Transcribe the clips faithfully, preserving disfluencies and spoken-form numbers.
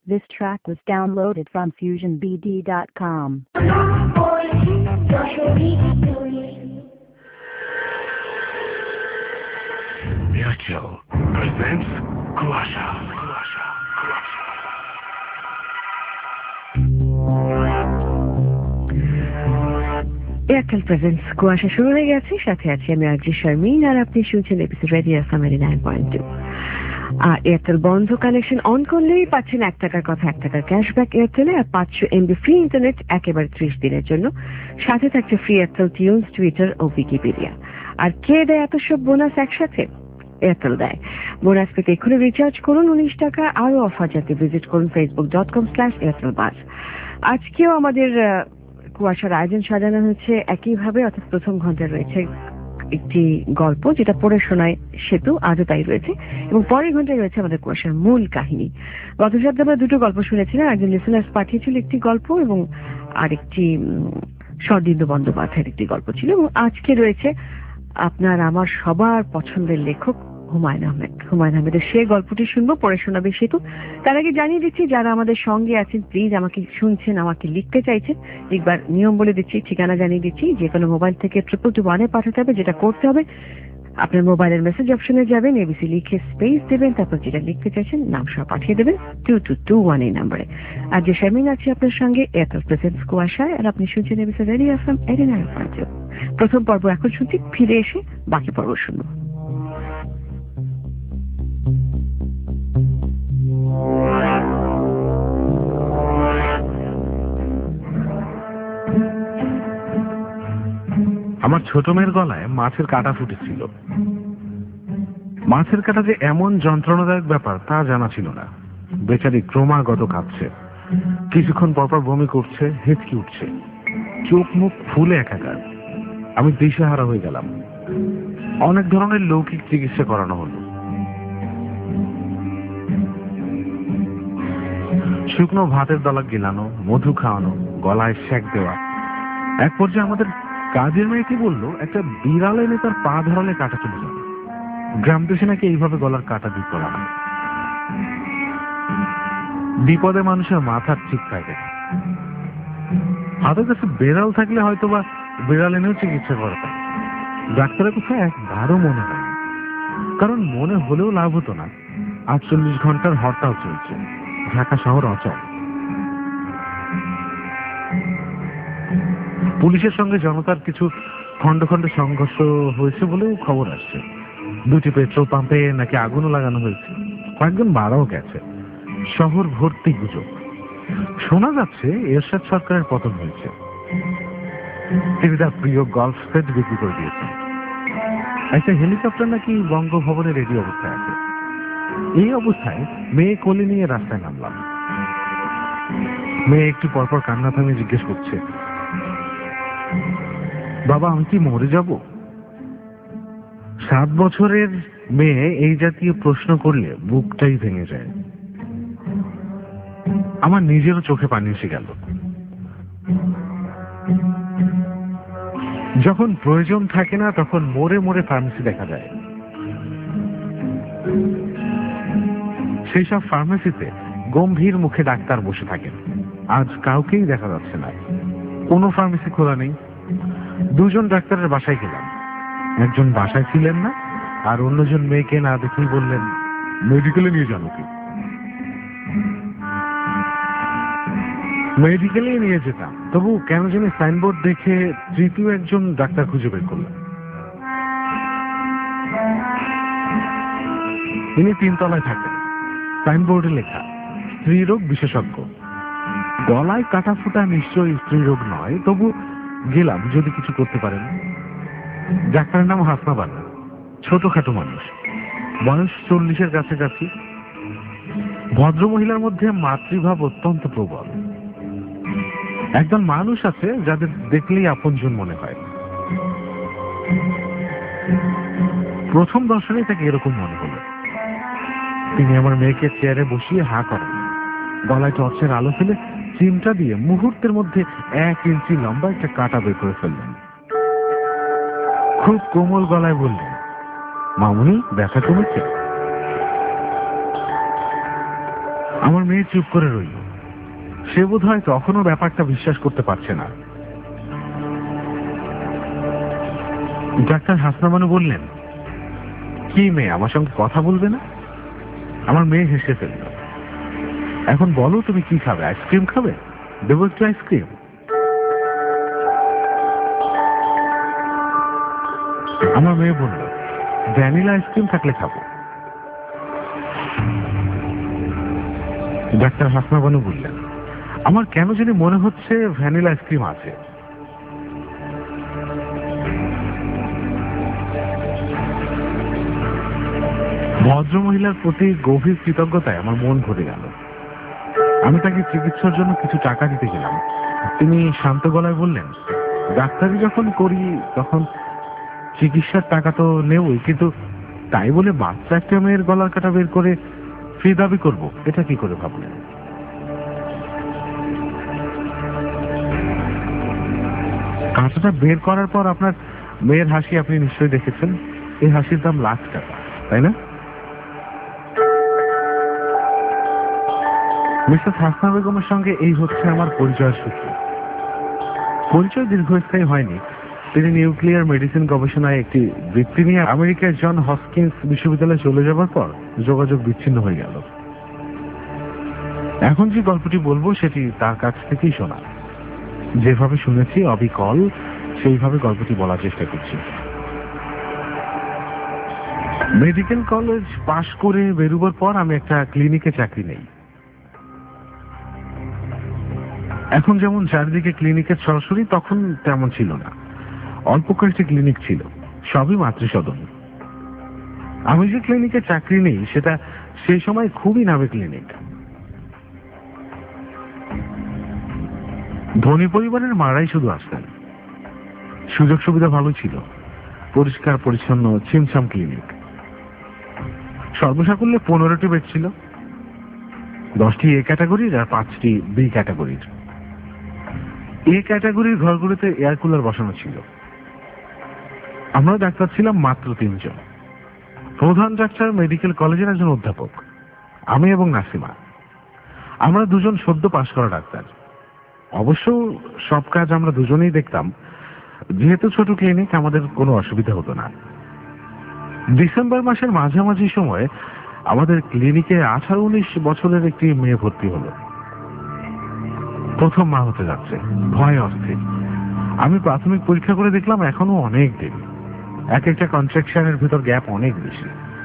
This track was downloaded from fusion b d dot com. Airtel presents Kuasha. Kuasha. Kuasha. Airtel presents Kuasha শুরু হয়ে গেছে, সাথে আছি আমি আরজি শারমিন, আর আপনি শুনছেন episode radio FM nine point two. আর এয়ারটেল বন্ধ কানেকশন অন করলেই পাচ্ছেন এক টাকার কথা এক টাকার ক্যাশব্যাক এয়ারটেলে, আর পাঁচশো এমবি ফ্রি ইন্টারনেট একেবারে ত্রিশ দিনের জন্য। সাথে থাকছে ফ্রি এয়ারটেল টিউনস, টুইটার ও উইকিপিডিয়া। আর কে দেয় এত সব বোনাস একসাথে? এয়ারটেল দেয়। বোনাস পেতে এক্ষুনি রিচার্জ করুন উনিশ টাকা। আরও অফার যাতে ভিজিট করুন Facebook dot com slash Airtel বাস। আজকেও আমাদের কুয়াশার আয়োজন সাজানো হচ্ছে একইভাবে, অর্থাৎ প্রথম ঘন্টায় রয়েছে একটি গল্প যেটা পড়ে শোনায় সেতু, আজও তাই রয়েছে, এবং পরের ঘন্টায় রয়েছে আমাদের কুয়াশার মূল কাহিনী। গত সপ্তাহে আমরা দুটো গল্প শুনেছিলাম, একজন লিসেনার্স পাঠিয়েছিল একটি গল্প এবং আরেকটি শরদিন্দু বন্দ্যোপাধ্যায়ের একটি গল্প ছিল, এবং আজকে রয়েছে আপনার আমার সবার পছন্দের লেখক হুমায়ুন আহমেদ। হুমায়ুন আহমেদের সে গল্পটি শুনবো, পড়ে শোনাবে সেতু। তার আগে জানিয়ে দিচ্ছি যারা আমাদের সঙ্গে আছেন, প্লিজ আমাকে শুনছেন, আমাকে লিখতে চাইছেন, একবার নিয়ম বলে দিচ্ছি, ঠিকানা জানিয়ে দিচ্ছি। যে কোনো মোবাইল থেকে ট্রিপল টু ওয়ানে পাঠাতে হবে। যেটা করতে হবে, আপনার মোবাইলের মেসেজ অপশনে যাবেন, এবিসি লিখে স্পেস দেবেন, তারপর যেটা লিখতে চাইছেন নাম সহ পাঠিয়ে দেবেন টু টু টু ওয়ান এই নাম্বারে। আর যে শারমিন আছে আপনার সঙ্গে এয়ারটেল প্রেজেন্টস কুয়াশায়, আর আপনি শুনছেন ABC radio FM eighty nine point two. প্রথম পর্ব এখন শুনছি, ফিরে এসে বাকি পর্ব শুনবো। আমার ছোট মেয়ের গলায় মাছের কাঁটা ফুটেছিল। মাছের কাঁটা যে এমন যন্ত্রণাদায়ক ব্যাপার তা জানা ছিল না। বেচারি ক্রমাগত কাঁদছে, কিছুক্ষণ পরপর বমি করছে, হেঁচকি উঠছে, চোখ মুখ ফুলে একাকার। আমি দিশেহারা হয়ে গেলাম। অনেক ধরনের লৌকিক চিকিৎসা করানো হলো। শুকনো ভাতের দলা গিলানো, মধু খাওয়ানো, গলায় সেক দেওয়া। এক পর্যায়ে আমাদের কাজের মেয়েকে বলল একটা বিড়াল এনে তার পা ধরালে কাটা চলে যাবে। গ্রাম দেশে নাকি এইভাবে গলার কাটা দূর করা হয়। বিপদে মানুষের মাথার ঠিক থাকে। হাতের কাছে বেড়াল থাকলে হয়তো বা বিড়াল এনেও চিকিৎসা করা হয়। ডাক্তারের কথা একবারও মনে হয়, কারণ মনে হলেও লাভ হতো না। আটচল্লিশ ঘন্টার হরতাল চলছে, ঢাকা শহর অচল। পুলিশের সঙ্গে জনতার কিছু খন্ড খন্ড সংঘর্ষ হয়েছে বলে খবর আসছে। দুটি পেট্রোল পাম্পে নাকি আগুনও লাগানো হয়েছে, কয়েকজন মারাও গেছে। শহর ভর্তি গুজব। শোনা যাচ্ছে এরশাদ সরকারের পতন হয়েছে। তিনি তার প্রিয় গলফ সেট বিক্রি করে দিয়েছেন। একটা হেলিকপ্টার নাকি বঙ্গভবনে রেডি অবস্থায় আছে। এই অবস্থায় মেয়ে কোলে নিয়ে রাস্তায় নামলাম। মেয়ে একটু পরপর কান্না থামিয়ে জিজ্ঞেস করছে, বাবা আমি কি মরে যাব? সাত বছরের মেয়ে এই জাতীয় প্রশ্ন করলে বুকটাই ভেঙে যায়। আমার নিজেরও চোখে পানি এসে গেল। যখন প্রয়োজন থাকে না তখন মোড়ে মোড়ে ফার্মেসি দেখা যায়। সেই সব ফার্মেসিতে গম্ভীর মুখে ডাক্তার বসে থাকেন। আজ কাউকেই দেখা যাচ্ছে না, কোনো ফার্মেসি খোলা নেই। দুজন ডাক্তারের বাসায় গেলাম। একজন বাসায় ছিলেন না, আর অন্যজন মেয়েকে না দেখেই বললেন, মেডিকেলে নিয়ে যাবো কি? মেডিকেলে নিয়ে যেতাম, তবু কেন জানি সাইনবোর্ড দেখে তৃতীয় একজন ডাক্তার খুঁজে বের করলাম। তিনি তিনতলায় থাকেন। সাইনবোর্ডে লেখা স্ত্রীরোগ বিশেষজ্ঞ। গলায় কাটা ফুটা নিশ্চয়ই স্ত্রীরোগ নয়, তবু গেলাম যদি কিছু করতে পারেন। ডাক্তারের নাম হাসনা বানু, ছোটখাটো মানুষ, বয়স চল্লিশের কাছাকাছি। ভদ্রমহিলার মধ্যে মাতৃভাব অত্যন্ত প্রবল। একদল মানুষ আছে যাদের দেখলেই আপনজন মনে হয়। প্রথম দর্শনে তাকে এরকম মনে হলো। তিনি আমার মেয়েকে চেয়ারে বসিয়ে হা করেন, গলায় টর্চের আলো ফেলে চিমটা দিয়ে মুহূর্তের মধ্যে এক ইঞ্চি লম্বা একটা কাটা বের করে ফেললেন। খুব কোমল গলায় বললেন, মামুনি ব্যথা কমেছে? আমার মেয়ে চুপ করে রইল। সে বোধ হয় তখনও ব্যাপারটা বিশ্বাস করতে পারছে না। ডাক্তার হাসনা বানু বললেন, কি মেয়ে আমার সঙ্গে কথা বলবে না? আমার মেয়ে হেসে ফেলল। এখন বলো তুমি কি খাবে? আইসক্রিম খাবে? দেবো একটু আইসক্রিম? আমার মেয়ে বলল, ভ্যানিলা আইসক্রিম থাকলে খাবো। ডাক্তার হাসনা বানু বললেন, আমার কেন জানি মনে হচ্ছে ভ্যানিলা আইসক্রিম আছে। ভদ্রমহিলার প্রতি গভীর কৃতজ্ঞতায় আমার মন ভরে গেল। আমি তাকে চিকিৎসার জন্য কিছু টাকা দিতে গেলাম। তিনি শান্ত গলায় বললেন, ডাক্তারি যখন করি তখন চিকিৎসার টাকা তো নেবই, কিন্তু তাই বলে বাচ্চা একটা মেয়ের গলার কাটা বের করে ফি দাবি করবো, এটা কি করে ভাবলেন? কাঁটাটা বের করার পর আপনার মেয়ের হাসি আপনি নিশ্চয়ই দেখেছেন। এই হাসির দাম লাখ টাকা, তাই না? মিসেস হাসনা বেগমের সঙ্গে এই হচ্ছে আমার পরিচয়ের সূত্র। পরিচয় দীর্ঘস্থায়ী হয়নি। তিনি নিউক্লিয়ার মেডিসিন গবেষণায় একটি বৃত্তি নিয়ে আমেরিকার জন হপকিন্স বিশ্ববিদ্যালয়ে চলে যাবার পর যোগাযোগ বিচ্ছিন্ন হয়ে গেল। এখন যে গল্পটি বলবো সেটি তার কাছ থেকেই শোনা। যেভাবে শুনেছি অবিকল সেইভাবে গল্পটি বলার চেষ্টা করছি। মেডিকেল কলেজ পাশ করে বেরোবার পর আমি একটা ক্লিনিকে চাকরি নেই। এখন যেমন চারিদিকে ক্লিনিকের সরাসরি, তখন তেমন ছিল না। অল্প কয়েকটি ক্লিনিক ছিল, সবই মাতৃসদন। আমি যে ক্লিনিকে চাকরি নেই সেটা সেই সময় খুবই নামী ক্লিনিক। ধনী পরিবারের মারাই শুধু আসতেন। সুযোগ সুবিধা ভালো ছিল, পরিষ্কার পরিচ্ছন্ন ছিমছাম ক্লিনিক। সর্বসাকুল্যে পনেরোটি বেড ছিল, দশটি এ ক্যাটাগরির আর পাঁচটি বি ক্যাটাগরির। এ ক্যাটাগরির ঘরগুলিতে এয়ার কুলার বসানো ছিল। আমরা ডাক্তার ছিলাম মাত্র তিনজন। প্রধান ডাক্তার মেডিকেল কলেজের একজন অধ্যাপক, আমি এবং নাসিমা। আমরা দুজন সদ্য পাশ করা ডাক্তার। অবশ্য সব কাজ আমরা দুজনেই দেখতাম। যেহেতু ছোট ক্লিনিক, আমাদের কোনো অসুবিধা হতো না। ডিসেম্বর মাসের মাঝামাঝি সময়ে আমাদের ক্লিনিকে আঠারো উনিশ বছরের একটি মেয়ে ভর্তি হলো। প্রথম মা হতে যাচ্ছে, ভয়ে অস্থির। আমি প্রাথমিক পরীক্ষা করে দেখলাম এখনো অনেক দেরি। এক একটা কন্ট্রাকশনের ভিতর গ্যাপ অনেক বেশি।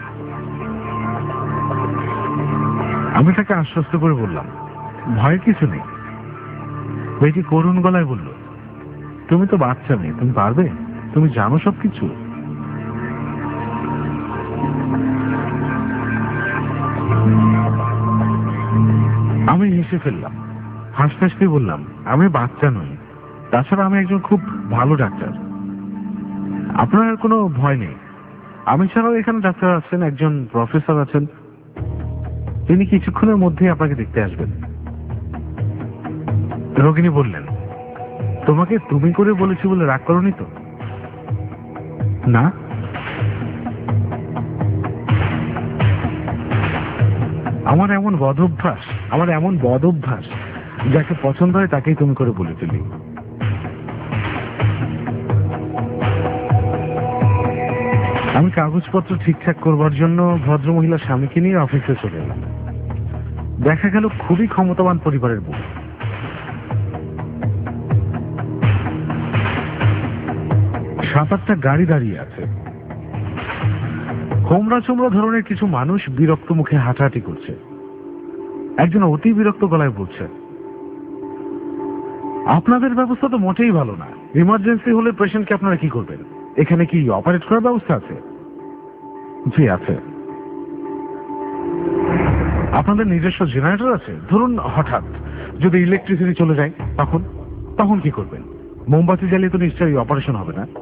আমি তাকে আশ্বস্ত করে বললাম, ভয় কিছু নেই। মেয়েটি করুণ গলায় বলল, তুমি তো বাচ্চা মেয়ে, তুমি পারবে, তুমি জানো সব কিছু। আমি হেসে ফেললাম, হাসতে হাসতে বললাম, আমি বাচ্চা নই, তাছাড়া আমি একজন খুব ভালো ডাক্তার। আপনার কোনো ভয় নেই। আমি ছাড়াও এখানে ডাক্তার আছেন, একজন প্রফেসর আছেন, তিনি কিছুক্ষণের মধ্যেই আপনাকে দেখতে আসবেন। রোগিনী বললেন, তোমাকে তুমি করে বলেছি বলে রাগ করনি তো? না। আমার এমন বদ অভ্যাস আমার এমন বদ অভ্যাস যাকে পছন্দ হয় তাকেই তুমি করে বলে ফেলি। আমি কাগজপত্র ঠিকঠাক করবার জন্য ভদ্রমহিলার স্বামীকে নিয়ে অফিসে চলে এলাম। দেখা গেল খুবই ক্ষমতাবান পরিবারের বউ। সাত আটটা গাড়ি দাঁড়িয়ে আছে। হোমরা চোমরা ধরনের কিছু মানুষ বিরক্ত মুখে হাঁটাহাঁটি করছে। একজন অতি বিরক্ত গলায় বলছে, আপনাদের ব্যবস্থা তো মোটেই ভালো না। ইমার্জেন্সি হলে পেশেন্টকে আপনারা কি করবেন? এখানে কি অপারেট করার ব্যবস্থা আছে? জি আছে। আপনাদের নিজস্ব জেনারেটর আছে? ধরুন হঠাৎ যদি ইলেকট্রিসিটি চলে যায়, তখন তখন কি করবেন? মোমবাতি জ্বালিয়ে তো নিশ্চয়ই অপারেশন হবে না।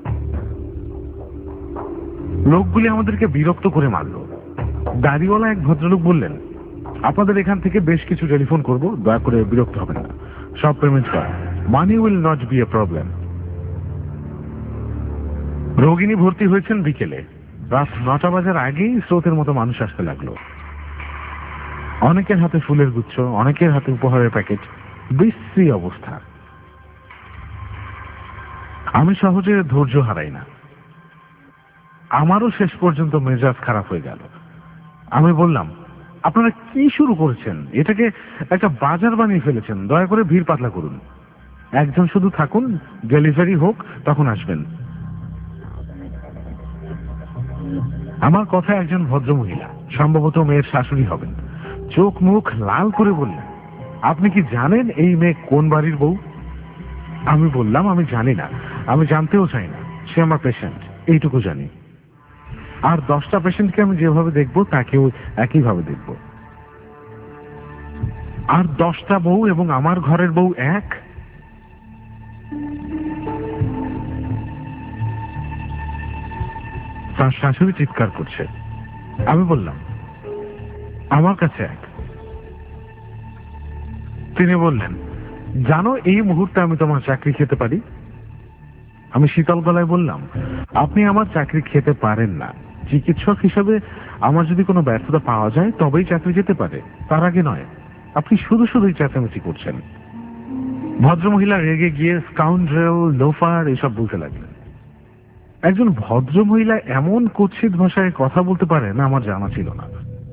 লোকগুলি আমাদেরকে বিরক্ত করে মারল। দাড়িওয়ালা এক ভদ্রলোক বললেন, আপনাদের এখান থেকে বেশ কিছু টেলিফোন করব, দয়া করে বিরক্ত হবেন না, সব পেমেন্ট করা, money will not be a problem. রোগিনী ভর্তি হয়েছেন বিকেলে। রাত নটা বাজার আগেই স্রোতের মতো মানুষ আসতে লাগলো। অনেকের হাতে ফুলের গুচ্ছ, অনেকের হাতে উপহারের প্যাকেট, বিশ্রী অবস্থা। আমি সহজে ধৈর্য হারাই না, আমারও শেষ পর্যন্ত মেজাজ খারাপ হয়ে গেল। আমি বললাম, আপনারা কি শুরু করেছেন? এটাকে একটা বাজার বানিয়ে ফেলেছেন, দয়া করে ভিড় পাতলা করুন। একজন শুধু থাকুন, ডেলিভারি হোক তখন আসবেন। আমার কথা একজন ভদ্রমহিলা, সম্ভবত মেয়ের শাশুড়ি হবেন, চোখ মুখ লাল করে বললেন, আপনি কি জানেন এই মেয়ে কোন বাড়ির বউ? আমি বললাম, আমি জানি না, আমি জানতেও চাই না, সে আমার পেশেন্ট, এইটুকু জানি। আর দশটা পেশেন্টকে আমি যেভাবে দেখবো তাকেও একইভাবে দেখব। আর দশটা বউ এবং আমার ঘরের বউ এক? তার শাশুড়ি চিৎকার করছে। আমি বললাম, আমার কাছে এক। তিনি বললেন, জানো এই মুহূর্তে আমি তোমার চাকরি খেতে পারি? আমি শীতল গলায় বললাম, আপনি আমার চাকরি খেতে পারেন না, চিকিৎসক হিসেবে আমার যদি কোনো ব্যর্থতা পাওয়া যায় তবেই চাকরি যেতে পারে, তার আগে নয়। আপনি শুধু শুধুই চেঁচামেচি করছেন। ভদ্রমহিলা রেগে গিয়ে স্কাউন্ড্রেল, লোফার এসব বলতে লাগলেন। একজন ভদ্রমহিলা এমন কুৎসিত ভাষায় কথা বলতে পারেন আমার জানা ছিল না।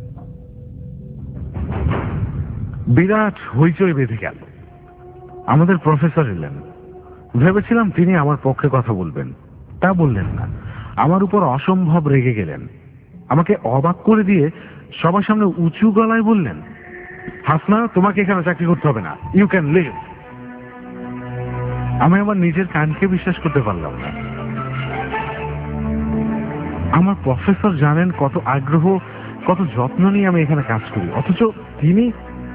বিরাট হইচই বেঁধে গেল। আমাদের প্রফেসর এলেন। ভেবেছিলাম তিনি আমার পক্ষে কথা বলবেন, তা বললেন না। আমার উপর অসম্ভব রেগে গেলেন। আমাকে অবাক করে দিয়ে সবার সামনে উঁচু গলায় বললেন, হাসনা, তোমাকে এখানে চাকরি করতে হবে না, ইউ ক্যান লিভ। আমি আমার নিজের কানকে বিশ্বাস করতে পারলাম না। আমার প্রফেসর জানেন কত আগ্রহ, কত যত্ন নিয়ে আমি এখানে কাজ করি, অথচ তিনি।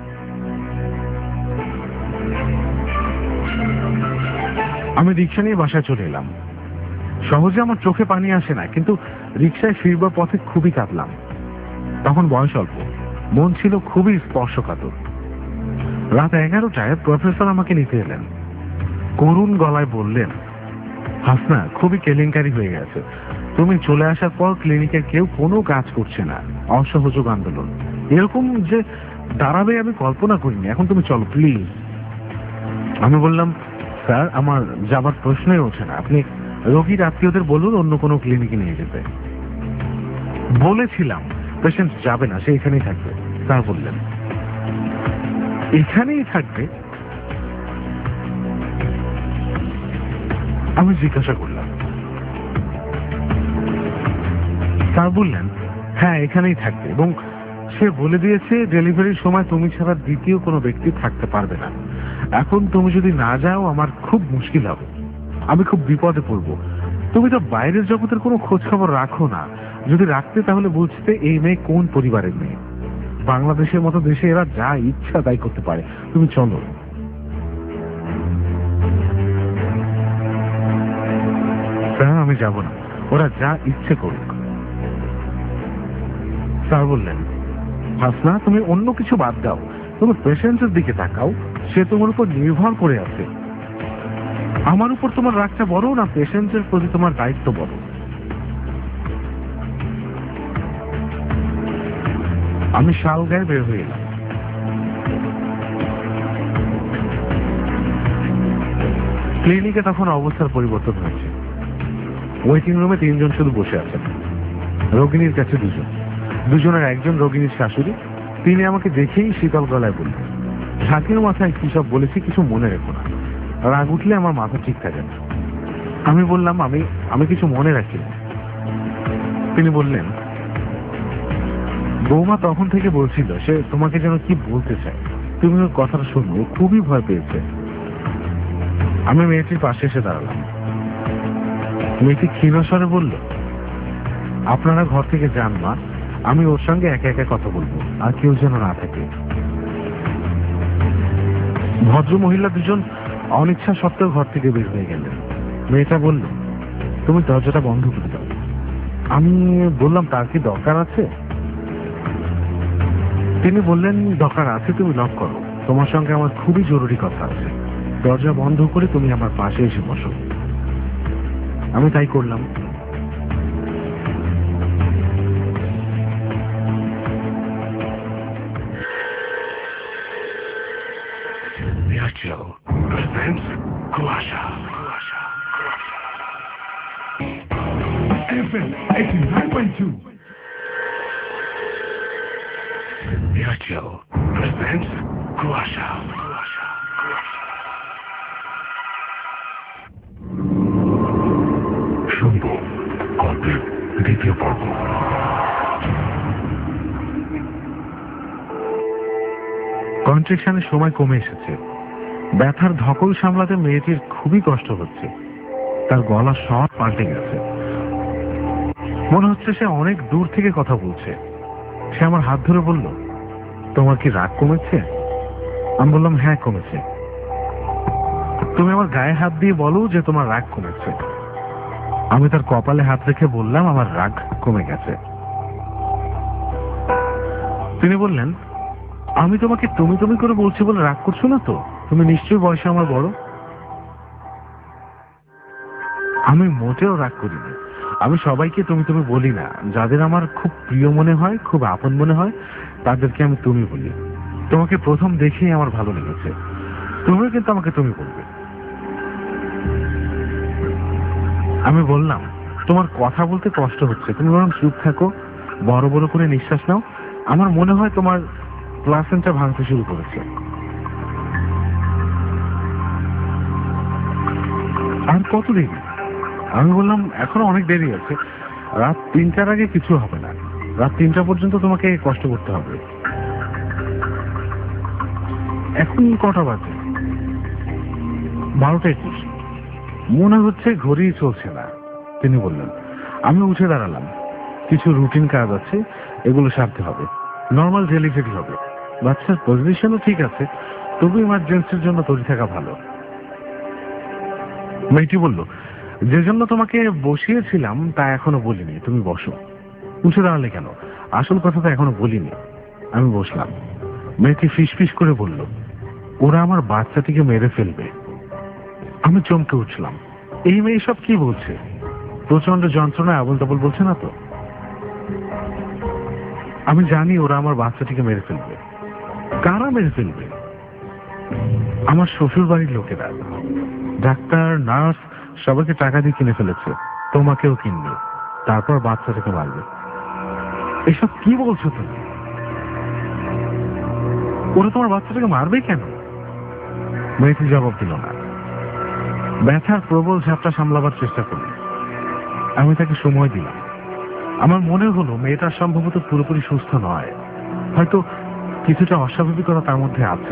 আমি রিক্সা নিয়ে বাসায় চলে এলাম। সহজে আমার চোখে পানি আসে না, কিন্তু রিক্সায় ফিরবার পথে খুবই কাঁদলাম। তখন বয়স অল্প, মন ছিল খুবই স্পর্শকাতর। রাত এগারোটায় প্রফেসর আমাকে নিতে এলেন। করুণ গলায় বললেন, হাসনা, খুবই কেলেঙ্কারি হয়ে গেছে। তুমি চলে আসার পর ক্লিনিকের কেউ কোনো কাজ করছে না, অসহযোগ আন্দোলন এরকম যে দাঁড়াবে আমি কল্পনা করিনি। এখন তুমি চলো প্লিজ। আমি বললাম, স্যার, আমার যাবার প্রশ্নই ওঠে না, আপনি রোগীর আত্মীয়দের বলুন অন্য কোনো ক্লিনিকে নিয়ে যেতে। বলেছিলাম পেশেন্ট যাবে না, সে এখানেই থাকবে। স্যার বললেন, এখানেই থাকবে? আমি জিজ্ঞাসা করলাম। স্যার বললেন, হ্যাঁ এখানেই থাকবে, এবং সে বলে দিয়েছে ডেলিভারির সময় তুমি ছাড়া দ্বিতীয় কোনো ব্যক্তি থাকতে পারবে না। এখন তুমি যদি না যাও আমার খুব মুশকিল হবে, আমি খুব বিপদে পড়বো। তুমি তো বাইরের জগতের কোনো খোঁজ খবর রাখো না, যদি রাখতে তাহলে বুঝতে এই মেয়ে কোন পরিবারের মেয়ে। বাংলাদেশের মতো দেশে এরা যা ইচ্ছা তাই করতে পারে, তুমি চলো। স্যার, আমি যাব না, ওরা যা ইচ্ছে করুক। স্যার বললেন, হাসনা, তুমি অন্য কিছু বাদ দাও, তুমি পেশেন্টের দিকে তাকাও, সে তোমার উপর নির্ভর করে আছে। আমার উপর তোমার রাগটা বড় না পেশেন্টের প্রতি তোমার দায়িত্ব বড়? আমি শাল গায়ে বের হয়ে এলাম। ক্লিনিকে তখন অবস্থার পরিবর্তন হয়েছে। ওয়েটিং রুমে তিনজন শুধু বসে আছেন, রোগিনীর কাছে দুজন। দুজনের একজন রোগিনীর শাশুড়ি। তিনি আমাকে দেখেই শীতল গলায় বললেন, ঝাঁকির মাথায় কি সব বলেছি কিছু মনে রেখো না, রাগ উঠলে আমার মাথা ঠিক থাকে না। আমি বললাম, আমি আমি কিছু মনে রাখি না। তিনি বললেন, বৌমা তখন থেকে বলছিল সে তোমাকে যেন কি বলতে চায়, তুমি ওর কথাটা শুনো, ও খুবই ভয় পেয়েছে। আমি মেয়েটির পাশে এসে দাঁড়ালাম। মেয়েটি ক্ষীণস্বরে বলল, আপনারা ঘর থেকে যান মা, আমি ওর সঙ্গে একা একা কথা বলবো, আর কেউ যেন না থাকে। ভদ্র মহিলা দুজন অনিচ্ছা সত্ত্বেও ঘর থেকে বের হয়ে গেলেন। মেয়েটা বলল, তুমি দরজাটা বন্ধ করে দাও। আমি বললাম, তার কি দরকার আছে? তিনি বললেন, দরকার আছে, তুমি লক করো, তোমার সঙ্গে আমার খুবই জরুরি কথা আছে। দরজা বন্ধ করে তুমি আমার পাশে এসে বসো। আমি তাই করলাম। Airtel presents Kuasha. F M eighty-nine point two. Airtel presents Kuasha. শুনবো গল্পের দ্বিতীয় পর্ব। কন্ট্রাকশনের সময় কমে এসেছে। ব্যথার ধকল সামলাতে মেয়েটির খুবই কষ্ট হচ্ছে। তার গলার স্বর পাল্টে গেছে। মনে হচ্ছে সে অনেক দূর থেকে কথা বলছে। সে আমার হাত ধরে বলল, তোমার কি রাগ কমেছে? আমি বললাম, হ্যাঁ কমেছে। তুমি আমার গায়ে হাত দিয়ে বলো যে তোমার রাগ কমেছে। আমি তার কপালে হাত রেখে বললাম, আমার রাগ কমে গেছে। তিনি বললেন, আমি তোমাকে তুমি তুমি করে বলছি বলে রাগ করছো না তো? তুমি নিশ্চয়ই বয়সে আমার বড়। আমি মোটেও রাগ করিনি। আমি সবাইকে তুমি তুমি বলি না। যাদের আমার খুব প্রিয় মনে হয়, খুব আপন মনে হয়, তাদেরকে আমি তুমি বলি। তোমাকে প্রথম দেখেই আমার ভালো লেগেছে। তুমিও কিন্তু আমাকে তুমি বলবে। আমি বললাম, তোমার কথা বলতে কষ্ট হচ্ছে, তুমি বরং চুপ থাকো, বড় বড় করে নিঃশ্বাস নাও। আমার মনে হয় তোমার প্লাসেন্টা ভাঙতে শুরু করেছে। আর কত দেরি? আমি বললাম, এখনো অনেক দেরি আছে। রাত তিনটার আগে কিছু হবে না। রাত তিনটা পর্যন্ত তোমাকে কষ্ট করতে হবে। এখন কটা বাজে? বারোটা একুশ। মনে হচ্ছে ঘড়ি চলছে না। তিনি বললেন। আমি উঠে দাঁড়ালাম। কিছু রুটিন কাজ আছে, এগুলো সারতে হবে। নর্মাল ডেলিভারি হবে। বাচ্চার পজিশনও ঠিক আছে, তবু ইমার্জেন্সির জন্য তৈরি থাকা ভালো। মেয়েটি বলল, যে জন্য তোমাকে বসিয়েছিলাম তা এখনো বলিনি, তুমি বসো। উঠে দাঁড়ালে কেন? আসল কথা তো এখনো বলিনি। আমি বসলাম। মেয়েটি ফিস ফিস করে বলল, ওরা আমার বাচ্চাটিকে মেরে ফেলবে। আমি চমকে উঠলাম। এই মেয়ে সব কি বলছে? প্রচন্ড যন্ত্রণায় আবল তাবল বলছে না তো? আমি জানি ওরা আমার বাচ্চাটিকে মেরে ফেলবে। কারা মেরে ফেলবে? আমার শ্বশুর বাড়ির লোকেরা। ডাক্তার, নার্স সবাইকে টাকা দিয়ে কিনে ফেলেছে। তোমাকেও কিনবে, তারপর বাচ্চাটাকে মারবে। এসব কি বলছো তুমি? ওরা তোমার বাচ্চাটাকে মারবে কেন? মেয়েটি জবাব দিল না। ব্যথার প্রবল ঝাপটা সামলাবার চেষ্টা করল। আমি তাকে সময় দিলাম। আমার মনে হলো মেয়েটা সম্ভবত পুরোপুরি সুস্থ নয়, হয়তো কিছুটা অস্বাভাবিকতা তার মধ্যে আছে।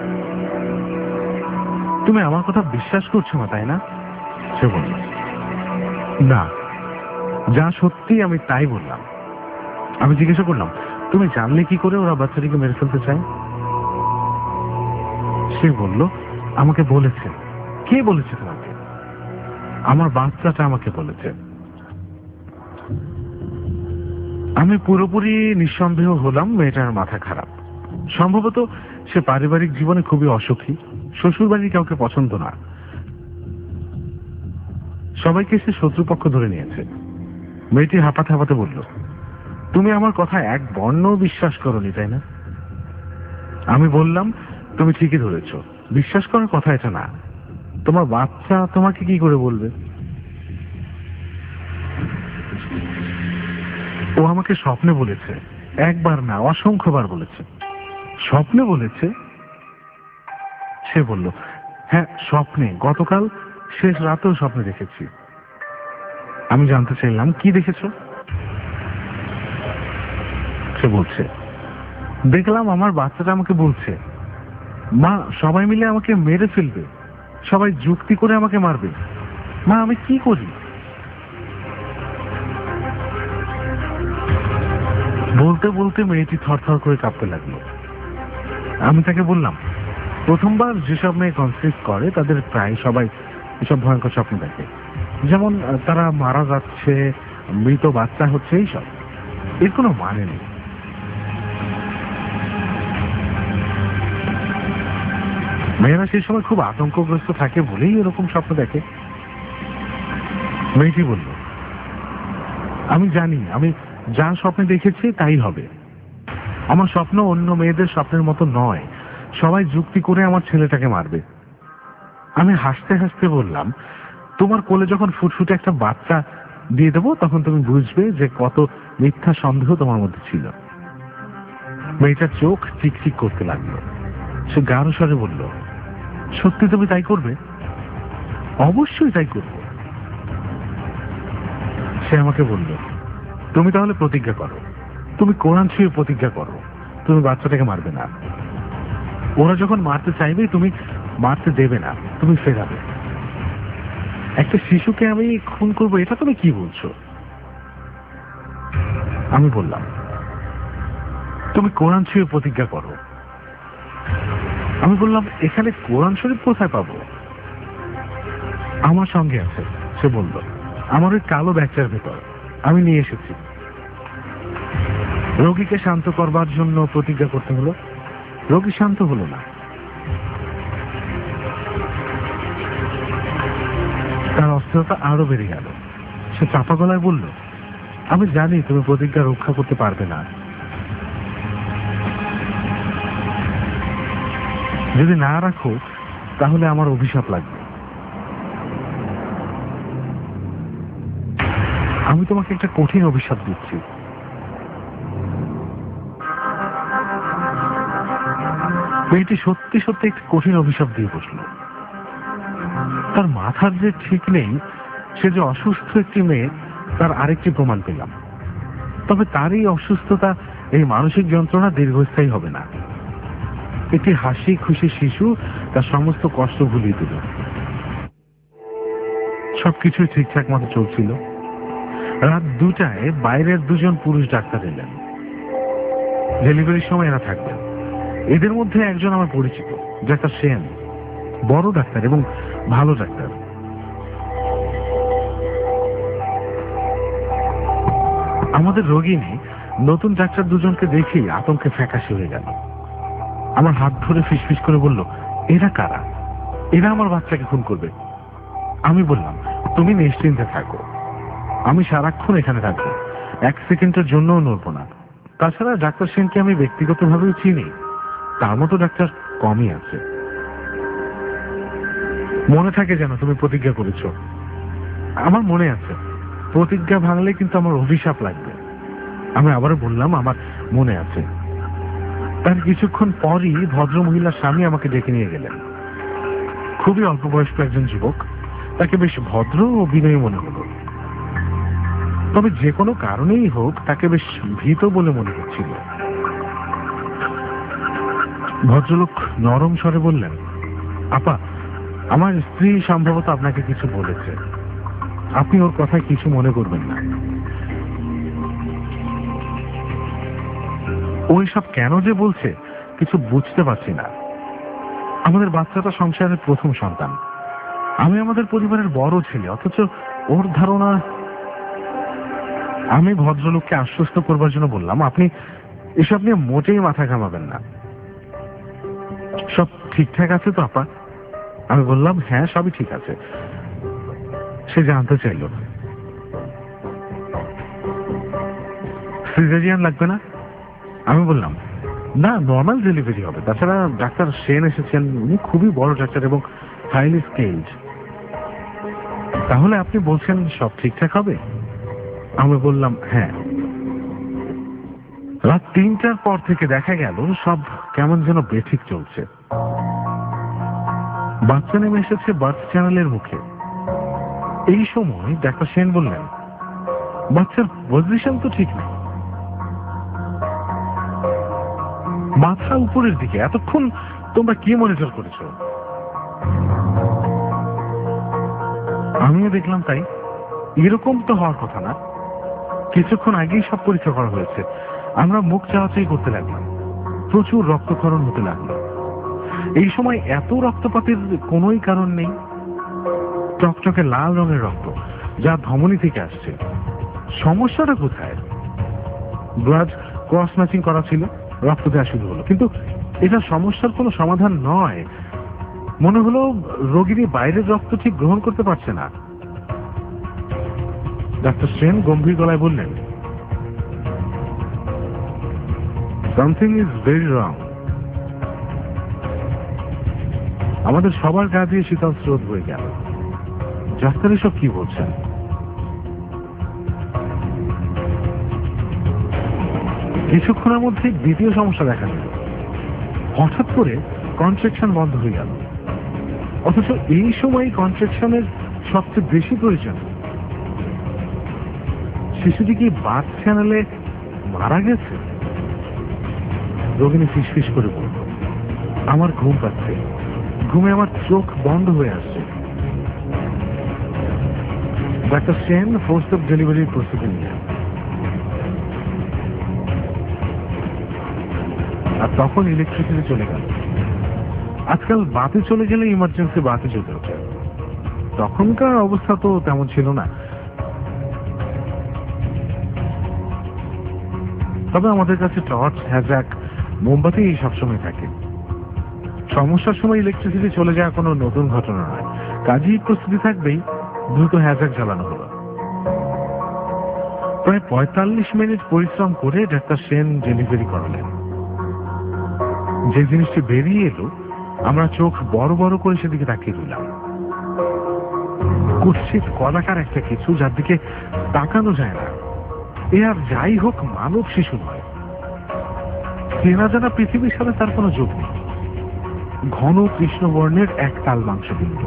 তুমি আমার কথা বিশ্বাস করছো না, তাই না? সে বলল। না, যা সত্যি আমি তাই বললাম। আমি জিজ্ঞাসা করলাম, তুমি জানলে কি করে ওরা বাচ্চাটিকে মেরে ফেলতে চায়? সে বলল, আমাকে বলেছে। কে বলেছে তোমাকে? আমার বাচ্চাটা আমাকে বলেছে। আমি পুরোপুরি নিঃসন্দেহ হলাম মেয়েটার মাথা খারাপ। সম্ভবত সে পারিবারিক জীবনে খুবই অসুখী। শ্বশুর বাড়ির কাউকে পছন্দ না। সবাইকে সে শত্রুপক্ষ ধরে নিয়েছে। মেয়েটি হাঁপাতে হাঁপাতে বলল, তুমি আমার কথা এক বর্ণ বিশ্বাস করনি, তাই না? আমি বললাম, তুমি ঠিকই ধরেছ। বিশ্বাস করার কথা এটা না। তোমার বাচ্চা তোমাকে কি করে বলবে? ও আমাকে স্বপ্নে বলেছে। একবার না, অসংখ্যবার বলেছে। স্বপ্নে বলেছে? সে বলল, হ্যাঁ স্বপ্নে। গতকাল শেষ রাতেও স্বপ্নে দেখেছি। আমি জানতে চাইলাম, কি দেখেছ? সে বলছে, দেখলাম আমার বাচ্চাটা আমাকে বলছে, মা সবাই মিলে আমাকে মেরে ফেলবে, সবাই যুক্তি করে আমাকে মারবে। মা আমি কি করি? বলতে বলতে মেয়েটি থরথর করে কাঁপতে লাগলো। আমি তাকে বললাম, প্রথমবার যেসব মেয়ে কনসিভ করে তাদের প্রায় সবাই এসব ভয়ঙ্কর স্বপ্ন দেখে, যেমন তারা মারা যাচ্ছে, মৃত বাচ্চা হচ্ছে, এইসব। এর কোনো মানে নেই। মেয়েরা সেই সময় খুব আতঙ্কগ্রস্ত থাকে বলেই এরকম স্বপ্ন দেখে। মেয়েটি বলল, আমি জানি, আমি যা স্বপ্নে দেখেছি তাই হবে। আমার স্বপ্ন অন্য মেয়েদের স্বপ্নের মতো নয়। সবাই যুক্তি করে আমার ছেলেটাকে মারবে। আমি হাসতে হাসতে বললাম, তোমার কোলে যখন ফুটফুটে একটা বাচ্চা দিয়ে দেবো তখন তুমি বুঝবে যে কত মিথ্যা সন্দেহ তোমার মধ্যে ছিল। মেয়েটার চোখ চিকচিক করতে লাগলো। সে গাঢ় স্বরে বলল, সত্যি তুমি তাই করবে? অবশ্যই তাই করবো। সে আমাকে বলল, তুমি তাহলে প্রতিজ্ঞা করো, তুমি কোরআন ছুঁয়ে প্রতিজ্ঞা করো তুমি বাচ্চাটাকে মারবে না। ওরা যখন মারতে চাইবে তুমি মারতে দেবে না, তুমি ফেরাবে। একটা শিশুকে আমি খুন করবো এটা তুমি কি বলছো? আমি বললাম, তুমি কোরআন ছুঁয়ে প্রতিজ্ঞা করো। আমি বললাম, এখানে কোরআন শরীফ কোথায় পাবো? আমার সঙ্গে আছে। সে বলল, আমার ওই কালো ব্যাগটার ভেতর, আমি নিয়ে এসেছি। রোগীকে শান্ত করবার জন্য প্রতিজ্ঞা করতে হলো। রোগী শান্ত হলো না। তার অস্থিরতা আরো বেড়ে গেল। সে চাপা গলায় বলল, আমি জানি তুমি প্রতিজ্ঞা রক্ষা করতে পারবে না। যদি না রাখো তাহলে আমার অভিশাপ লাগবে। আমি তোমাকে একটা কঠিন অভিশাপ দিচ্ছি। মেয়েটি সত্যি সত্যি একটা কঠিন অভিশাপ দিয়ে বসল। তার মাথার যে ঠিক নেই, সে যে অসুস্থ একটি মেয়ে তার আরেকটি প্রমাণ পেলাম। তবে তার এই অসুস্থতা, এই মানসিক যন্ত্রণা দীর্ঘস্থায়ী হবে না। একটি হাসি খুশি শিশু তার সমস্ত কষ্ট ভুলিয়ে দিল। সবকিছুই ঠিকঠাক মতো চলছিল। রাত দুটায় বাইরের দুজন পুরুষ ডাক্তার এলেন। ডেলিভারির সময় এরা থাকবেন। এদের মধ্যে একজন আমার পরিচিত, ডাক্তার সেন, বড় ডাক্তার এবং ভালো ডাক্তার। আমাদের রোগিনী নতুন ডাক্তার দুজনকে দেখেই আতঙ্কে ফ্যাকাশে হয়ে গেল। আমার হাত ধরে ফিসফিস করে বলল, এরা কারা? এরা আমার বাচ্চাকে খুন করবে। আমি বললাম, তুমি নিশ্চিন্তে থাকো, আমি সারাক্ষণ এখানে থাকবো, এক সেকেন্ডের জন্যও নড়বো না। তাছাড়া ডাক্তার সেনকে আমি ব্যক্তিগতভাবেও চিনি, তার মতো ডাক্তার কমই আছে। মনে থাকে যেন তুমি প্রতিজ্ঞা করেছ। আমার মনে আছে, প্রতিজ্ঞা ভাঙলে কিন্তু আমার অভিশাপ লাগবে। আমি আবারও বললাম, আমার মনে আছে। তার কিছুক্ষণ পরই ভদ্র মহিলার স্বামী আমাকে ডেকে নিয়ে গেলেন। খুবই অল্প বয়স্ক একজন যুবক। তাকে বেশ ভদ্র ও বিনয়ী মনে হলো। তবে যে কোনো কারণেই হোক তাকে বেশ ভীত বলে মনে হচ্ছিল। ভদ্রলোক নরম স্বরে বললেন, আপা, আমার স্ত্রী সম্ভবত আপনাকে কিছু বলেছে, আপনি ওর কথায় কিছু মনে করবেন না। ওই সব কেন যে বলছে কিছু বুঝতে পারছি না। আমাদের বাচ্চাটা সংসারের প্রথম সন্তান। আমি আমাদের পরিবারের বড় ছেলে, অথচ ওর ধারণা। আমি ভদ্রলোককে আশ্বস্ত করবার জন্য বললাম, আপনি এসব নিয়ে মোটেই মাথা ঘামাবেন না। সব ঠিকঠাক আছে তো আপা? আমি বললাম, হ্যাঁ, সবই ঠিক আছে। সে জানতে চাইল, সিজারিয়ান লাগবে না? আমি বললাম, না, নর্মাল ডেলিভারি হবে। তাছাড়া ডাক্তার সেন এসেছেন, উনি খুবই বড় ডাক্তার এবং হাইলি স্কিলড। তাহলে আপনি বলছেন সব ঠিকঠাক হবে? আমি বললাম, হ্যাঁ। রাত তিনটার পর থেকে দেখা গেল সব কেমন যেন বেঠিক চলছে। বাচ্চা নেমে এসেছে বার্থ চ্যানেলের মুখে। এই সময় ডাক্তার সেন বললেন, বাচ্চার পজিশন তো ঠিক নেই, মাথা উপরের দিকে। এতক্ষণ তোমরা কি মনিটর করেছ? আমিও দেখলাম তাই। এরকম তো হওয়ার কথা না। কিছুক্ষণ আগেই সব পরীক্ষা করা হয়েছে। আমরা মুখ চাওয়াচাই করতে লাগলাম। প্রচুর রক্তক্ষরণ হতে লাগলো। এই সময় এত রক্তপাতের কোনোই কারণ নেই। টকটকে লাল রঙের রক্ত, যা ধমনী থেকে আসছে। সমস্যাটা কোথায়? ব্লাড ক্রস ম্যাচিং করা ছিল, রক্ত দেওয়া শুরু হলো। কিন্তু এটা সমস্যার কোনো সমাধান নয়। মনে হলো রোগীনি বাইরের রক্ত ঠিক গ্রহণ করতে পারছে না। ডাক্তার সেন গম্ভীর গলায় বললেন, সামথিং ইজ ভেরি রং। আমাদের সবার গা দিয়ে শীতল স্রোত বয়ে গেল। ডাক্তার এসব কি বলছেন? কিছুক্ষণের মধ্যে দ্বিতীয় সমস্যা দেখা দিল। হঠাৎ করে কন্ট্রাকশন বন্ধ হয়ে গেল, অথচ এই সময় কন্ট্রাকশনের সবচেয়ে বেশি প্রয়োজন। শিশুটি কি বাত চ্যানেলে মারা গেছে? রোগিনী ফিসফিস করে বলল, আমার ঘুম পাচ্ছে, ঘুমে আমার চোখ বন্ধ হয়ে আসছে। ডাক্তার সেন ফোর্স অফ ডেলিভারির প্রস্তুতি নিয়ে, আর তখন ইলেকট্রিসিটি চলে গেল। আজকাল বাতি চলে গেলে ইমার্জেন্সি বাতি চলতে হচ্ছে, তখনকার অবস্থা তো তেমন ছিল না। তবে আমাদের কাছে টর্চ, হ্যাজাক, মোমবাতি এই সবসময় থাকে। সমস্যার সময় ইলেকট্রিসিটি চলে যাওয়া কোনো নতুন ঘটনা নয়, কাজেই প্রস্তুতি থাকবেই। দ্রুত হ্যাজাক জ্বালানো হলো। প্রায় পঁয়তাল্লিশ মিনিট পরিশ্রম করে ডাক্তার সেন ডেলিভারি করালেন। যে জিনিসটি বেরিয়ে এলো, আমরা চোখ বড় বড় করে সেদিকে তাকিয়ে দিলাম। কুৎসিত কলাকার একটা কিছু, যার দিকে তাকানো যায় না। এ আর যাই হোক মানব শিশু নয়, চেনা জানা পৃথিবীর সাথে তার কোনো যোগ নেই। ঘন কৃষ্ণবর্ণের এক তাল মাংসবিন্দু,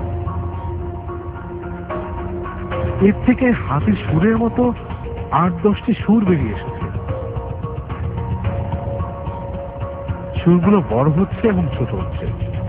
এর থেকে হাতির সুরের মতো আট দশটি সুর বেরিয়ে এসেছে। সুরগুলো বড় হচ্ছে এবং ছোট হচ্ছে,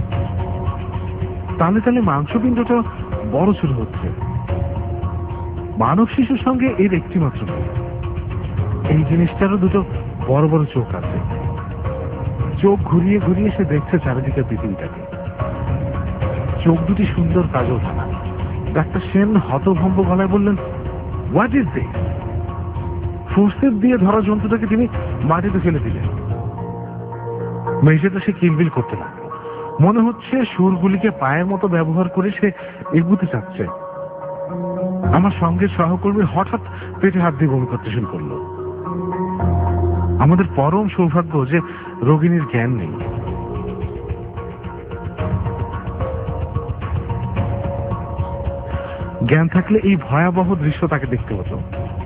তালে তালে মাংসপিণ্ডটা বড় ছোট হচ্ছে। মানব শিশুর সঙ্গে এর একটি মাত্র নেই। এই জিনিসটারও দুটো বড় বড় চোখ আছে। চোখ ঘুরিয়ে ঘুরিয়ে সে দেখছে চারিদিকে পৃথিবীটাকে। চোখ দুটি সুন্দর কাজল টানা। ডাক্তার সেন হতভম্ব গলায় বললেন, হোয়াট ইজ দিস? ফোর্সেপ দিয়ে ধরা জন্তুটাকে তিনি মাটিতে ফেলে দিলেন। মেঝেতে সে কিলবিল করতে লাগলো। মনে হচ্ছে সুরগুলিকে পায়ের মতো ব্যবহার করে সে এগুতে চাচ্ছে। আমার সঙ্গে সহকর্মী হঠাৎ পেটে হাত দিয়ে বমি করতে শুরু করলো। আমাদের পরম সৌভাগ্য যে রোগিনীর জ্ঞান নেই। জ্ঞান থাকলে এই ভয়াবহ দৃশ্য তাকে দেখতে হতো।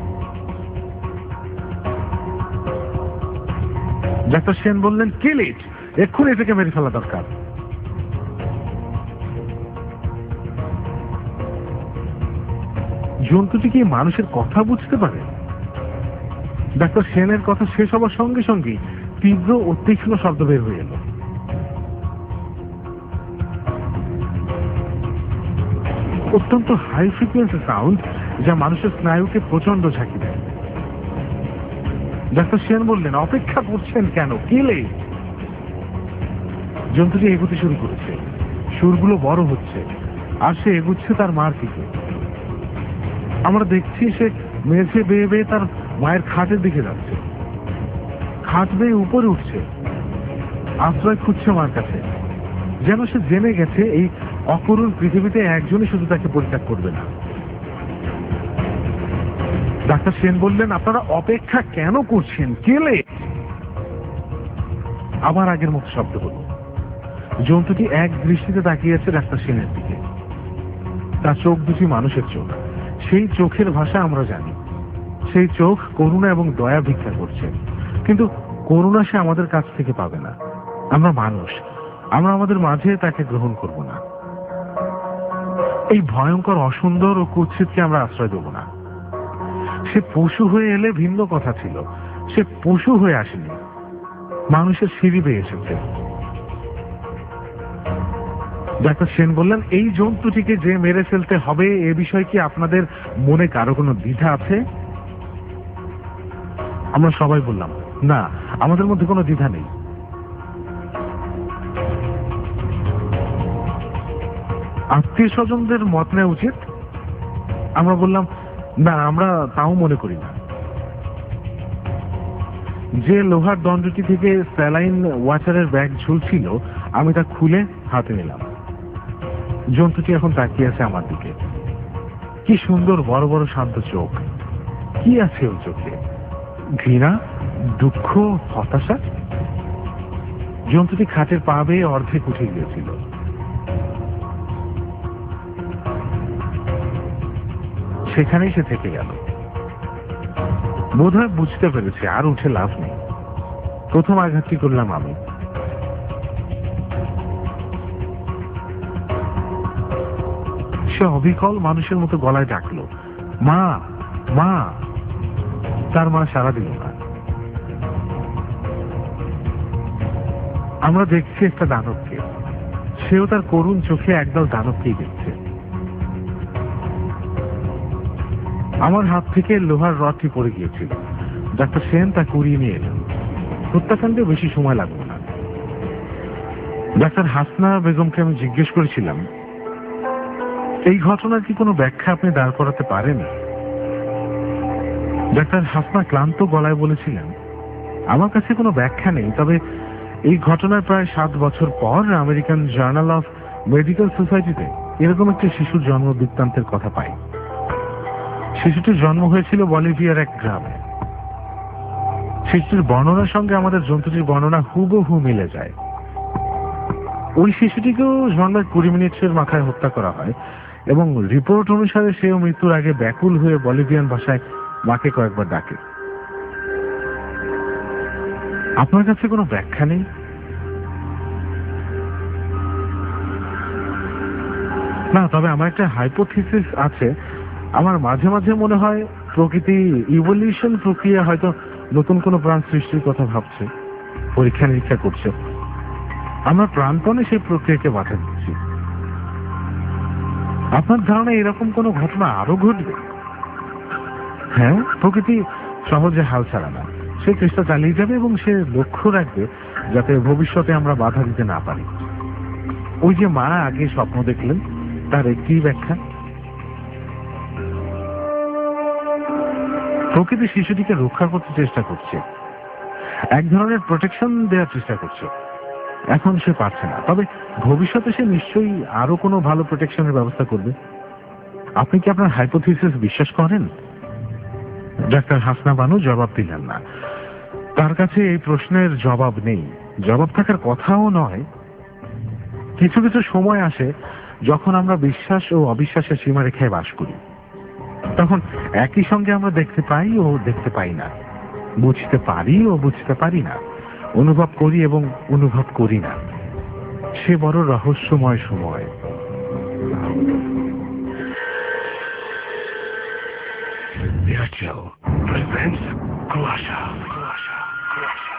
ডাক্তার সেন বললেন, কিল ইট, এক্ষুনি এটাকে মেরে ফেলা দরকার। জন্তুটি কি মানুষের কথা বুঝতে পারে? ডাক্তার সেনের কথা শেষ হবার সঙ্গে সঙ্গে তীব্র ও তীক্ষ্ণ শব্দ বের হয়ে এলো। অত্যন্ত হাই ফ্রিকুয়েন্সি সাউন্ড, যা মানুষের স্নায়ুকে প্রচন্ড ঝাঁকি দেয়। ডাক্তার সেন বললেন, অপেক্ষা করছেন কেন, কিলে? জন্তুটি এগোতে শুরু করেছে। সুরগুলো বড় হচ্ছে আর সে এগুচ্ছে তার মার দিকে। আমরা দেখছি সে মেঝে বেয়ে বেয়ে তার মায়ের খাটের দিকে যাচ্ছে। খাট বেয়ে উপরে উঠছে, আশ্রয় খুঁজছে মার কাছে। যেন সে জেনে গেছে এই অকরুণ পৃথিবীতে একজনই শুধু তাকে পরিত্যাগ করবে না। ডাক্তার সেন বললেন, আপনারা অপেক্ষা কেন করছেন, কেলে? আবার আগের মতো শব্দ হলো। জন্তুটি এক দৃষ্টিতে তাকিয়েছে ডাক্তার সেনের দিকে। তার চোখ দুটি মানুষের চোখ। সেই চোখের ভাষা আমরা জানি। সেই চোখ করুণা এবং দয়া ভিক্ষা করছে, কিন্তু করুণা সে আমাদের কাছ থেকে পাবে না। আমরা মানুষ, আমরা আমাদের মাঝে তাকে গ্রহণ করব না। এই ভয়ঙ্কর অসুন্দর ও কুৎসিতকে আমরা আশ্রয় দেব না। সে পশু হয়ে এলে ভিন্ন কথা ছিল। সে পশু হয়ে আসেনি, মানুষের সিঁড়ি বেয়ে এসেছে। ডাক্তার সেন বললেন, এই জন্তুটিকে যে মেরে ফেলতে হবে এ বিষয়ে কি আপনাদের মনে কারো কোনো দ্বিধা আছে? আমরা সবাই বললাম, না, আমাদের মধ্যে কোনো দ্বিধা নেই। আত্মীয় স্বজনদের মত নেওয়া উচিত? আমরা বললাম, না, আমরা তাও মনে করি না। যে লোহার দণ্ডটি থেকে স্যালাইন ওয়াটারের ব্যাগ ঝুলছিল, আমি তা খুলে হাতে নিলাম। জন্তুটি এখন তাকিয়ে আছে আমার দিকে। কি সুন্দর বড় বড় শান্ত চোখ। কি আছে ওর চোখে? ঘৃণা, দুঃখ, হতাশা। জন্তুটি খাটের পা বেয়ে অর্ধেক উঠে গিয়েছিল। সেখানেই সে থেকে গেল। বোধহয় বুঝতে পেরেছে আর উঠে লাভ নেই। প্রথম আঘাতটি করলাম আমি। সে অবিকল মানুষের মতো গলায় ডাকলো, মা মা। তার মা সাড়া দিল না। আমরা দেখছি একটা দানবকে, সেও তার করুণ চোখে একদল দানবকেই দেখছে। আমার হাত থেকে লোহার রডটি পড়ে গিয়েছিল। ডাক্তার সেন তা কুড়িয়ে নিয়ে এলেন। হত্যাকাণ্ডে বেশি সময় লাগবে না। ডাক্তার হাসনা বেগমকে আমি জিজ্ঞেস করেছিলাম, এই ঘটনার কি কোনো ব্যাখ্যা আপনি দাঁড় করাতে পারেন? ডাক্তার হাসনা ক্লান্ত গলায় বলেছিলেন, আমার কাছে কোনো ব্যাখ্যা নেই, তবে এই ঘটনার প্রায় সাত বছর পর আমেরিকান জার্নাল অফ মেডিকেল সোসাইটিতে এরকম একটি শিশুর জন্ম বৃত্তান্তের কথা পাই। শিশুটির জন্ম হয়েছিল বলিভিয়ার এক গ্রামে। শিশুটির বর্ণনার সঙ্গে আমাদের জন্তুটির বর্ণনা হুবহু মিলে যায়। ওই শিশুটিকেও ঝর্ণার কুড়ি মিনিটের মাথায় হত্যা করা হয় এবং রিপোর্ট অনুসারে সেও মৃত্যুর আগে ব্যাকুল হয়ে বলিভিয়ান ভাষায় মাকে কয়েকবার ডাকে। আপনার কাছে কোনো ব্যাখ্যা নেই? না, তবে আমার একটা হাইপোথিসিস আছে। আমার মাঝে মাঝে মনে হয় প্রকৃতি ইভলিউশন প্রক্রিয়া হয়তো নতুন কোনো প্রাণ সৃষ্টির কথা ভাবছে, পরীক্ষা নিরীক্ষা করছে। আমরা প্রাণপণে সেই প্রক্রিয়াকে বাধা দিচ্ছি। আপনার ধারণা এরকম কোনো ঘটনা আরো ঘটবে? হ্যাঁ, প্রকৃতি সহজে হাল ছাড়া না। সে চেষ্টা চালিয়ে যাবে এবং সে লক্ষ্য রাখবে যাতে ভবিষ্যতে আমরা বাধা দিতে না পারি। ওই যে মা আগে স্বপ্ন দেখলেন, তার একটি ব্যাখ্যা। প্রকৃতি শিশুটিকে রক্ষা করতে চেষ্টা করছে, এক ধরনের প্রোটেকশন দেওয়ার চেষ্টা করছে। এখন সে পারছে না, তবে ভবিষ্যতে সে নিশ্চয়ই আরো কোনো ভালো প্রোটেকশনের ব্যবস্থা করবে। আপনি কি আপনার হাইপোথিসিস বিশ্বাস করেন? ডাক্তার হাসনা বানু জবাব দিলেন না। তার কাছে এই প্রশ্নের জবাব নেই, জবাব থাকার কথাও নয়। কিছু কিছু সময় আসে যখন আমরা বিশ্বাস ও অবিশ্বাসের সীমারেখায় বাস করি। তখন একই সঙ্গে আমরা দেখতে পাই ও দেখতে পাই না, বুঝতে পারি ও বুঝতে পারি না, অনুভব করি এবং অনুভব করি না। সে বড় রহস্যময় সময়। Virtual presents Kuasha. Kuasha. Kuasha.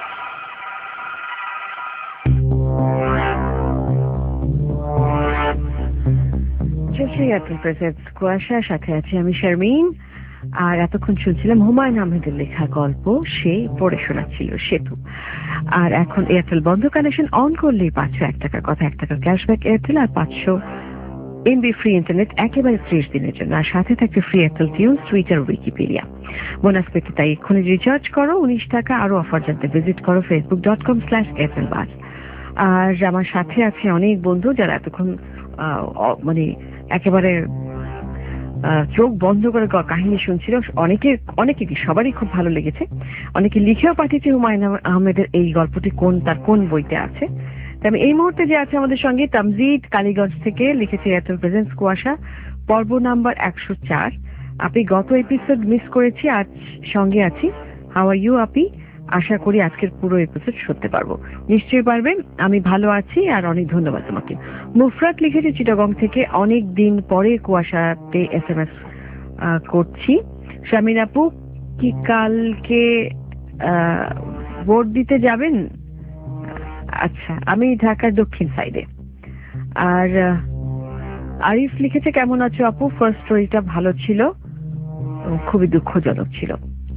কুয়াশা, সাথে আছি আমি শারমিন। আর এতক্ষণ শুনছিলাম হুমায়ুন আহমেদের লেখা গল্প, সে পড়ে শোনাচ্ছিল সেতু। আর এখন এয়ারটেল বন্ধ কানেকশন অন করলেই পাঁচশো এক টাকার কথা, এক টাকার ক্যাশব্যাক এয়ারটেল, আর পাঁচশো এমবি ফ্রি ইন্টারনেট একেবারে ত্রিশ দিনের জন্য। আর সাথে থাকছে free Airtel tunes, Twitter, Wikipedia. Bonus পেতে তাই এক্ষুনি রিচার্জ করো উনিশ টাকা। আরো অফার জানতে ভিজিট করো Facebook dot com slash Airtel বাস। আর আমার সাথে আছে অনেক বন্ধু যারা এতক্ষণ মানে একেবারে চোখ বন্ধ করে কাহিনী শুনছিল। অনেকে অনেকে কি সবারই খুব ভালো লেগেছে। অনেকে লিখেও পাঠিয়েছে হুমায়ুন আহমেদের এই গল্পটি কোন তার কোন বইতে আছে। তবে এই মুহূর্তে যে আছে আমাদের সঙ্গে তামজিদ কালীগঞ্জ থেকে লিখেছে এয়ারটেল প্রেজেন্স কুয়াশা পর্ব নাম্বার একশো চার। আপনি গত এপিসোড মিস করেছি, আজ সঙ্গে আছি। হাউ আর ইউ আপি? আশা করি আজকের পুরো এপিসোড শুনতে পারবো। নিশ্চয়ই পারবেন, আমি ভালো আছি আর অনেক ধন্যবাদ তোমাকে। মুফরাত লিখেছে চিটাগং থেকে, অনেক দিন পরে কুয়াশাতে এস এম এস করছি। শামিন আপু, কি কালকে ভোট দিতে যাবেন? আচ্ছা, আমি ঢাকার দক্ষিণ সাইডে। আর আরিফ লিখেছে, কেমন আছো আপু? ফার্স্ট স্টোরিটা ভালো ছিল, খুবই দুঃখজনক ছিল।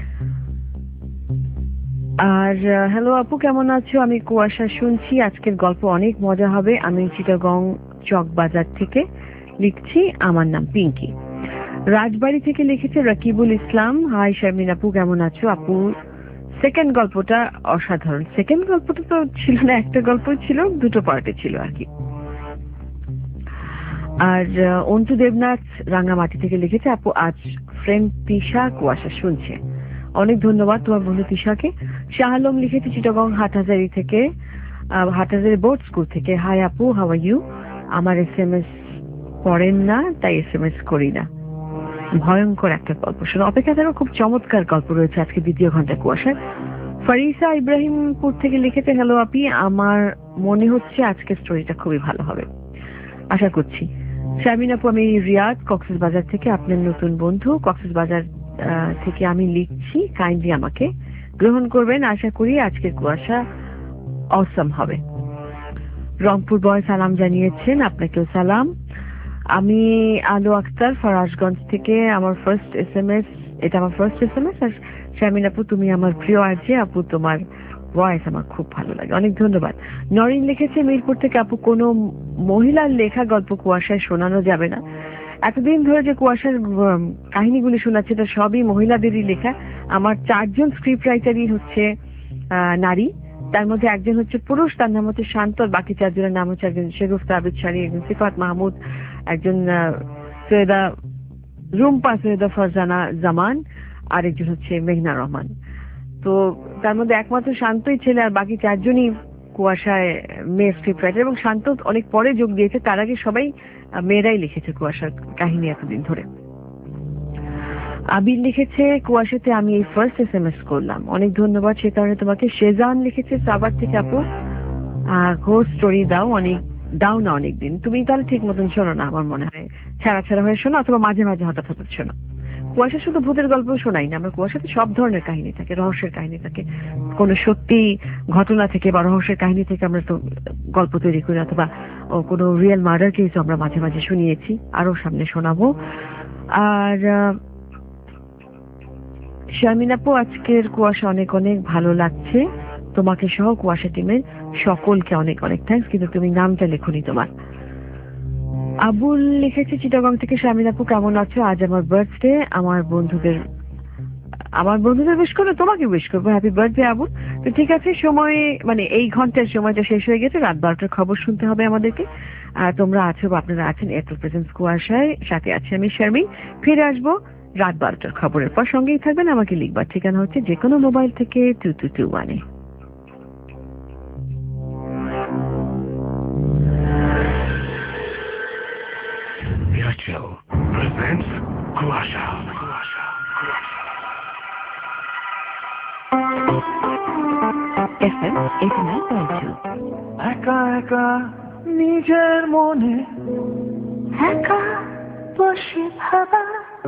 আর হ্যালো আপু, কেমন আছো? আমি কুয়াশা শুনছি, আজকের গল্প অনেক মজা হবে। আমি চিটাগং চক বাজার থেকে লিখছি, আমার নাম পিঙ্কি। রাজবাড়ি থেকে লিখেছে রাকিবুল ইসলাম, হাই শারমিন আপু, কেমন আছো? আপু সেকেন্ড গল্পটা অসাধারণ। সেকেন্ড গল্পটা তো ছিল না, একটা গল্প ছিল, দুটো পার্টে ছিল আর কি। আর অন্তু দেবনাথ রাঙ্গামাটি থেকে লিখেছে, আপু আজ ফ্রেন্ড তিশা কুয়াশা শুনছে। অনেক ধন্যবাদ তোমার বন্ধু তিশাকে। শাহ আলম লিখেছে চিটাগং হাটহাজারি থেকে, হাটহাজারি বোর্ড স্কুল থেকে, হাই আপু, হাউ আর ইউ? আমার এস এম এস পড়েন না তাই এস এম এস করি না। ভয়ঙ্কর একটা গল্প শোনো। অপেক্ষা যেন খুব চমৎকার গল্প রয়েছে আজকে দ্বিতীয় ঘন্টা কুয়াশায়। ফারিসা ইব্রাহিমপুর থেকে লিখেছে, হ্যালো আপি, আমার মনে হচ্ছে আজকের স্টোরিটা খুবই ভালো হবে, আশা করছি। শারমিন আপু, আমি রিয়াদ কক্সবাজার থেকে, আপনার নতুন বন্ধু। কক্সবাজার থেকে আমি লিখছি, কাইন্ডলি আমাকে গ্রহণ করবেন, আশা করি আজকের কুয়াশা অসম হবে। রংপুর বয় সালাম জানিয়েছেন, আপনাকেও সালাম। আমি আলো আক্তার ফরাজগঞ্জ থেকে, আমার ফার্স্ট এস এম এস, এটা আমার ফার্স্ট এস এম এস। আর শারমিন আপু, তুমি আমার প্রিয় আরজে, আপু তোমার ভয়েস আমার খুব ভালো লাগে, অনেক ধন্যবাদ। নরিন লিখেছে মিরপুর থেকে, আপু কোনো মহিলার লেখা গল্প কুয়াশায় শোনানো যাবে না? এতদিন ধরে যে কুয়াশার কাহিনীগুলি শোনাচ্ছে এটা সবই মহিলাদেরই লেখা। আমার চারজন স্ক্রিপ্ট রাইটারই হচ্ছে নারী, তার মধ্যে একজন হচ্ছে পুরুষ, তার নাম হচ্ছে শান্ত, বাকি চারজনের নাম হচ্ছে একজন শেগুফতা আবিদ শাড়ি, একজন সিফাত মাহমুদ, একজন সৈয়দা রুম্পা সৈয়দা ফরজানা জামান, আর একজন হচ্ছে মেঘনা রহমান। তো তার মধ্যে একমাত্র শান্তই ছেলে, আর বাকি চারজনই কুয়াশায় মেয়ে স্ক্রিপ্ট রাইটার, এবং শান্ত অনেক পরে যোগ দিয়েছে, তার আগে সবাই মেয়েরাই লিখেছে কুয়াশার কাহিনী এতদিন ধরে। আবির লিখেছে, কুয়াশাতে আমি এই ফার্স্ট এস এম এস করলাম, অনেক ধন্যবাদ সে কারণে তোমাকে। শেজান লিখেছে সাবার থেকে, আপু ঘোর স্টোরি দাও, অনেক দাও না অনেকদিন, তুমি তাহলে ঠিক মতন শোনো না, আমার মনে হয় ছাড়া ছাড়া হয়ে শোনো, অথবা মাঝে মাঝে হঠাৎ হঠাৎ শোনো। কুয়াশা শুধু ভূতের গল্প শোনাই না, আমরা কুয়াশাতে সব ধরনের কাহিনী থাকে, রহস্যের কাহিনী থাকে, কোনো সত্যি ঘটনা থেকে বা রহস্যের কাহিনী থেকে আমরা তো গল্প তৈরি করি, অথবা কোনো রিয়েল মার্ডার কেস আমরা মাঝে মাঝে শুনিয়েছি, আরো সামনে শোনাবো। আর শারমিন আপু, আজকের কুয়াশা অনেক অনেক ভালো লাগছে, তোমাকে সহ কুয়াশা টিমের সকলকে অনেক অনেক থ্যাঙ্কস, কিন্তু তুমি নামটা লেখনি তোমার। আবুল লিখেছে চিটাগং থেকে, শারমিন আপু কেমন আছো, আজ আমার বার্থডে, আমার বন্ধুদের আমার বন্ধুদের উইশ করো, তোমাকে উইশ করবো, হ্যাপি বার্থডে আবুল। তো ঠিক আছে, সময় মানে এই ঘন্টার সময়টা শেষ হয়ে গেছে, রাত বারোটার খবর শুনতে হবে আমাদেরকে। আর তোমরা আছো বা আপনারা আছেন এয়ারটেল প্রেজেন্স কুয়াশায়, সাথে আছি আমি শারমিন। ফিরে আসবো রাত বারোটার খবরের পর, সঙ্গেই থাকবেন। আমাকে লিখবার ঠিকানা হচ্ছে যে কোনো মোবাইল থেকে টু টু টু ওয়ানে। Airtel presents Kuasha. Kuasha. F M eighty nine point two. একা একা নিজের মনে একা বসে ভাবা,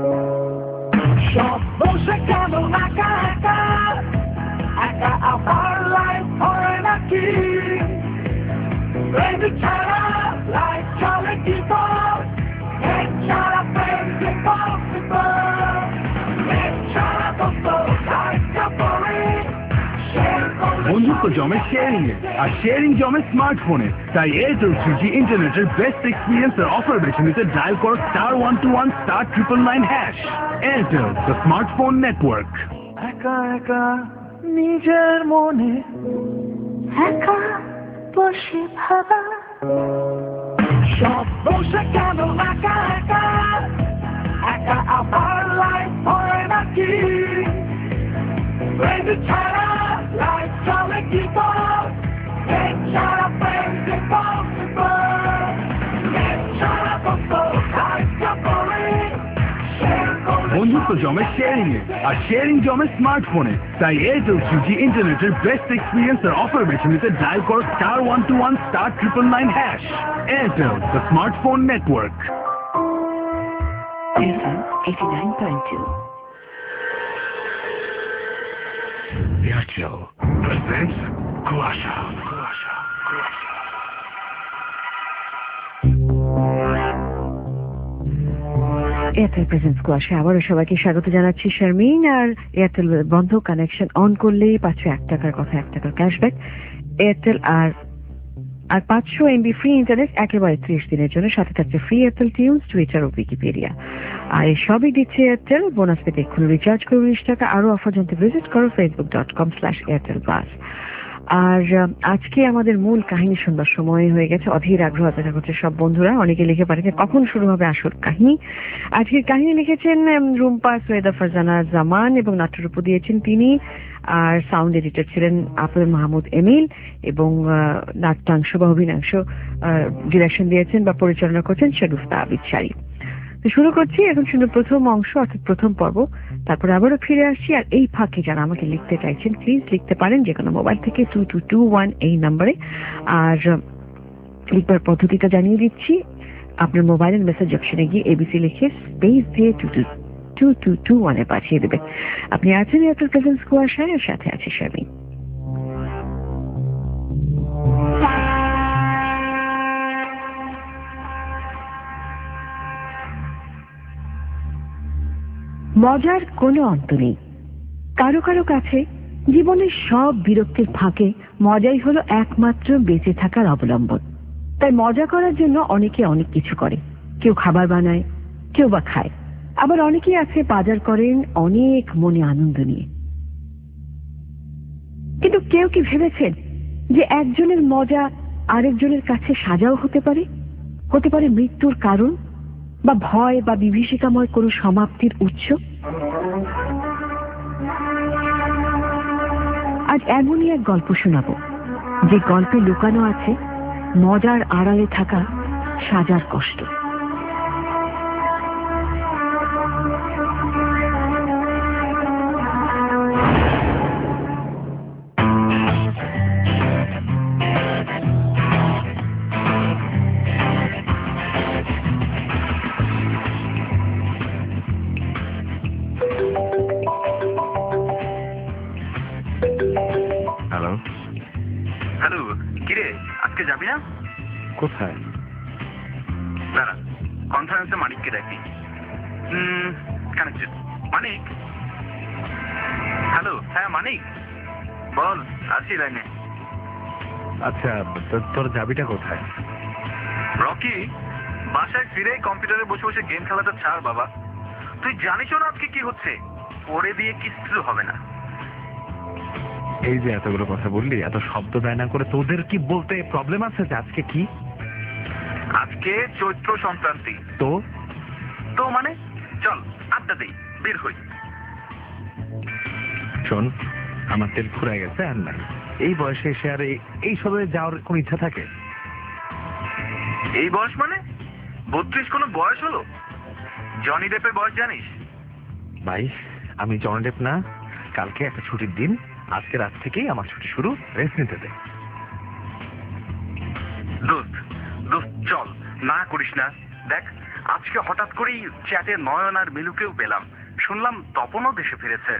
সব বসে কেন একা একা, একা আমার লাইফ হয় নাকি, প্রেম ছাড়া লাইফ চলে কি বল, প্রেম ছাড়া প্রেম কি পসিবল, প্রেম ছাড়া তো লাইফটা বোরিং। বন্ধুত্ব জমে শেয়ারিং এ, আর শেয়ারিং জমে স্মার্টফোনে। তাই এয়ারটেল থ্রি জি ইন্টারনেটের বেস্ট এক্সপিরিয়েন্স এর অফার বেছে নিতে ডায়াল করো star one two one star triple nine hash. Airtel, the smartphone network. একা একা নিজের মনে একা বসে ভাবা, সব বসে কেন একা একা, একা আমার লাইফ হয় নাকি, প্রেম ছাড়া লাইফ চলে কি বল, প্রেম ছাড়া প্রেম কি পসিবল, প্রেম ছাড়া তো লাইফটা বোরিং। বন্ধুত্ব জমে শেয়ারিং এ, আর শেয়ারিং জমে স্মার্টফোনে। তাই এয়ারটেল থ্রি জি ইন্টারনেটের বেস্ট এক্সপিরিয়েন্স এর অফার বেছে নিতে ডায়াল করো star one two one star triple nine hash. Airtel, the smartphone network. F M eighty nine point two. Airtel presents Kuasha. Kuasha. Kuasha. Airtel presents Kuasha আবারও সবাইকে স্বাগত জানাচ্ছি শারমিন। আর এয়ারটেল বন্ধ কানেকশন অন করলেই পাঁচশো এক টাকার কথা এক টাকার ক্যাশব্যাক এয়ারটেল, আর আর পাঁচশো এমবি ফ্রি ইন্টারনেট একেবারে ত্রিশ দিনের জন্য, সাথে থাকছে ফ্রি এয়ারটেল টিউনস, টুইটার ও উইকিপিডিয়া। আর এই সবই দিচ্ছে এয়ারটেল। বোনাস পেতে এক্ষুনি রিচার্জ করে উনিশ টাকা, আরো অফার জানতে ভিজিট করো Facebook dot com slash Airtel plus. আর আজকে আমাদের মূল কাহিনী শুনবার সময় হয়ে গেছে, অধীর আগ্রহ অপেক্ষা করছে সব বন্ধুরা। অনেকে লিখে পাঠিয়েছে কখন শুরু হবে আসল কাহিনী। আজকের কাহিনী লিখেছেন রুম্পা সৈয়দা ফরজানা জামান এবং নাট্যরূপ দিয়েছেন তিনি, আর সাউন্ড এডিটর ছিলেন আফজাল মাহমুদ এমিল, এবং নাট্যাংশ বা অভিনাংশ ডিরেকশন দিয়েছেন বা পরিচালনা করছেন শেগুফতা আবিদ শাড়ি। তো শুরু করছি, এখন শুনে প্রথম অংশ অর্থাৎ প্রথম পর্ব, তারপর আবারও ফিরে আসছি। আর এই ফাঁকে যারা আমাকে লিখতে চাইছেন প্লিজ লিখতে পারেন যে কোনো মোবাইল থেকে টু টু টু ওয়ান এই নাম্বারে। আর লিখবার পদ্ধতিটা জানিয়ে দিচ্ছি, আপনার মোবাইলের মেসেজ অপশনে গিয়ে এবিসি লিখে স্পেস দিয়ে two two two two two ওয়ানে পাঠিয়ে দেবে। আপনি আছেন এয়ারটেল প্রেজেন্স কুয়াশায়, আর সাথে আছে শারমিন। মজার কোনো অন্ত নেই। কারো কারো কাছে জীবনের সব বিরক্তির ফাঁকে মজাই হলো একমাত্র বেঁচে থাকার অবলম্বন। তাই মজা করার জন্য অনেকে অনেক কিছু করে। কেউ খাবার বানায়, কেউ বা খায়, আবার অনেকেই আছে বাজার করেন অনেক মনে আনন্দ নিয়ে। কিন্তু কেউ কি ভেবেছেন যে একজনের মজা আরেকজনের কাছে সাজাও হতে পারে, হতে পারে মৃত্যুর কারণ, বা ভয় বা বিভীষিকাময় কোনো সমাপ্তির উৎস? আজ এমনই এক গল্প শোনাবো যে গল্পে লুকানো আছে মজার আড়ালে থাকা সাজার কষ্ট। হ্যালো হ্যালো, কিরে আজকে যাবি না? কোথায়? দাঁড়া, কনফারেন্সে মানিককে দেখি। কানেক্টেড। মানিক, হ্যালো। হ্যাঁ মানিক, বল। আছি লাইনে। আচ্ছা, তো- তোর চাবিটা কোথায়? রকি, বাসায় ফিরে কম্পিউটারে বসে বসে গেম খেলাটা ছাড় বাবা। তুই জানিসও না আজকে কি হচ্ছে। পড়ে দিয়ে কিছু হবে না। এই যে এতগুলো কথা বললি, এত শব্দ ব্যয় না করে তোদের কি বলতে প্রবলেম আছে যে আজকে কি? আজকে চৈত্র সংক্রান্তি। তো তো মানে চল আড্ডা দেই, বের হই। শোন, আমার তেল ফুরাই গেছে আর নাই। এই বয়সে এসে আর এই- এই সবে যাওয়ার কোন ইচ্ছা থাকে? এই বয়স মানে বত্রিশ কোনো বয়স হলো? জনি ডেপের বয়স জানিস? ভাই, আমি জনডেপ না। কালকে একটা ছুটির দিন, আজকে রাত থেকেই আমার ছুটি শুরু। রেস্ট নিতে দে। দোস্ত দোস্ত চল, না করিস না। দেখ, আজকে হঠাৎ করেই চ্যাটে নয়ন আর মিলুকেও পেলাম। শুনলাম তপনও দেশে ফিরেছে।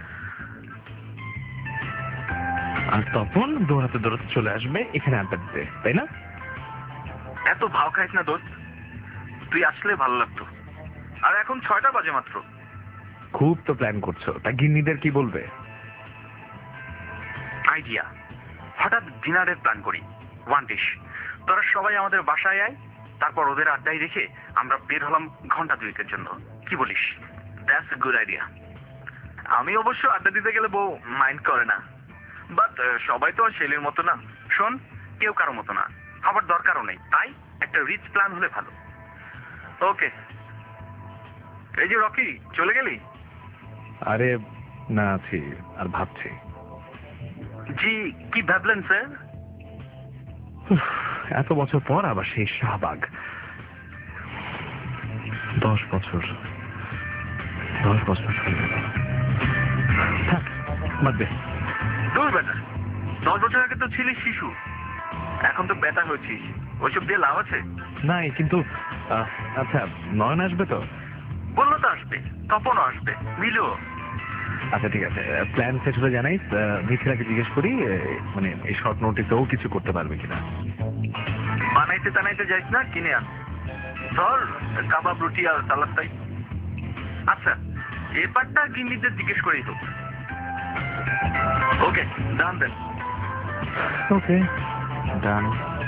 আর তখন দৌড়াতে দৌড়াতে চলে আসবে এখানে আড্ডা দিতে, তাই না? এত ভাও খাইস না দোস্ত, তুই আসলে ভালো লাগতো। আর এখন ছয়টা বাজে মাত্র। খুব তো প্ল্যান করছো, তা গিন্নিদের কি বলবে? আইডিয়া, হঠাৎ ডিনারের প্ল্যান করি। One dish. তোরা সবাই আমাদের বাসায় আয়, তারপর ওদের আড্ডায় রেখে আমরা বের হলাম ঘন্টা দুয়েকের জন্য। কি বলিস? That's a good idea. আমি অবশ্য আড্ডা দিতে গেলে বউ মাইন্ড করে না, বাট সবাই তো আর ছেলের মতো না। শোন, কেউ কারো মতো না, আবার দরকারও নেই। তাই একটা রিচ প্ল্যান হলে ভালো। ওকে। এই যে রকি, চলে গেলি? আরে না, আছি আর ভাবছি। জি, কি ভাবলেন স্যার? উফ, এত বছর পর আবার সেই শাহবাগ। দশ বছর দশ বছর হয়ে গেল। থাক, বাদ দে। দূর বেটা, দশ বছর আগে তো ছিলিস শিশু, এখন তো বেটা হয়েছিস। ওইসব দিয়ে লাভ আছে? নাই, কিন্তু আহ, আচ্ছা, নয়ন আসবে তো? বললো তো আসবে, তপনও আসবে, মিলুও। আচ্ছা ঠিক আছে, প্ল্যান সেট হলে জানাই। মিথিলাকে জিজ্ঞেস করি, আহ, মানে এই শর্ট নোটিসেও কিছু করতে পারবে কিনা। বানাইতে টানাইতে যাইস না, কিনে আন। ধর কাবাব, রুটি আর সালাদটাই। আচ্ছা, এবারটা গিন্নিদের জিজ্ঞেস করেই হোক। ওকে, ডান দেন। ওকে, ডান।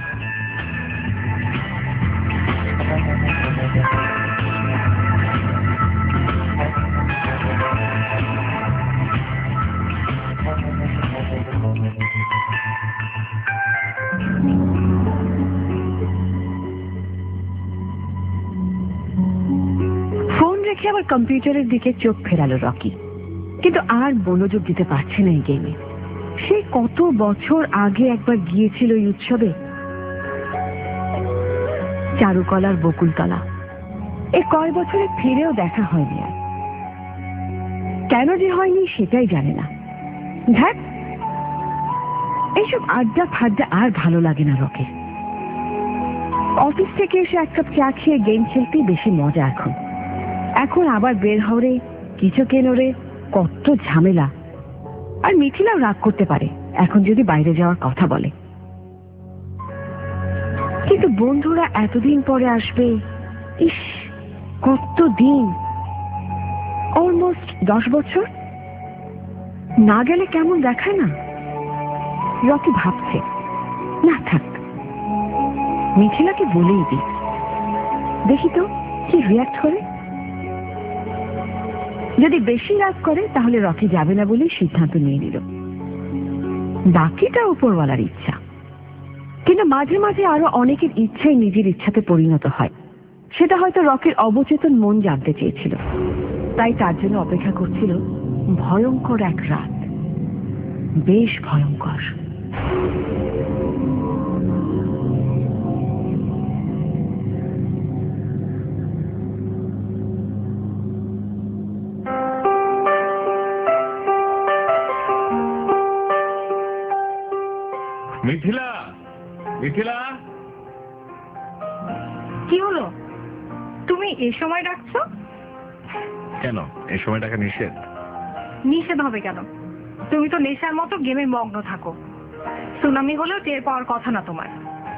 ফোন রেখে আবার কম্পিউটারের দিকে চোখ ফেরালো রকি, কিন্তু আর মনোযোগ দিতে পারছে না এই গেমে। সে কত বছর আগে একবার গিয়েছিল এই উৎসবে। চারুকলার বকুলতলা, এই কয় বছরে ফিরেও দেখা হয়নি আর। কেন যে হয়নি সেটাই জানে না। ধ্যাত, এইসব আড্ডা ফাড্ডা আর ভালো লাগে না রকির। অফিস থেকে এসে এক কাপ চা খেয়ে গেম খেলতেই বেশি মজা এখন। এখন আবার বের হরে, কিছু কেনরে, কত ঝামেলা। আর মিথিলাও রাগ করতে পারে এখন যদি বাইরে যাওয়ার কথা বলে। কিন্তু বন্ধুরা এতদিন পরে আসবে, ইস কত দিন, অলমোস্ট দশ বছর না গেলে কেমন দেখায় না। রকি ভাবছে, না থাক, মিথিলাকে বলেই দিই, দেখি তো কি রিয়াক্ট করে। যদি বেশি রাগ করে তাহলে রকি যাবে না বলেই সিদ্ধান্ত নিয়ে নিল। বাকিটা উপরওয়ালার ইচ্ছা। কিন্তু মাঝে মাঝে আরো অনেকের ইচ্ছাই নিজের ইচ্ছাতে পরিণত হয়। সেটা হয়তো রকির অবচেতন মন জানতে চেয়েছিল, তাই তার জন্য অপেক্ষা করছিল ভয়ঙ্কর এক রাত, বেশ ভয়ঙ্কর। মিথিলা, মিথিলা, কি হলো? তুমি এই সময় ডাকছো কেন? এই সময় টাকা নিষেধ? নিষেধ হবে কেন? তুমি তো নেশার মতো গেমে মগ্ন থাকো। সুনামি হলেও টের পাওয়ার কথা না তোমার।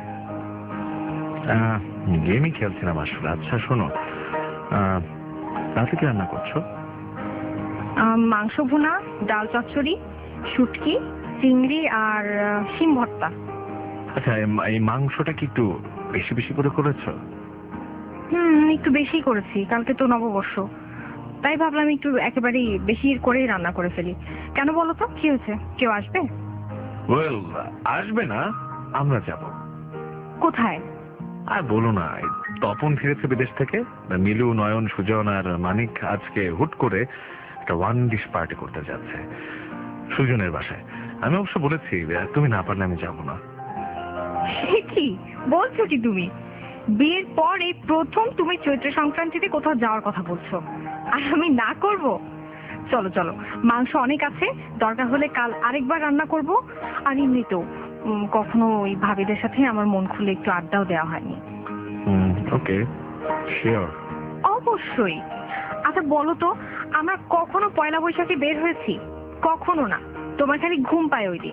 গেমই খেলছিলাম আসলে। আচ্ছা শোনো, রাতে কি রান্না করছো? মাংস ভুনা, ডাল চচ্চড়ি, শুটকি, চিংড়ি আর শিম ভর্তা। আচ্ছা, এই মাংসটা কি একটু বেশি বেশি করে করেছো? হুম, একটু বেশি করেছি, কালকে তো নববর্ষ, তাই ভাবলাম একটু একেবারে বেশি করেই রান্না করে ফেলি। কেন বলো তো, কি হয়েছে? কেউ আসবে? ওয়েল, আসবে না, আমরা যাব। কোথায়? আর বলো না, তপন ফিরেছে বিদেশ থেকে। মিলু, নয়ন, সুজন আর মানিক আজকে হুট করে একটা ওয়ান ডিশ পার্টি করতে যাচ্ছে সুজনের বাসায়। আমি অবশ্য বলেছি তুমি না পারলে আমি যাবো না। সে কি বলছো কি তুমি? বিয়ের পর এই প্রথম তুমি চৈত্র সংক্রান্তিতে কোথাও যাওয়ার কথা বলছো, আর আমি না করব? চলো চলো, মাংস অনেক আছে, দরকার হলে কাল আরেকবার রান্না করব। আর এমনিতেও কখনো ওই ভাবিদের সাথে আমার মন খুলে একটু আড্ডাও দেওয়া হয়নি। Okay, sure. অবশ্যই। আচ্ছা বলো তো, আমরা কখনো পয়লা বৈশাখে বের হয়েছি? কখনো না। তোমার খালি ঘুম পায় ওই দিন।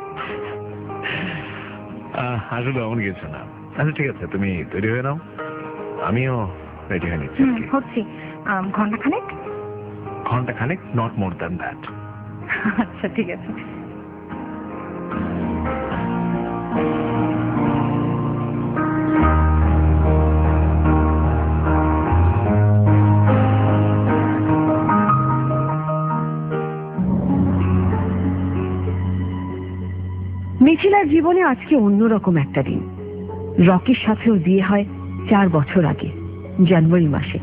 আসলে এমন কিছু না। আচ্ছা ঠিক আছে, তুমি তৈরি হয়ে নাও, আমিও রেডি হয়ে নিচ্ছি। হচ্ছি। ঘন্টা খানেক? ঘন্টা খানেক, নট মোর দ্যান দ্যাট। আচ্ছা ঠিক আছে। মিথিলার জীবনে আজকে অন্যরকম একটা দিন। রকির সাথেও বিয়ে হয় চার বছর আগে, জানুয়ারি মাসে।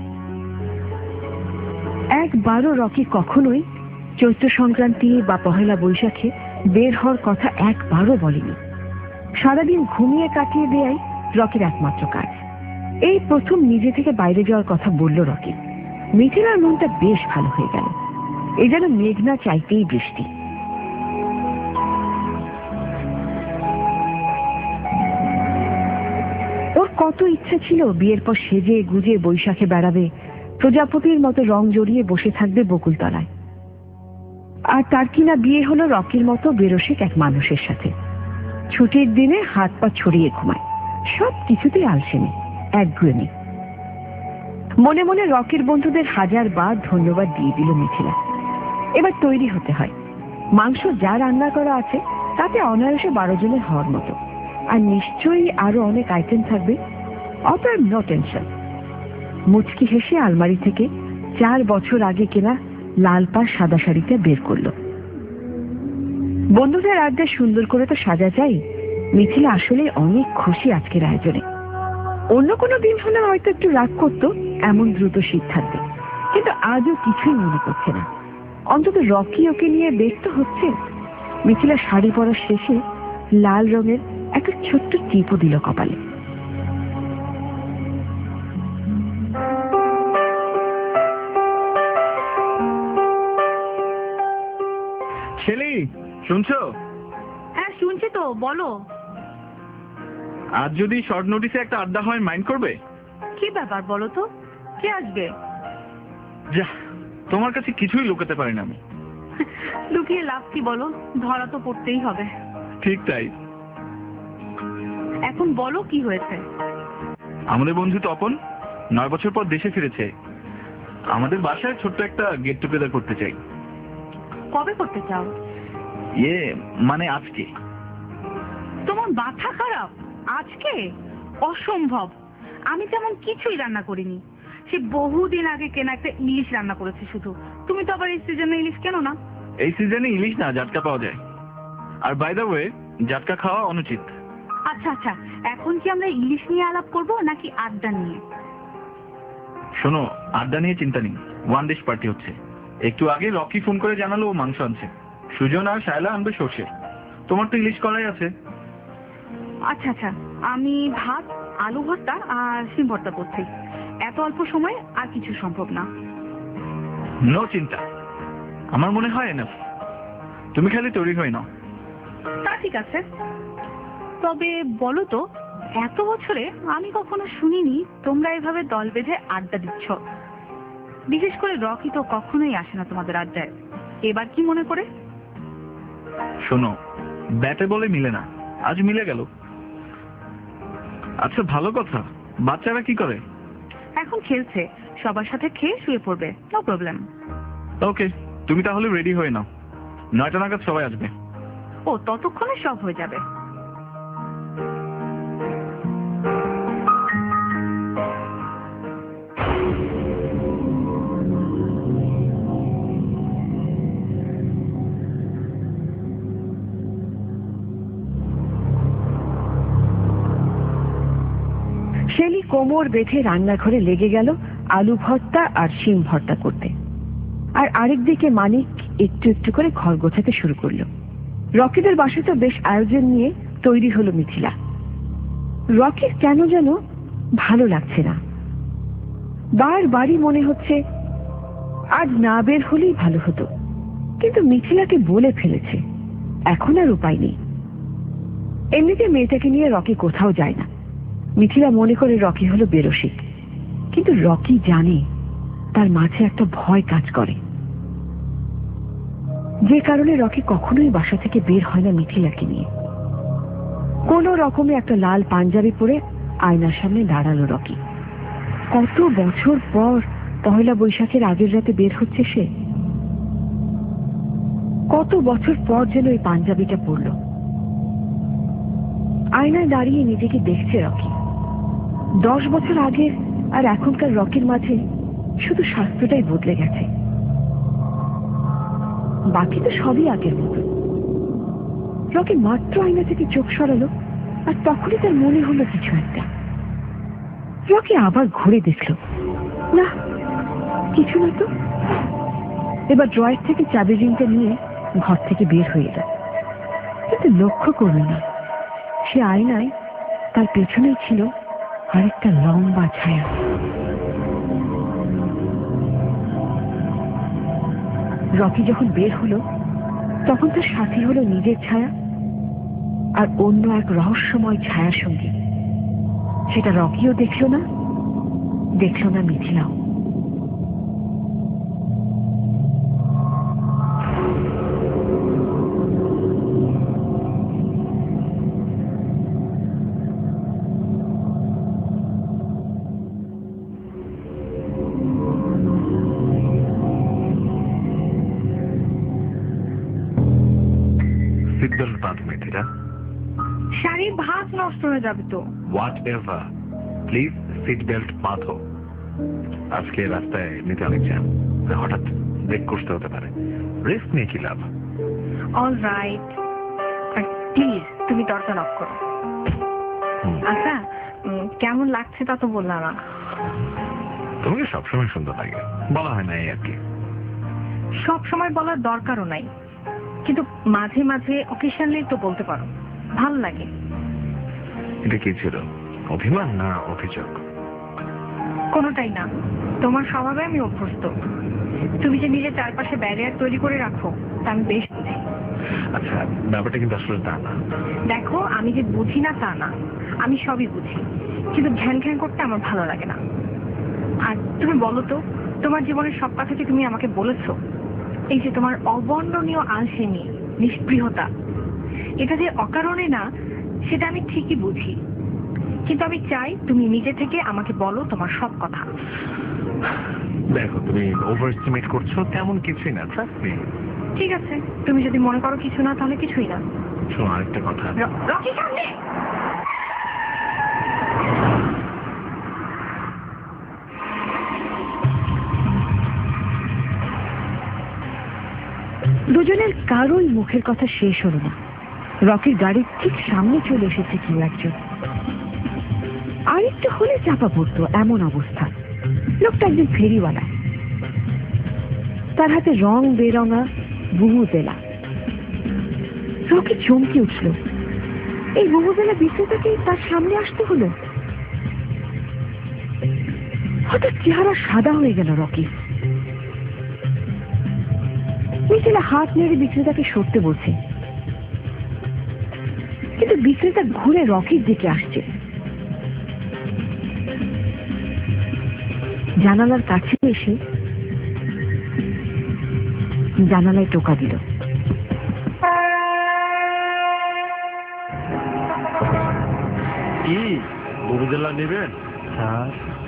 একবারও রকি কখনোই চৈত্র সংক্রান্তি বা পহেলা বৈশাখে বের হওয়ার কথা একবারও বলেনি। সারাদিন ঘুমিয়ে কাটিয়ে দেয়াই রকির একমাত্র কাজ। এই প্রথম নিজে থেকে বাইরে যাওয়ার কথা বলল রকি। মিথিলার মনটা বেশ ভালো হয়ে গেল। এ যেন মেঘনা চাইতেই বৃষ্টি। ওর কত ইচ্ছে ছিল বিয়ের পর সেজে গুজে বৈশাখে বেড়াবে, প্রজাপতির মতো রং জড়িয়ে বসে থাকবে বকুলতলায়। আর তার কিনা বিয়ে হলো রকির মতো বেরসিক এক মানুষের সাথে। ছুটির দিনে হাত পা ছড়িয়ে ঘুমায়, সব কিছুতেই আলসেমি, একগুয়েমি। মনে মনে রকির বন্ধুদের হাজার বার ধন্যবাদ দিয়ে দিল মিথিলা। এবার তৈরি হতে হয়। মাংস যা রান্না করা আছে তাতে অনায়াসে বারো জনের হওয়ার মতো, আর নিশ্চয়ই আরো অনেক আইটেম থাকবে। অতএব নো টেনশন। মুচকি হেসে আলমারি থেকে চার বছর আগে কেনা লাল পাড় সাদা শাড়িটা বের করলো। বন্ধুদের আড্ডা সুন্দর করে তো সাজা চাই। মিথিলা আসলে অনেক খুশি আজকের আয়োজনে। অন্য কোনো দিন হলে হয়তো একটু রাগ করতো এমন দ্রুত সিদ্ধান্তে, কিন্তু আজও কিছুই মনে করছে না। অন্তত রকি ওকে নিয়ে ব্যস্ত হচ্ছে। মিথিলা শাড়ি পরার শেষে লাল রঙের একটা ছোট্ট টিপও দিল কপালে। শেলি, শুনছো? হ্যাঁ শুনছি তো, বলো। আজ যদি শর্ট নোটিসে একটা আড্ডা হয় মাইন্ড করবে? কি ব্যাপার বলো তো, কে আসবে? যা, তোমার কাছে কিছুই লুকাতে পারি না আমি। লুকিয়ে লাভ কি বলো, ধরা তো পড়তেই হবে। ঠিক তাই। এখন বলো কি হয়েছে। আমাদের বন্ধু তপন নয় বছর পর দেশে ফিরেছে। আমাদের বাসায় ছোট্ট একটা গেট টুগেদার করতে চাই। কবে করতে চাও? ইয়ে মানে আজকে। তোমার মাথা খারাপ? আজকে? অসম্ভব। আমি তেমন কিছুই রান্না করিনি। সে বহুদিন আগে কেনা একটা ইলিশ রান্না করেছে শুধু। তুমি তো আবার এই সিজনে ইলিশ কেন না? এই সিজনে ইলিশ না, জাটকা পাওয়া যায়। আর বাই দ্য ওয়ে, জাটকা খাওয়া অনুচিত। আচ্ছা আচ্ছা, এখন কি আমরা ইলিশ নিয়ে আলাপ করব নাকি আড্ডা নিয়ে? শোনো, আড্ডা নিয়ে চিন্তা নেই, ওয়ান ডিশ পার্টি হচ্ছে। একটু আগে রকি ফোন করে জানালো ও মাংস আনছে। সুজন আর শায়লা আনবে সর্ষে। তোমার তো ইলিশ করাই আছে। আচ্ছা আচ্ছা, আমি ভাত, আলু ভর্তা আর শিম ভর্তা করছি। এত অল্প সময়ে আর কিছু সম্ভব না। নো চিন্তা, আমার মনে হয় এনাফ। তুমি খালি তৈরি হয়ে নাও। তা ঠিক আছে, তবে বলো তো, এত বছরে আমি কখনো শুনিনি তোমরা এভাবে দল বেঁধে আড্ডা দিচ্ছ। বিশেষ করে রকি তো কখনোই আসে না তোমাদের আড্ডায়। এবার কি মনে করে? শোনো, ব্যাটে বলে মিলে না, আজ মিলে গেল। আচ্ছা ভালো কথা, বাচ্চারা কি করে? এখন খেলছে, সবার সাথে খেয়ে শুয়ে পড়বে, নো প্রবলেম। ওকে, তুমি তাহলে রেডি হয়ে নাও, নয়টা নাগাদ সবাই আসবে। ও, ততক্ষণে সব হয়ে যাবে। শেলি কোমর বেঁধে রান্নাঘরে লেগে গেল আলু ভর্তা আর শিম ভর্তা করতে। আর আরেকদিকে মানিক একটু একটু করে ঘর গোছাতে শুরু করলো। রকিদের বাসায় তো বেশ আয়োজন নিয়ে তৈরি হলো মিথিলা। রকির কেন যেন ভালো লাগছে না। বারবারই মনে হচ্ছে আজ না বের হলেই ভালো হতো, কিন্তু মিথিলাকে বলে ফেলেছে, এখন আর উপায় নেই। এমনিতে মেয়েটাকে নিয়ে রকি কোথাও যায় না। মিথিলা মনে করে রকি হলো বেরসিক, কিন্তু রকি জানে তার মাঝে একটা ভয় কাজ করে, যে কারণে রকি কখনোই বাসা থেকে বের হয় না মিথিলাকে নিয়ে। কোন রকমে একটা লাল পাঞ্জাবি পরে আয়নার সামনে দাঁড়ালো রকি। কত বছর পর পয়লা বৈশাখের আগের রাতে বের হচ্ছে সে। কত বছর পর যেন এই পাঞ্জাবিটা পরল। আয়নায় দাঁড়িয়ে নিজেকে দেখছে রকি। দশ বছর আগের আর এখনকার রকির মাঝে শুধু স্বাস্থ্যটাই বদলে গেছে, বাকি তো সবই আগের মতো। রকি মাত্র আয়না থেকে চোখ সরালো, আর তখনই তার মনে হলো কিছু একটা। রকি আবার ঘুরে দেখল, না কিছু না তো। এবার ড্রয়ার থেকে চাবি রিংটা নিয়ে ঘর থেকে বের হয়ে এল, কিন্তু লক্ষ্য করল না সে আয়নায় তার পেছনেই ছিল আরেকটা লম্বা ছায়া। রকি যখন বের হলো তখন তার সাথী হলো নিজের ছায়া আর অন্য এক রহস্যময় ছায়ার সঙ্গে। সেটা রকিও দেখল না, দেখল না মিথিলাও। সিটবেল্ট বাঁধো মিথিলা। শাড়ির ভাঁজ নষ্ট হয়ে যাবে তো। Whatever, please seat belt বাঁধো। আজকে রাস্তায় এমনিতে অনেক জ্যাম, হঠাৎ ব্রেক করতে হতে পারে, রিস্ক নিয়ে কি লাভ। অল রাইট, প্লিজ তুমি দরজা লক করো। আচ্ছা, উম, কেমন লাগছে তা তো বললাম না। তোমাকে সবসময় সুন্দর লাগে, বলা হয় না এই আর কি। সব সময় বলার দরকারও নাই, কিন্তু মাঝে মাঝে অকেশনালি তো বলতে পারো, ভালো লাগে। এটা কি ছিল, অভিমান না অভিযোগ? কোনোটাই না, তোমার স্বভাবে আমি অভ্যস্ত। তুমি যে নিজের চারপাশে ব্যারিয়ার তৈরি করে রাখো তা আমি বেশ বুঝি। আচ্ছা ব্যাপারটা কিন্তু আসলে তা না। দেখো আমি যে বুঝি না তা না, আমি সবই বুঝি, কিন্তু ঘ্যান ঘ্যান করতে আমার ভালো লাগে না। আর তুমি বলো তো, তোমার জীবনের সব কথা কি তুমি আমাকে বলেছো? এই যে তোমার অবর্ণনীয় আলসেমি, নিষ্পৃহতা, এটা যে অকারণে না সেটা আমি ঠিকই বুঝি, কিন্তু আমি চাই তুমি নিজে থেকে আমাকে বলো তোমার সব কথা। দেখো তুমি ওভার এস্টিমেট করছো, তেমন কিছুই না, ট্রাস্ট মি। ঠিক আছে, তুমি যদি মনে করো কিছু না তাহলে কিছুই না। শোনো আরেকটা কথা, র- রকি সামনে। দুজনের কারোর মুখের কথা শেষ হলো না। রকির গাড়ির ঠিক সামনে চলে এসেছে কেউ একজন। আরেকটু হলে চাপা পড়তো এমন অবস্থা। লোকটা একজন ফেরিওয়ালা, তার হাতে রং বেরঙা বুবুজেলা। রকি চমকে উঠল, এই বুবুজেলা বিক্রেতাকে তার সামনে আসতে হলো। হঠাৎ চেহারা সাদা হয়ে গেল রকি। বিকেলা হাত নেড়ে বিক্রেতাকে সরতে বলছে, কিন্তু বিক্রেতা ঘুরে রকির দিকে আসছে। জানালার কাছে এসে জানালায় টোকা দিল। কি বুবুজেলা নেবেন? স্যার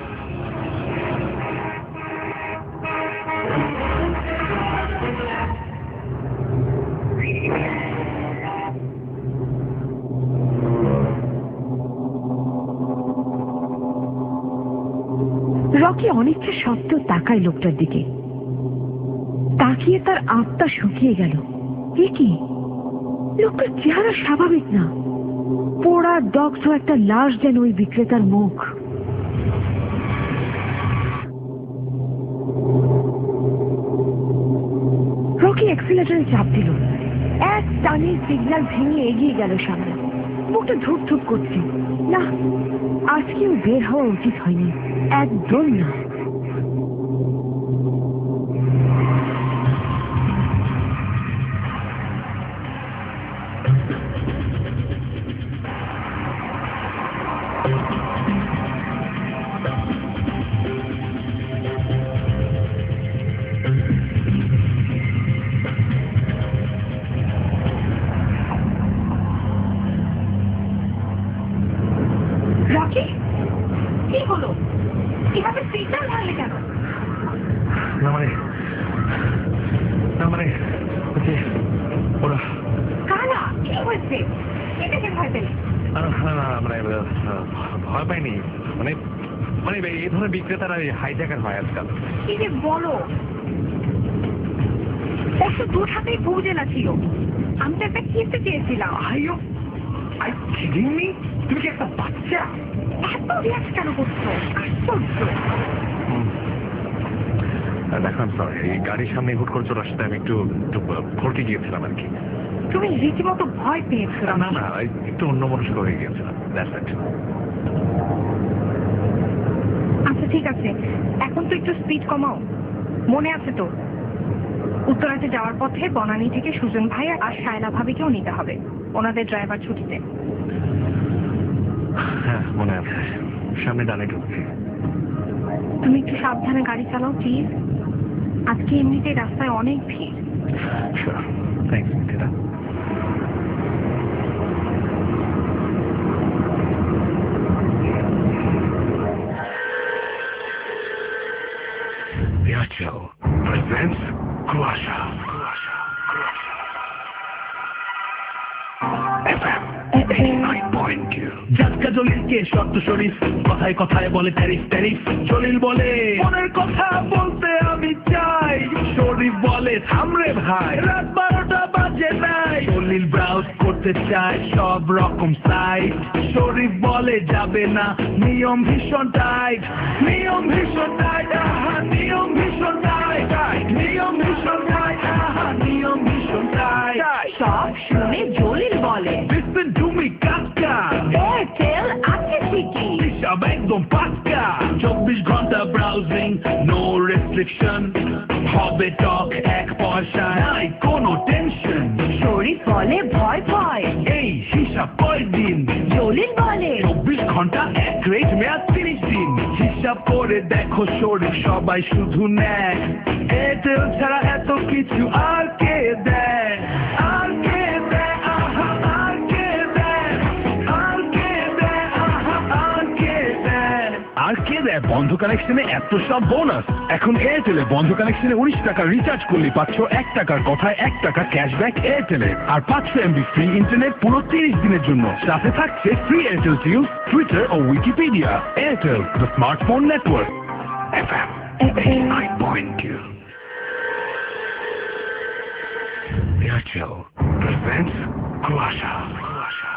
রকি অনিচ্ছা সত্ত্বেও তাকায় লোকটার দিকে। তাকিয়ে তার আত্মা শুকিয়ে গেল। এ কি, লোকটার চেহারা স্বাভাবিক না, পোড়া দগ্ধ একটা লাশ যেন ওই বিক্রেতার মুখ। রকি অ্যাক্সিলারেটরে চাপ দিল। এক টানে সিগন্যাল ভেঙে এগিয়ে গেল সামনে। মুখটা ধুপ ধুপ করছে। না, আজকেও বের হওয়া উচিত হয়নি, একদম না। রকি, কি হলো? কিভাবে সিগন্যাল মারলে কেন? না মানে না মানে ওই যে ওরা কারা? কি হয়েছে? কি দেখে ভয় পেলে? না না না, মানে আহ, ভয় পাইনি, মানে মানে এই ধরনের বিক্রেতারা হাইজ্যাকার হয় আজকাল। কি যে বলো, একটু দূর হাতেই বুবুজেলা ছিল। আমি তো একটা কিনতে চেয়েছিলাম। Are you I kidding me? তুমি কি একটা বাচ্চা? এত রিয়াক্ট কেন করছো? আশ্চর্য। দেখো আমি সরি, এই গাড়ির সামনে হুট করে চলে আসতে আমি একটু একটু ভরকে গিয়েছিলাম আর কি। তুমি রীতিমতো ভয় পেয়েছো। না না, একটু অন্য মনস্ক হয়ে গিয়েছিলাম। আচ্ছা ঠিক আছে, এখন তো একটু স্পিড কমাও। মনে আছে তো, উত্তরাতে যাওয়ার পথে বনানী থেকে সুজন ভাই আর শায়লা ভাবিকেও নিতে হবে, ওনাদের ড্রাইভার ছুটিতে। হ্যাঁ মনে আছে, সামনে ডানে ঢুকছি। তুমি একটু সাবধানে গাড়ি চালাও প্লিজ, আজকে এমনিতেই রাস্তায় অনেক ভিড়। Sure. Thanks, Nikita. Viaggio presents Kuasha. Kuasha. Kuasha. F M eighty-nine point two. জাটকা জলিলকে শর্ত শরীফ, কথায় কথায় বলে ট্যারিফ ট্যারিফ। জলিল বলে মনের কথা বলতে আমি চাই, শরীফ বলে থামরে ভাই রাত বারোটা বাজে নাই। জলিল ব্রাউজ করতে চায় সব রকম সাইট, শরীফ বলে যাবে না, নিয়ম ভীষণ টাইট, নিয়ম ভীষণ টাইট, আহা নিয়ম ভীষণ টাইট, নিয়ম ভীষণ টাইট, আহা নিয়ম ভীষণ টাইট। সব শুনে জলিল বলে Listen to me কাকা, এয়ারটেল আছে ঠিকই, হিসাব একদম পাক্কা। চব্বিশ ঘন্টা ব্রাউজিং, নো রেস্ট্রিকশন, হবে টক এক পয়সা নাই কোনো টেনশন। শরীফ বলে হিসাব পরের দিন জলিল বলে চব্বিশ ঘন্টা এক রেট মেয়াদ তিরিশ দিন হিসাব করে দেখো সরে সবাই শুধু নেয় এয়ারটেল ছাড়া এত কিছু আর কে দেয় আর কে দেয় আহা আর কে দেয় আর কে দেয় আহা আর কে দেয় আর কে দেয় বন্ধ কানেকশনে এত সব বোনাস এখন এয়ারটেলে বন্ধ কানেকশনে উনিশ টাকা রিচার্জ করলে পাচ্ছ এক টাকার কথায় এক টাকা ক্যাশব্যাক এয়ারটেলে আর পাঁচশো এমবি ফ্রি ইন্টারনেট পুরো তিরিশ দিনের জন্য সাথে থাকছে ফ্রি এয়ারটেল নিউজ টুইটার ও Wikipedia Airtel the smartphone network F M nine point two Airtel presents Kuasha Kuasha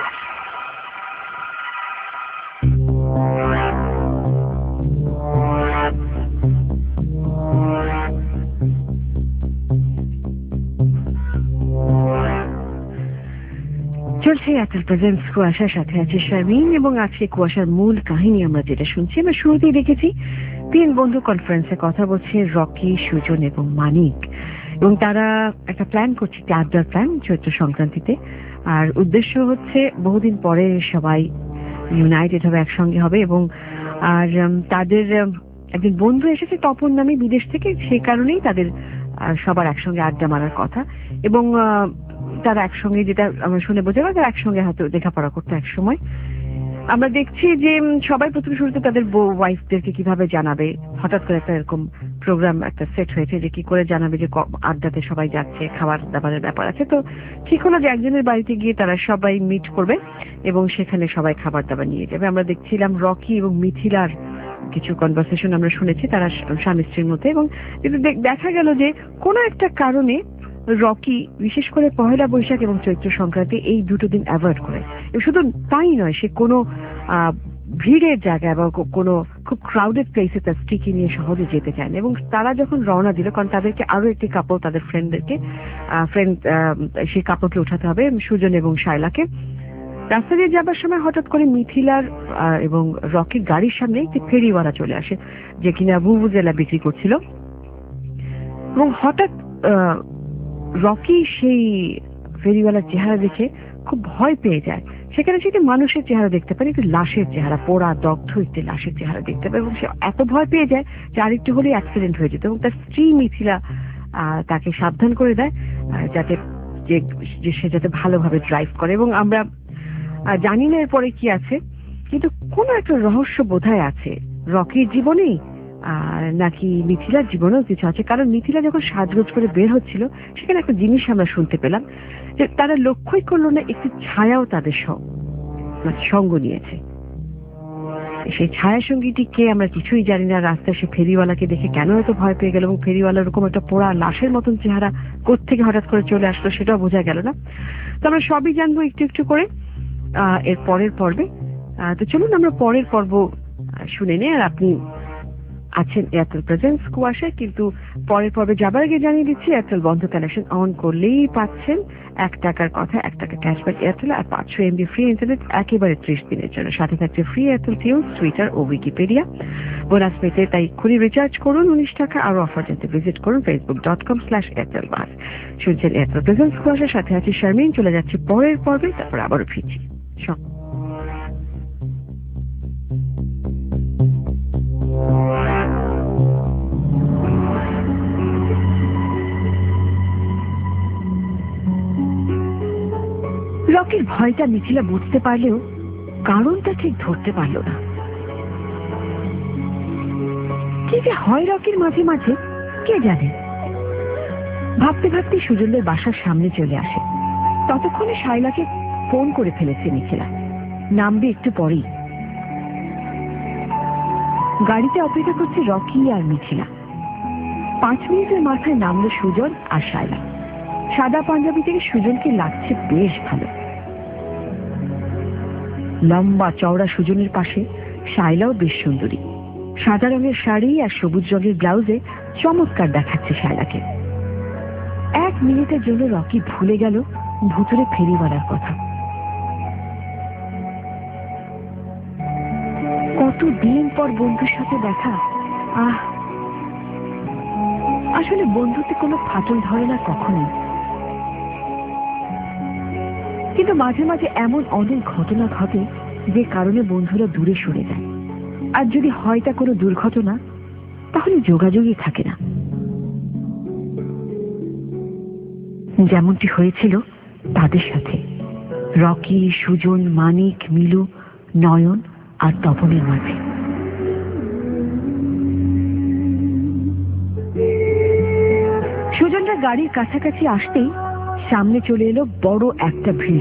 চলছে এয়ারটেল প্রেজেন্টস কুয়াশার সাথে আছে শারমিন এবং আজকে কুয়াশার মূল কাহিনী আমরা যেটা শুনছি আমরা শুরুতেই দেখেছি তিন বন্ধু কনফারেন্সে কথা বলছে রকি সুজন এবং মানিক এবং তারা একটা প্ল্যান করছে একটা আড্ডার প্ল্যান চৈত্র সংক্রান্তিতে আর উদ্দেশ্য হচ্ছে বহুদিন পরে সবাই ইউনাইটেড হবে একসঙ্গে হবে এবং আর তাদের একজন বন্ধু এসেছে তপন নামে বিদেশ থেকে সেই কারণেই তাদের সবার একসঙ্গে আড্ডা মারার কথা এবং তারা একসঙ্গে যেটা আমরা শুনে বোঝা গেল তারা একসঙ্গে হয়তো লেখাপড়া করতো এক সময় আমরা দেখছি যে সবাই প্রথম শুরুতে তাদের ওয়াইফদেরকে কিভাবে জানাবে হঠাৎ করে একটা এরকম প্রোগ্রাম একটা সেট হয়েছে যে কি করে জানাবে যে আড্ডাতে সবাই যাচ্ছে খাবার দাবারের ব্যাপার আছে তো ঠিক হলো যে একজনের বাড়িতে গিয়ে তারা সবাই মিট করবে এবং সেখানে সবাই খাবার দাবার নিয়ে যাবে আমরা দেখছিলাম রকি এবং মিথিলার কিছু কনভারসেশন আমরা শুনেছি তারা স্বামী স্ত্রীর মধ্যে এবং দেখা গেল যে কোনো একটা কারণে রকি বিশেষ করে পহেলা বৈশাখ এবং চৈত্র সংক্রান্তি এই দুটো দিন অ্যাভয়েড করে এবং শুধু তাই নয় সে কোনো ভিড়ের জায়গায় বা কোনো খুব ক্রাউডেড প্লেসে তার স্ত্রীকে নিয়ে সহজে যেতে চায় না এবং তারা যখন রওনা দিল কারণ তাদেরকে আরো একটি কাপড় তাদের ফ্রেন্ডদেরকে ফ্রেন্ড সেই কাপড়কে উঠাতে হবে সুজন এবং শায়লাকে রাস্তা দিয়ে যাবার সময় হঠাৎ করে মিথিলার এবং রকির গাড়ির সামনে একটি ফেরিওয়ালা চলে আসে যে কিনা বুবুজেলা বিক্রি করছিল এবং হঠাৎ রকি সেই ফেরিওয়ালার চেহারা দেখে খুব ভয় পেয়ে যায় সেখানে সে একটি মানুষের চেহারা দেখতে পারে একটি লাশের চেহারা পোড়া দগ্ধ একটি লাশের চেহারা দেখতে পারে এবং সে এত ভয় পেয়ে যায় যে আরেকটু হলেই অ্যাক্সিডেন্ট হয়ে যেত এবং তার স্ত্রী মিথিলা তাকে সাবধান করে দেয় যাতে যে সে যাতে ভালোভাবে ড্রাইভ করে এবং আমরা জানি না এরপরে কি আছে কিন্তু কোনো একটা রহস্য বোধহয় আছে রকির জীবনেই আর নাকি মিথিলার জীবনেও কিছু আছে কারণ মিথিলা যখন সাজগোজ করে বের হচ্ছিল সেখানে একটা জিনিস আমরা শুনতে পেলাম যে তারা লক্ষ্যই করলো না একটি ছায়াও তাদের সঙ্গ নিয়েছে সেই ছায়া সঙ্গীটি কে আমরা কিছুই জানি না রাস্তায় সে ফেরিওয়ালাকে দেখে কেন এত ভয় পেয়ে গেল এবং ফেরিওয়ালার ওরকম একটা পোড়া লাশের মতন চেহারা কোত্থেকে হঠাৎ করে চলে আসলো সেটাও বোঝা গেল না তো আমরা সবই জানবো একটু একটু করে আহ এর পরের পর্বে তো চলুন আমরা পরের পর্ব শুনে নিই আর আপনি আছেন এয়ারটেল প্রেজেন্টস কুয়াশায় কিন্তু পরের পর্বে যাবার আগে জানিয়ে দিচ্ছি এয়ারটেল বন্ধ কানেকশন অন করলেই পাচ্ছেন এক টাকার কথা এক টাকা ক্যাশব্যাক এয়ারটেল আর পাঁচশো এমবি ফ্রি ইন্টারনেট একেবারে ত্রিশ দিনের জন্য সাথে থাকছে ফ্রি এয়ারটেল নিউজ টুইটার ও উইকিপিডিয়া বোনাস পেতে তাই এক্ষুনি রিচার্জ করুন উনিশ টাকা আরো অফার জানতে ভিজিট করুন Facebook dot com slash Airtel বাস শুনছেন এয়ারটেল প্রেজেন্টস কুয়াশার সাথে আছে শারমিন চলে যাচ্ছে পরের পর্বে তারপর আবারও ফিরছি সব রকির ভয়টা মিথিলা বুঝতে পারলেও কারণটা ঠিক ধরতে পারল না কি যে হয় রকির মাঝে মাঝে কে জানে ভাবতে ভাবতে সুজনদের বাসার সামনে চলে আসে ততক্ষণে শায়লাকে ফোন করে ফেলেছে মিথিলা নামবে একটু পরেই গাড়িতে অপেক্ষা করছে রকি আর মিথিলা পাঁচ মিনিটের মাথায় নামলো সুজন আর শায়লা সাদা পাঞ্জাবি থেকে সুজনকে লাগছে বেশ ভালো লম্বা চওড়া সুজনের পাশে শায়লাও বেশ সুন্দরী সাদা রঙের শাড়ি আর সবুজ রঙের ব্লাউজে চমৎকার দেখাচ্ছে শায়লাকে এক মিনিটের জন্য রকি ভুলে গেল ভুতুরে ফেরিওয়ালার কথা কতদিন পর বন্ধুর সাথে দেখা আহ আসলে বন্ধুতে কোনো ফাটল ধরে না কখনোই কিন্তু মাঝে মাঝে এমন অনেক ঘটনা ঘটে যে কারণে বন্ধুরা দূরে সরে যায়। আর যদি হয় তা কোনো দুর্ঘটনা, তাহলে যোগাযোগই থাকে না। যেমনটি হয়েছিল তাদের সাথে, রকি, সুজন, মানিক, মিলু, নয়ন আর তপনের মাঝে। সুজনরা গাড়ির কাছাকাছি আসতেই সামনে চলে এলো বড় একটা ভিড়।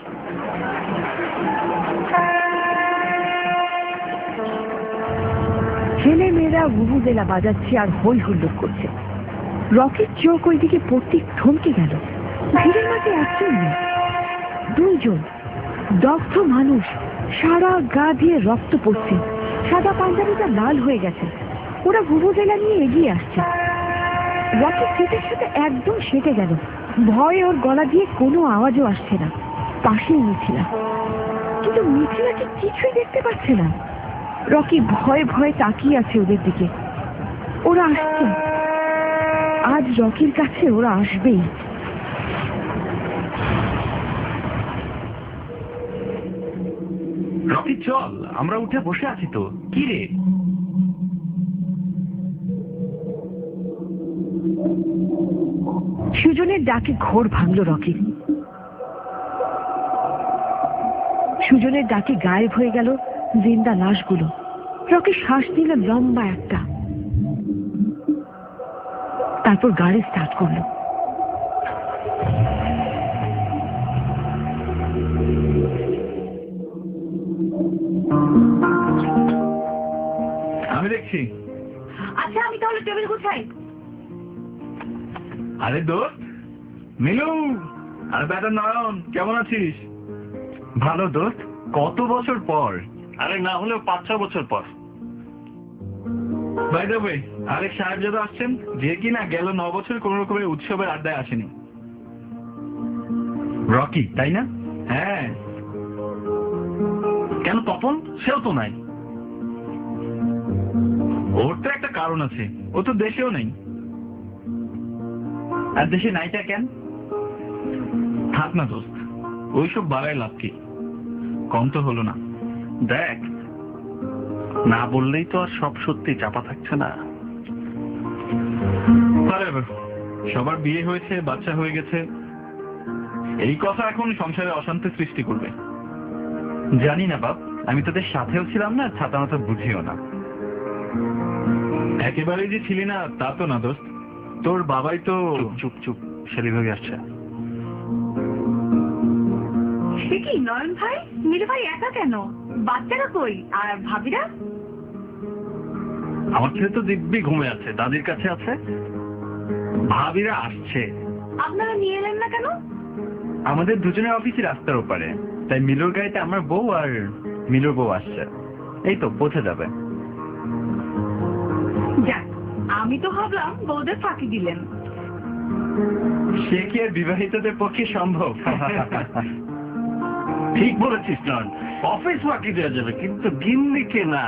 ছেলে মেয়েরা বুবুজেলা বাজাচ্ছে আর হই হুল্লোড় করছে। রকির চোখ ওই দিকে পড়তে থমকে গেল। ভিড়ের মাঝে একজন নেই, দুইজন দগ্ধ মানুষ, সারা গা দিয়ে রক্ত পড়ছে, সাদা পাঞ্জাবিটা লাল হয়ে গেছে। ওরা বুবুজেলা নিয়ে এগিয়ে আসছে। রকি সিটের সাথে একদম সেটে গেল। ভয়ে ওর গলা দিয়ে কোনো আওয়াজও আসছে না। পাশেই মিছিলা, কিন্তু মিছিলাকে কিছুই দেখতে পাচ্ছে না। রকি ভয়ে ভয়ে তাকিয়ে আছে ওদের দিকে। ওরা আসছে, আজ রকির কাছে ওরা আসবেই। রকি চল, আমরা উঠে বসে আছি তো। কি রে? সুজনের ডাকে ঘোর ভাঙল রকি। সুজনের ডাকে গায়েব হয়ে গেল জিন্দা লাশগুলো। রকি শ্বাস নিল লম্বা একটা, তারপর গাড়ি স্টার্ট করলো। আমি দেখছি। আচ্ছা, আমি তাহলে টেবিল গুছাই। আরে দোস্ত, মিলু, আরে বেটা নয়ন, কেমন আছিস? ভালো দোস্ত, কত বছর পর। আরে না হলেও পাঁচ ছ বছর পর। বাই দ্য ওয়ে, আরেক সাহেবজাদা আসছেন, যে কিনা গেল ন বছর কোন রকমের উৎসবের আড্ডায় আসেনি। রকি, তাই না? হ্যাঁ। কেন তপন? সেও তো নাই। ওর তো একটা কারণ আছে, ও তো দেশেও নেই। আর দেশে নাইটা কেন? থাক না দোস্ত, ওইসব বাড়ায় লাভ কি? কম তো হলো না। দেখ, না বললেই তো আর সব সত্যি চাপা থাকছে না। সবার বিয়ে হয়েছে, বাচ্চা হয়ে গেছে, এই কথা এখন সংসারে অশান্তি সৃষ্টি করবে। জানি না বাপ, আমি তোদের সাথেও ছিলাম না, ছাতা মাথা বুঝিও না। একেবারেই যে ছিলি না তা তো না দোস্ত, তোর বাবাই তো। চুপ চুপ চুপ, সেলিভাবে আসছে। সে কি নয়ন ভাই, মিলু ভাই একা কেন? বাচ্চারা কই? আর ভাবিরা? আমার ছেলে তো দিব্যি ঘুমে আছে, দাদির কাছে আছে। ভাবিরা আসছে। আপনারা নিয়ে এলেন না কেন? আমাদের দুজনের অফিসে রাস্তার ওপারে, তাই মিলুর গাড়িতে আমার বউ আর মিলুর বউ আসছে। এই তো পৌঁছে যাবে। যাক, আমি তো ভাবলাম বউদের ফাঁকি দিলেন। সে কি আর বিবাহিতদের পক্ষে সম্ভব? ঠিক বলেছিস নন, অফিস ফাঁকি দেওয়া যাবে, কিন্তু গিন্নিকে না।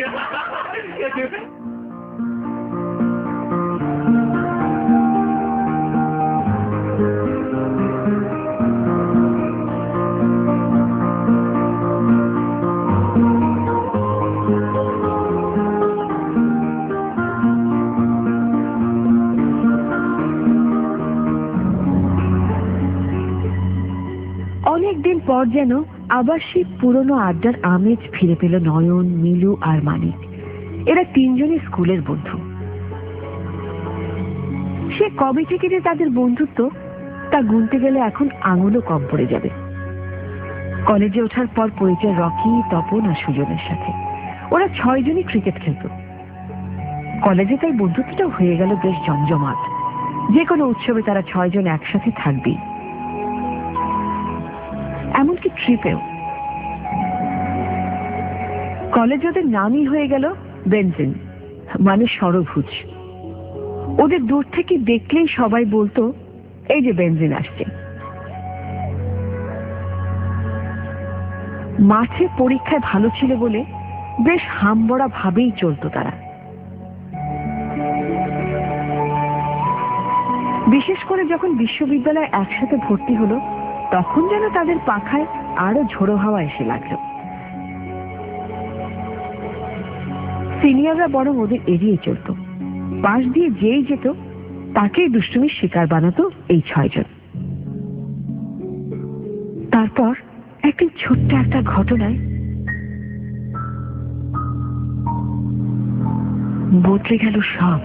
অনেকদিন পর যেন আবার সেই পুরনো আড্ডার আমেজ ফিরে পেল নয়ন, মিলু আর মানিক। এরা তিনজনই স্কুলের বন্ধু। সে কবে থেকে যে তাদের বন্ধুত্ব তা গুনতে গেলে এখন আঙুলও কম পড়ে যাবে। কলেজে ওঠার পর পরিচয় রকি, তপন আর সুজনের সাথে। ওরা ছয়জনই ক্রিকেট খেলত। কলেজে তাই বন্ধুত্বটাও হয়ে গেল বেশ জমজমাট। যে কোনো উৎসবে তারা ছয়জন একসাথে থাকবেই, এমনকি ট্রিপেও। কলেজ ওদের নামই হয়ে গেল বেনজিন, মানে ষড়ভুজ। ওদের দূর থেকে দেখলেই সবাই বলতো, এই যে বেনজিন আসছে। মাঠে পরীক্ষায় ভালো ছিল বলে বেশ হামবড়া ভাবেই চলতো তারা। বিশেষ করে যখন বিশ্ববিদ্যালয়ে একসাথে ভর্তি হলো, তখন যেন তাদের পাখায় আরো ঝোড়ো হাওয়া এসে লাগলো। সিনিয়ররা বরং ওদের এড়িয়ে চলত, পাশ দিয়ে যেই যেত তাকেই দুষ্টুমির শিকার বানাতো এই ছয়জন। তারপর একদিন ছোট্ট একটা ঘটনায় বদলে গেল সব।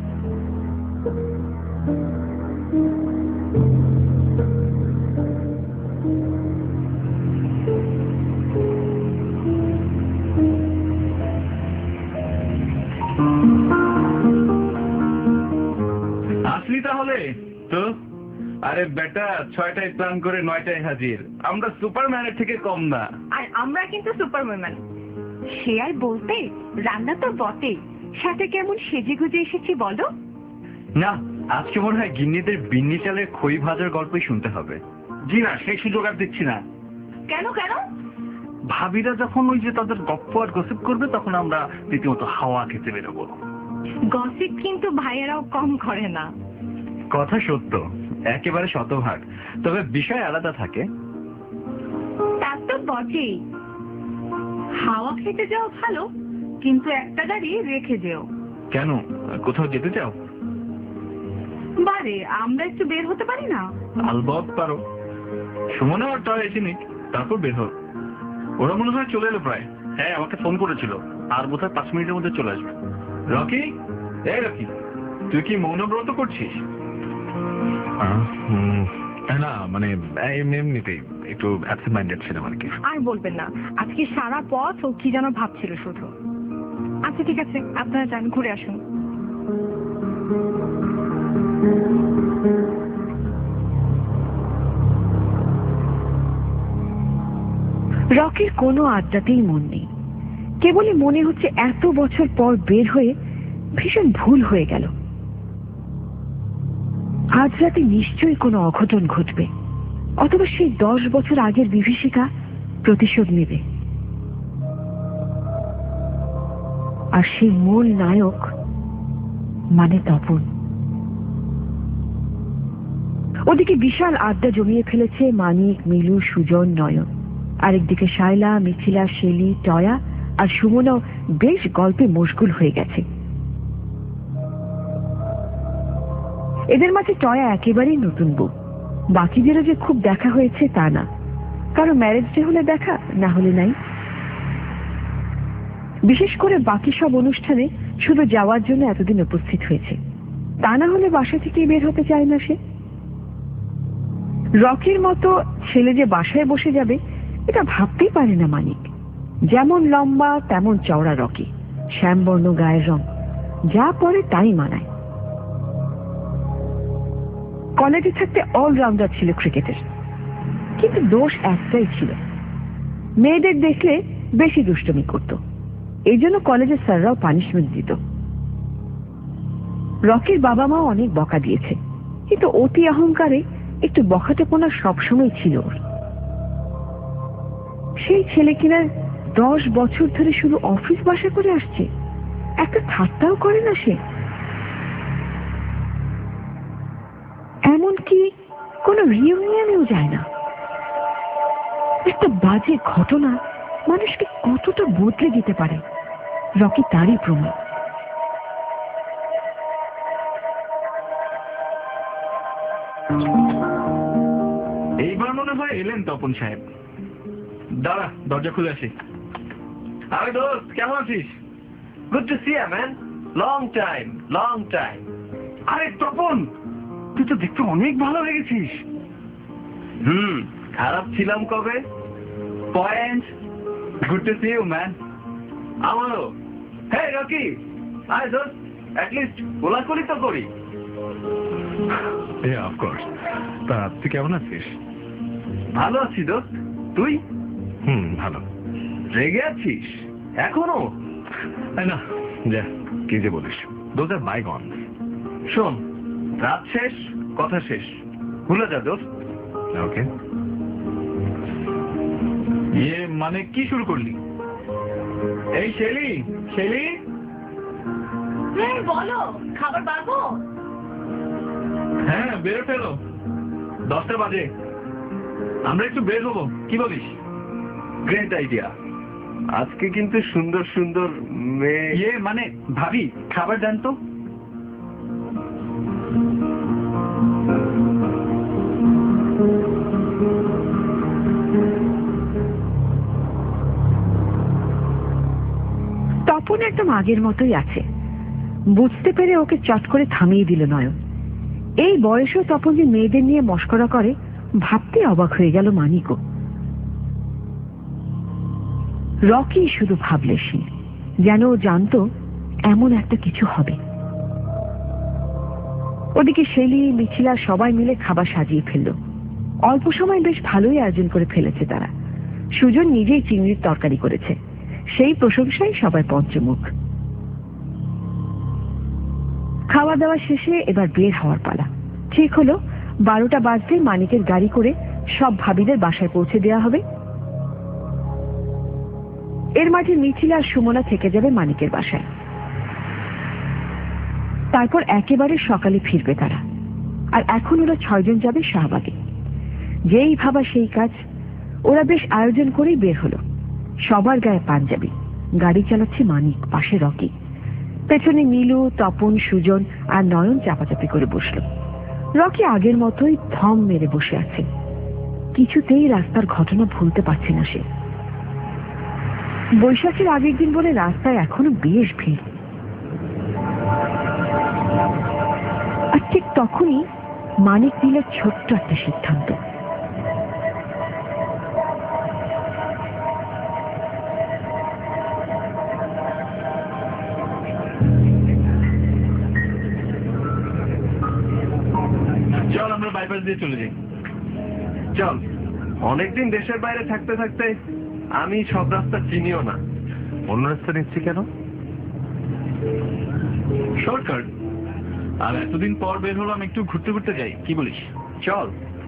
আসলি তাহলে তো? আরে বেটা, ছয়টায় প্ল্যান করে নয়টায় হাজির। আমরা সুপারম্যানের থেকে কম না। আর আমরা কিন্তু সুপারম্যান। সে আর বলতে, রান্না তো বটে, সাথে কেমন সেজে গুজে এসেছি বলো। না, আজকে মনে হয় গিন্নিদের বিন্নি চালের খই ভাজার গল্পই শুনতে হবে। জি না, সেই সুযোগ আর দিচ্ছি না। কেন কেন? ভাবিরা যখন ওই যে তাদের গপ্প আর গসিপ করবে, তখন আমরা রীতিমতো হাওয়া খেতে বেরোবো। গসিপ কিন্তু ভাইয়েরাও কম করে না। কথা সত্য, একেবারে শতভাগ, তবে বিষয় আলাদা থাকে। তা তো বটেই। হাওয়া খেতে যাও ভালো, কিন্তু একটা গাড়ি রেখে যেও। কেন, কোথাও যেতে চাও? বারে, আমরা একটু বের হতে পারি না? আলবত পারো। সুমনা আর টয় এসে নিক, তারপর বের হোক। ওরা মনে হয় চলে এলো প্রায়। হ্যাঁ, আমাকে ফোন করেছিল, আর বোধহয় পাঁচ মিনিটের মধ্যে চলে আসবে। রকি, এই রকি, তুই কি মৌনব্রত করছিস? না, মানে এমনিতেই একটু অ্যাবসেন্ট মাইন্ডেড ছিলাম আর কি। আর বলবেন না, আজকে সারা পথ ও কি যেন ভাবছিল শুধু। আচ্ছা ঠিক আছে, আপনারা যান, ঘুরে আসুন। রকির কোনো আড্ডাতেই মন নেই। কেবলই মনে হচ্ছে এত বছর পর বের হয়ে ভীষণ ভুল হয়ে গেল। আজ রাতে নিশ্চয়ই কোনো অঘটন ঘটবে, অথবা সেই দশ বছর আগের বিভীষিকা প্রতিশোধ নেবে। আর সেই মূল নায়ক মানে তপন। ওদিকে বিশাল আড্ডা জমিয়ে ফেলেছে মানিক, মিলু, সুজন, নয়ন। আরেকদিকে শায়লা, মিথিলা, শেলি, টয়া আর সুমনাও বেশ গল্পে মশগুল হয়ে গেছে। এদের মাঝে টয়া একেবারেই নতুন বউ। বাকিদেরও যে খুব দেখা হয়েছে তা না, কারো ম্যারেজ ডে হলে দেখা, না হলে নাই। বিশেষ করে বাকি সব অনুষ্ঠানে শুধু যাওয়ার জন্য এতদিন উপস্থিত হয়েছে, তা না হলে বাসা থেকেই বের হতে চায় না সে। রকির মতো ছেলে যে বাসায় বসে যাবে এটা ভাবতেই পারে না মানিক। যেমন লম্বা তেমন চওড়া রকি, শ্যামবর্ণ গায়ের রং, যা পরে তাই মানায়। কলেজে থাকতে অলরাউন্ডার ছিল ক্রিকেটের, কিন্তু দোষ একটাই ছিল, মেয়েদের দেখলে বেশি দুষ্টুমি করত। এই জন্য কলেজের স্যাররাও পানিশমেন্ট দিত। রকির বাবা মা অনেক বকা দিয়েছে, কিন্তু অতি অহংকারে একটু বখাটেপনা সবসময় ছিল ওর। সেই ছেলে কিনা দশ বছর ধরে শুধু অফিস বাসা করে আসছে, একটা ঠাট্টাও করে না সে। এমনকি কোনো রিউনিয়নেও যায় না। একটা বাজে ঘটনা মানুষকে কতটা বদলে দিতে পারে, রকি তারই প্রমাণ। এইবার মনে হয় এলেন তপন সাহেব। দাঁড়া, দরজা খুলে আসি। আরে দোস্ত, কেমন আছিস? Good to see you man, long time long time. আরে তপন, তুই তো দেখতে অনেক ভালো হয়ে গেছিস। হুম, খারাপ ছিলাম কবে? Point. Good to see you man. আমারও। হ্যাঁ রকি, আয় দোস্ত, অ্যাটলিস্ট কোলাকুলি তো করি। হ্যাঁ, অফকোর্স। তা তুই কেমন আছিস? ভালো আছি দোস্ত, তুই? হুম, ভালো। রেগে আছিস এখনো? না, যা কি যে বলিস, দোজ আর বাইগন। শোন, রাত শেষ, কথা শেষ, ভুলে যা দোস্ত। ওকে। ইয়ে মানে কি শুরু করলি? এই শেলি, শেলি, বলো, খাবার পাবো? হ্যাঁ বেরো ফেলো, দশটা বাজে। আমরা একটু বের হবো, কি বলিস? Great idea. আজকে কিন্তু সুন্দর সুন্দর মেয়ে। ইয়ে মানে ভাবি, খাবার দেন তো। তপন একদম আগের মতোই আছে। বুঝতে পেরে ওকে চট করে থামিয়ে দিল নয়ন। এই বয়সেও তপন যে মেয়েদের নিয়ে মশকরা করে ভাবতে অবাক হয়ে গেল মানিকও। রকি শুধু ভাবলেশীন, যেন ও জানতো এমন একটা কিছু হবে। ওদিকে শেলি, মিছিলা সবাই মিলে খাবার সাজিয়ে ফেলল। অল্প সময় বেশ ভালোই আয়োজন করে ফেলেছে তারা। সুজন নিজেই চিংড়ির তরকারি করেছে, সেই প্রশংসায় সবাই পঞ্চমুখ। খাওয়া দাওয়া শেষে এবার বের হওয়ার পালা। ঠিক হলো বারোটা বাজলে মানিকের গাড়ি করে সব ভাবিদের বাসায় পৌঁছে দেওয়া হবে। এর মাঝে মিছিলা আর সুমনা থেকে যাবে মানিকের বাসায়। তারপর একেবারে সকালে ফিরবে তারা। আর এখন ওরা ছয়জন যাবে শাহবাগে। যেই ভাবা সেই কাজ। ওরা বেশ আয়োজন করেই বের হলো। সবার গায়ে পাঞ্জাবি, গাড়ি চালাচ্ছে মানিক, পাশে রকি, পেছনে নীলু, তপন, সুজন আর নয়ন চাপাচাপি করে বসলো। রকি আগের মতোই থম মেরে বসে আছে। কিছুতেই রাস্তার ঘটনা ভুলতে পারছে না সে। বৈশাখের আগের দিন বলে রাস্তায় এখনো বেশ ভিড়। আর ঠিক তখনই মানিক নিল ছোট্ট একটা সিদ্ধান্ত। চল আমরা বাইপাস দিয়ে চলে যাই। চল। অনেকদিন দেশের বাইরে থাকতে থাকতে আমি সব রাস্তা চিনিও না। অন্য রাস্তা নিচ্ছি কেন? শর্টকাট। আর এতদিন পর বের হলাম, একটু ঘুরতে ঘুরতে যাই, কি বলিস? চল।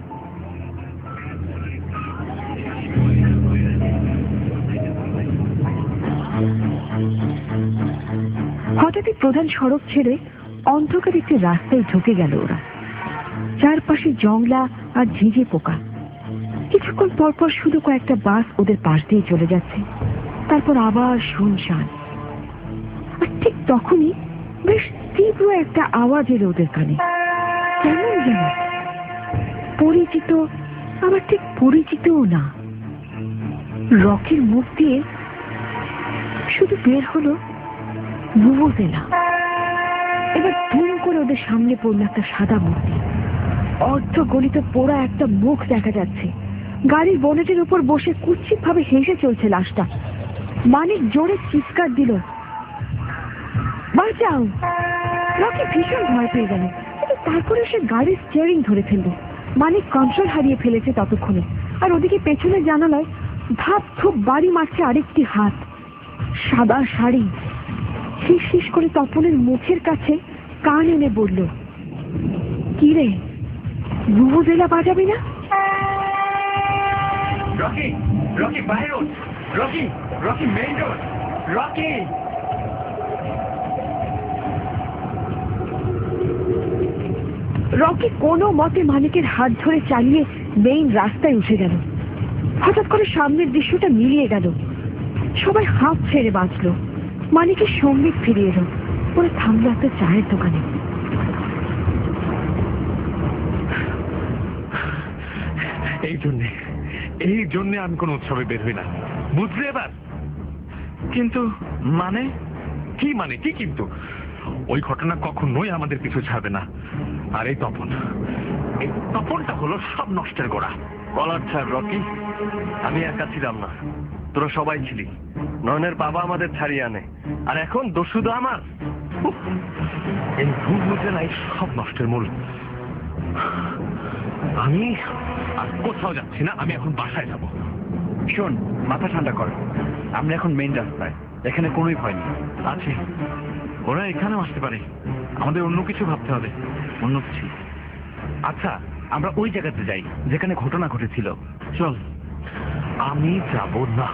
হঠাৎই প্রধান সড়ক ছেড়ে অন্ধকার একটি রাস্তায় ঢুকে গেল ওরা। চারপাশে জংলা আর ঝিঝে পোকা। কিছুক্ষণ পরপর শুধু কয়েকটা বাস ওদের পাশ দিয়ে চলে যাচ্ছে, তারপর আবার শুনশান। আর ঠিক তখনই বেশ তীব্র একটা আওয়াজ এলো ওদের কানে। কেমন যেন পরিচিত, আবার ঠিক পরিচিতও না। রকির মুখ দিয়ে শুধু বের হলো বুবুজেলা। এবার ধুম করে ওদের সামনে পড়লো একটা সাদা মূর্তি। অর্ধ গলিত পোড়া একটা মুখ দেখা যাচ্ছে। গাড়ির বনেটের উপর বসে কুৎসিত ভাবে হেসে চলছে লাশটা। মানিক জোরে চিৎকার দিল, বাঁচাও! রকি ভীষণ ভয় পেয়ে গেল, কিন্তু তারপরে সে গাড়ির স্টিয়ারিং ধরে ফেলল। মানিক কন্ট্রোল হারিয়ে ফেলেছে ততক্ষণে। আর ওদিকে পেছনে জানালায় ধাপ ধুপ বাড়ি মারছে আরেকটি হাত। সাদা শাড়ি। শিস শিস করে তপনের মুখের কাছে কান এনে বলল, কি রে, বুবুজেলা বাজাবি না? রকি, রকি বাইরে road, Rocky, Rocky main road, Rocky. Rocky কোনো মতে মানিকের হাত ধরে চালিয়ে মেইন রাস্তায় উঠে গেল। হঠাৎ করে সামনের দৃশ্যটা মিলিয়ে গেল। সবাই হাঁপ ছেড়ে বাঁচল। মানিকের সঙ্গীত ফিরে এলো। ওরা থামলো একটা চায়ের দোকানে। এই জন্যে এই জন্যে আমি কোনো উৎসবে বের হই না, বুঝলে এবার? কিন্তু মানে কি মানে কি? কিন্তু ওই ঘটনা কখনোই আমাদের পিছু ছাড়বে না। আর এই তপন, এই তপনটা হলো সব নষ্টের গোড়া। কলার ছাড় রকি। আমি একা ছিলাম না, তোরা সবাই ছিলি। নয়নের বাবা আমাদের ছাড়িয়ে আনে, আর এখন দোষ শুধু আমার। উফ, এই ভুল বুঝে নাই সব নষ্টের মূল। আমি আর কোথাও যাচ্ছি না, আমি এখন বাসায় যাব। শোন, মাথা ঠান্ডা কর। আমরা এখন মেইন রাস্তায়, এখানে কোনোই ভয় নেই। আছে, ওরা এখানেও আসতে পারে। আমাদের অন্য কিছু ভাবতে হবে। অন্য কিছু? আচ্ছা, আমরা ওই জায়গাতে যাই যেখানে ঘটনা ঘটেছিল। চল। আমি যাব না।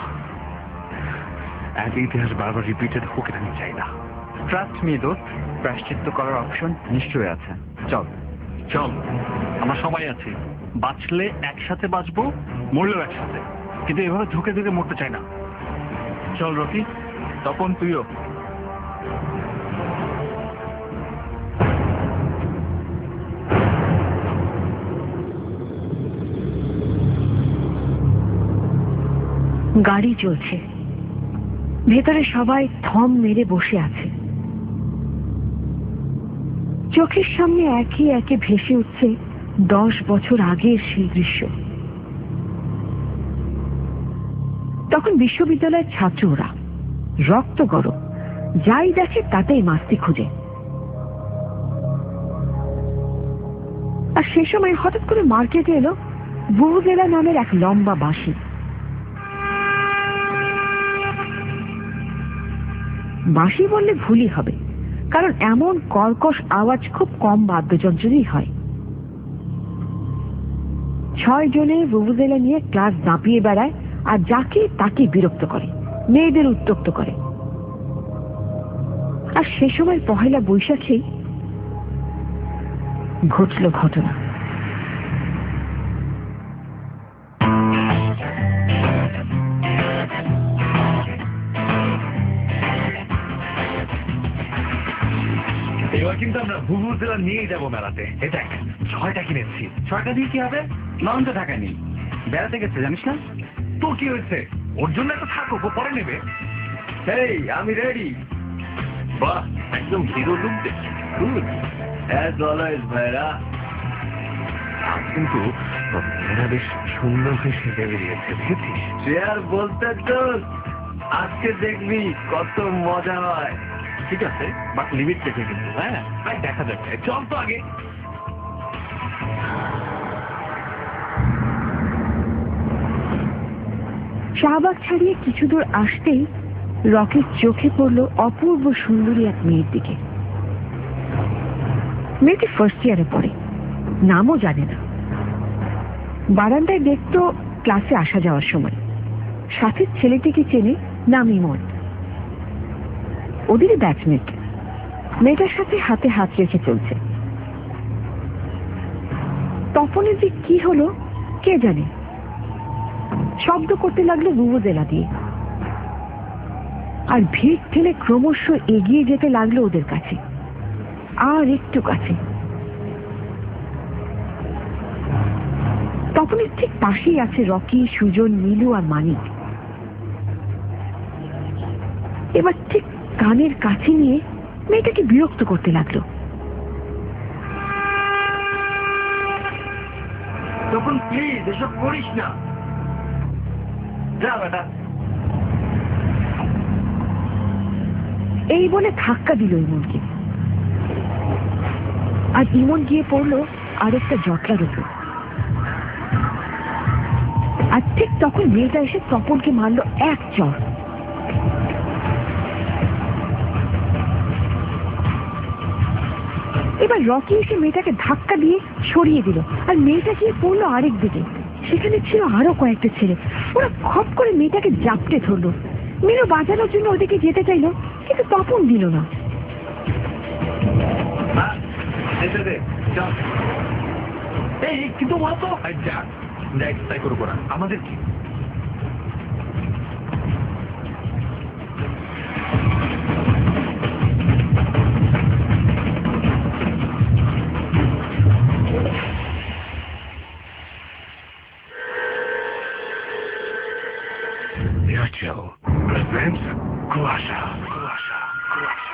এক ইতিহাস বারবার রিপিটেড হোক, এটা আমি চাই না। ট্রাস্ট মি দোস্ত, প্রায়শ্চিত্ত করার অপশন নিশ্চয়ই আছে। চল চল। আমরা সবাই আছি, বাঁচলে একসাথে বাঁচবো, মরলেও একসাথে, কিন্তু এভাবে ধুকে ধুকে মরতে চাই না। চল রকি, তপন তুইও। গাড়ি চলছে, ভেতরে সবাই থম মেরে বসে আছে। চোখের সামনে একে একে ভেসে উঠছে দশ বছর আগের সেই দৃশ্য। তখন বিশ্ববিদ্যালয়ের ছাত্র ওরা, রক্ত গরম, যাই দেখে তাতেই মাস্তি খুঁজে। আর সে সময় হঠাৎ করে মার্কেটে এলো বুবুজেলা নামের এক লম্বা বাঁশি। বাঁশি বললে ভুলই হবে, কারণ এমন কর্কশ আওয়াজ খুব কম বাদ্যযন্ত্রেরই হয়। ছয় জনে বুবুজেলা নিয়ে ক্লাস দাপিয়ে বেড়ায়, আর যাকে তাকে বিরক্ত করে, মেয়েদের উত্ত্যক্ত করে। আর সে সময় পহেলা বৈশাখে ঘটল ঘটনা। এবার কিন্তু আমরা বুবুজেলা নিয়ে যাবো মেলাতে। এই দেখ, ছয়টা কিনেছি। ছয়টা দিয়ে কি হবে? নয়ন তো টাকা নেই, বেড়াতে গেছে জানিস না। তোর কি হয়েছে? ওর জন্য একটা থাকো, ও পরে নেবে। এই আমি রেডি। বাহ, একদম হিরো লুক দেখছি। গুড অ্যাজ অলওয়েজ ভাইরা। আজ কিন্তু এরা বেশ সুন্দর হয়ে সেজে বেরিয়েছে, দেখেছিস? সে আর বলতে তোর, আজকে দেখবি কত মজা হয়। ঠিক আছে, বাট লিমিট থেকে কিন্তু। হ্যাঁ, তাই দেখা যাচ্ছে। চল তো আগে। শাহবাগ ছাড়িয়ে কিছু দূর আসতেই রকির চোখে পড়ল অপূর্ব সুন্দরী এক মেয়ের দিকে। মেয়েটি ফার্স্ট ইয়ারে পড়ে, নামও জানে না। বারান্দায় দেখতো ক্লাসে আসা যাওয়ার সময়। সাথে ছেলেটিকে চেনে, নাম ইমন, ওদেরই ব্যাচমেট। মেয়েটার সাথে হাতে হাত রেখে চলছে। তপনের যে কি হলো কে জানে, শব্দ করতে লাগলো বুবুজেলা দিয়ে, আর ভিড় ঠেলে ক্রমশ এগিয়ে যেতে লাগলো ওদের কাছে, আর একটু কাছে। তপনের ঠিক পাশেই আছে রকি, সুজন, নীলু আর মানিক। এবার ঠিক কানের কাছে নিয়ে মেয়েটাকে বিরক্ত করতে লাগলো। তখন প্লিজ এসব করিস না, যা বেটা। এই বলে ধাক্কা দিল ইমনকে, আর ইমন গিয়ে পড়লো আরেকটা জটলার উপর। আর ঠিক তখন মেয়েটা এসে তপনকে মারলো এক চড়। এবার রকি এসে মেয়েটাকে ধাক্কা দিয়ে সরিয়ে দিল, আর মেয়েটা গিয়ে পড়লো আরেক দিকে। সেখানে ছিল আরো কয়েকটা ছেলে, ওরা খপ করে মেয়েটাকে জাপটে ধরলো। মেয়েও বাঁচানোর জন্য ওদিকে যেতে চাইলো, কিন্তু তপন দিল না। এই কিন্তু বলতো যাক, তাই করবো না, আমাদের কি? কুয়াশা কুয়াশা কুয়াশা।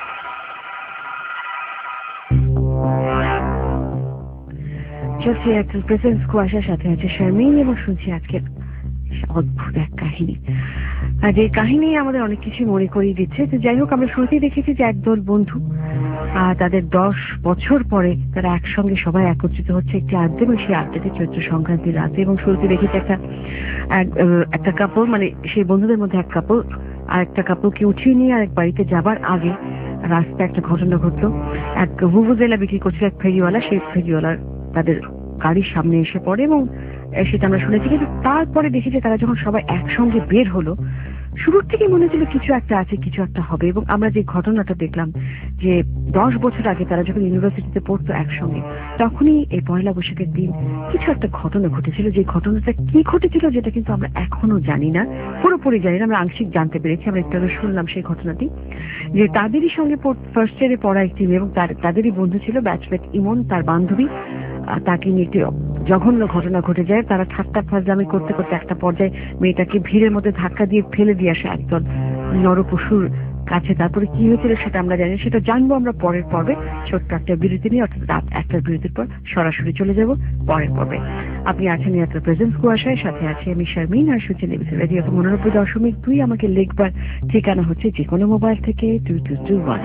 চলছে একটা প্রেজেন্স কুয়াশার সাথে আছে শারমিন, এবং শুনছি আজকে অদ্ভুত এক কাহিনী। আর এই কাহিনী আমাদের অনেক কিছু মনে করিয়ে দিচ্ছে। তো যাই হোক, আমরা শুরুতেই দেখেছি যে একদল বন্ধু, আর তাদের দশ বছর পরে তারা একসঙ্গে সবাই একত্রিত হচ্ছে একটি আড্ডা, এবং সেই আড্ডাটি চৈত্র সংক্রান্তির রাতে। এবং শুরুতে দেখেছি একটা একটা কাপড়, মানে সেই বন্ধুদের মধ্যে এক কাপড় আর একটা কাপড়কে উঠিয়ে নিয়ে আরেক বাড়িতে যাবার আগে রাস্তায় একটা ঘটনা ঘটলো। এক বুবুজেলা বিক্রি করছিল এক ফেরিওয়ালা, সেই ফেরিওয়ালার তাদের গাড়ির সামনে এসে পড়ে, এবং সেটা আমরা শুনেছি। কিন্তু তারপরে দেখি যে তারা যখন সবাই একসঙ্গে বের হলো, শুরুর থেকে মনে হচ্ছিল কিছু একটা আছে, কিছু একটা হবে। এবং আমরা যে ঘটনাটা দেখলাম যে দশ বছর আগে তারা যখন ইউনিভার্সিটিতে পড়তো একসঙ্গে, তখনই এই পয়লা বৈশাখের দিন কিছু একটা ঘটনা ঘটেছিল। যে ঘটনাটা কি ঘটেছিল যেটা কিন্তু আমরা এখনো জানি না, পুরোপুরি জানি না, আমরা আংশিক জানতে পেরেছি। আমরা একটু আগে শুনলাম সেই ঘটনাটি, যে তাদেরই সঙ্গে ফার্স্ট ইয়ারে পড়া একটি মেয়ে এবং তাদেরই বন্ধু ছিল ব্যাচমেট ইমন, তার বান্ধবী, তাকে নিয়ে একটি জঘন্য ঘটনা ঘটে যায়। তারা ঠাট্টা ফাজলামি করতে করতে একটা পর্যায়ে মেয়েটাকে ভিড়ের মধ্যে ধাক্কা দিয়ে ফেলে দিয়ে আসে একদল নরপশুর কাছে। তারপরে কি হয়েছিল সেটা আমরা জানি, সেটা জানবো আমরা পরের পর্বে। ছোট্ট একটা বিরতি নিয়ে, অর্থাৎ রাত একটার বিরতির পর সরাসরি চলে যাব পরের পর্বে। আপনি আছেন ইয়াত্রা প্রেজেন্স কুয়াশায়, সাথে আছে আমি শারমিন, আর শুনছেন এবিসি রেডিও মনোনব্বই দশমিক দুই। আমাকে লিখবার ঠিকানা হচ্ছে যে কোনো মোবাইল থেকে টু টু টু ওয়ান।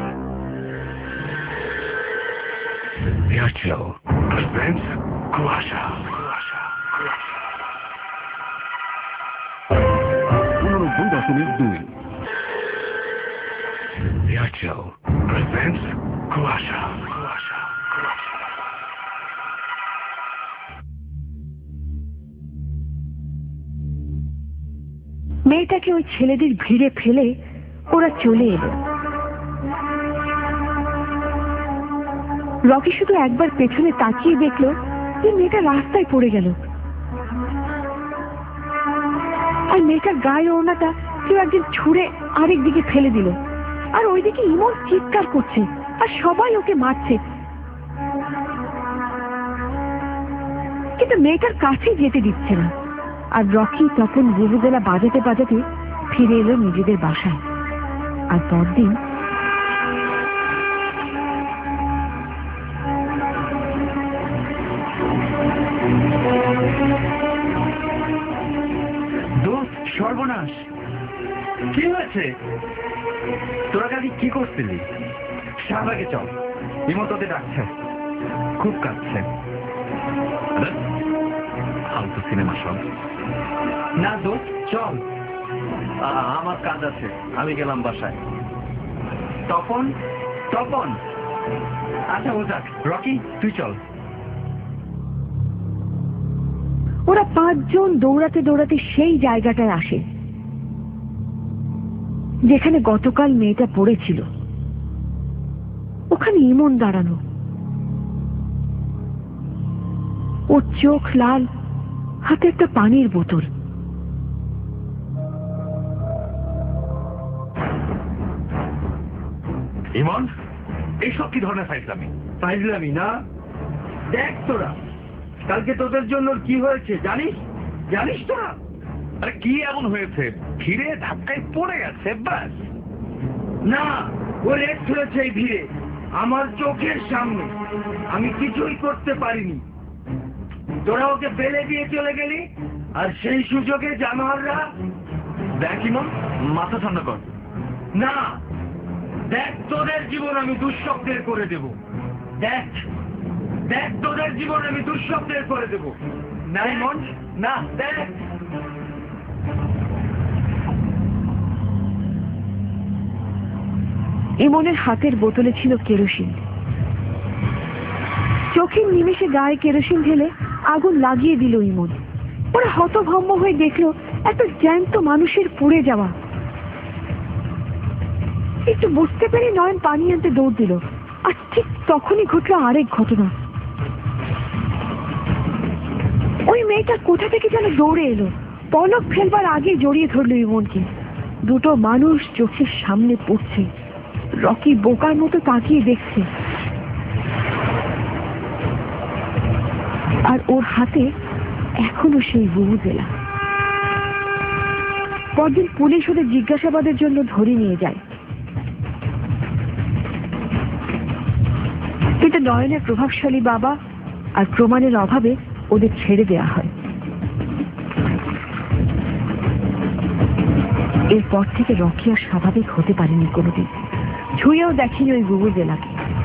কুয়াশা উননব্বই দশমিক দুই। কুয়াশা মেয়েটাকে ওই ছেলেদের ভিড়ে ফেলে ওরা চলে এলো। রকি শুধু একবার পেছনে তাকিয়ে দেখলো যে মেয়েটা রাস্তায় পড়ে গেল, আর মেয়েটার গায়ে ওড়নাটা কেউ একদিন ছুঁড়ে আরেক দিকে ফেলে দিল। আর ওইদিকে ইমন চিৎকার করছে আর সবাই ওকে মারছে, কিন্তু মেয়েটার কাছে যেতে দিচ্ছে না। আর রকি তখন বুবুদেলা বাজাতে বাজাতে ফিরে এলো নিজেদের বাসায়। আর পরদিন সর্বনাশ, কি হয়েছে? তোরা কালি কি করছিলি? শাহবাগে চল, ইমন তোদের ডাকছে, খুব কাঁদছে। ফালতু সিনেমা সব না দোস্ত, চল। আমার কাজ আছে, আমি গেলাম বাসায়। তপন তপন আচ্ছা ও যাক, রকি তুই চল। ওরা পাঁচজন দৌড়াতে দৌড়াতে সেই জায়গাটায় আসে যেখানে গতকাল মেয়েটা পড়েছিল। ওখানে ইমন দাঁড়ানো, ওর চোখ লাল, হাতে একটা পানির বোতল। ইমন, এইসব কি ধরনের ফাইজলামি? ফাইজলামি না, দেখ তোরা কালকে তোদের জন্য কি হয়েছে জানিস? জানিস তোরা? আরে কি এমন হয়েছে? ভিড়ে ধাক্কায় পড়ে গেছে ব্যাস। না, ও রেট হয়েছে এই ভিড়ে আমার চোখের সামনে, আমি কিছুই করতে পারিনি। তোরা ওকে বেলে দিয়ে চলে গেলি, আর সেই সুযোগে জানোয়াররা। দেখ ইমন, মাথা ঠান্ডা কর। না, দেখ তোদের জীবন আমি দুঃস্বপ্নের করে দেব। দেখ দেখ তোদের জীবন আমি দুঃস্বপ্নের করে দেব। না ইমন, না, দেখ। ইমনের হাতের বোতলে ছিল কেরোসিন। চোখের নিমেষে গায়ে কেরোসিন ঢেলে আগুন লাগিয়ে দিল ইমন। ওরা হতভম্ব হয়ে দেখলো একটা জ্যান্ত মানুষের পুড়ে যাওয়া। একটু বুঝতে পেরে নয়ন পানি আনতে দৌড় দিল, আর ঠিক তখনই ঘটলো আরেক ঘটনা। ওই মেয়েটা কোথা থেকে যেন দৌড়ে এলো, পলক ফেলবার আগে জড়িয়ে ধরলো ইমনকে। দুটো মানুষ চোখের সামনে পড়ছে, রকি বোকার মতো তাকিয়ে দেখছে, আর ওর হাতে এখনো সেই বুবুদেলা। পরদিন পুলিশ ওদের জিজ্ঞাসাবাদের জন্য ধরে নিয়ে যায়, কিন্তু নয়নের প্রভাবশালী বাবা আর প্রমাণের অভাবে ওদের ছেড়ে দেয়া হয়। এরপর থেকে রকি আর স্বাভাবিক হতে পারেনি কোনোদিন, ছুঁয়েও দেখেনি ওই বুবুদেলাকে।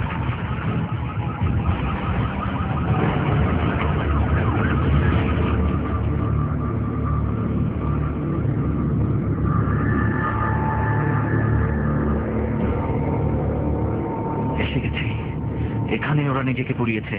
এসে গেছি, এখানে ওরা নিজেকে পুড়িয়েছে।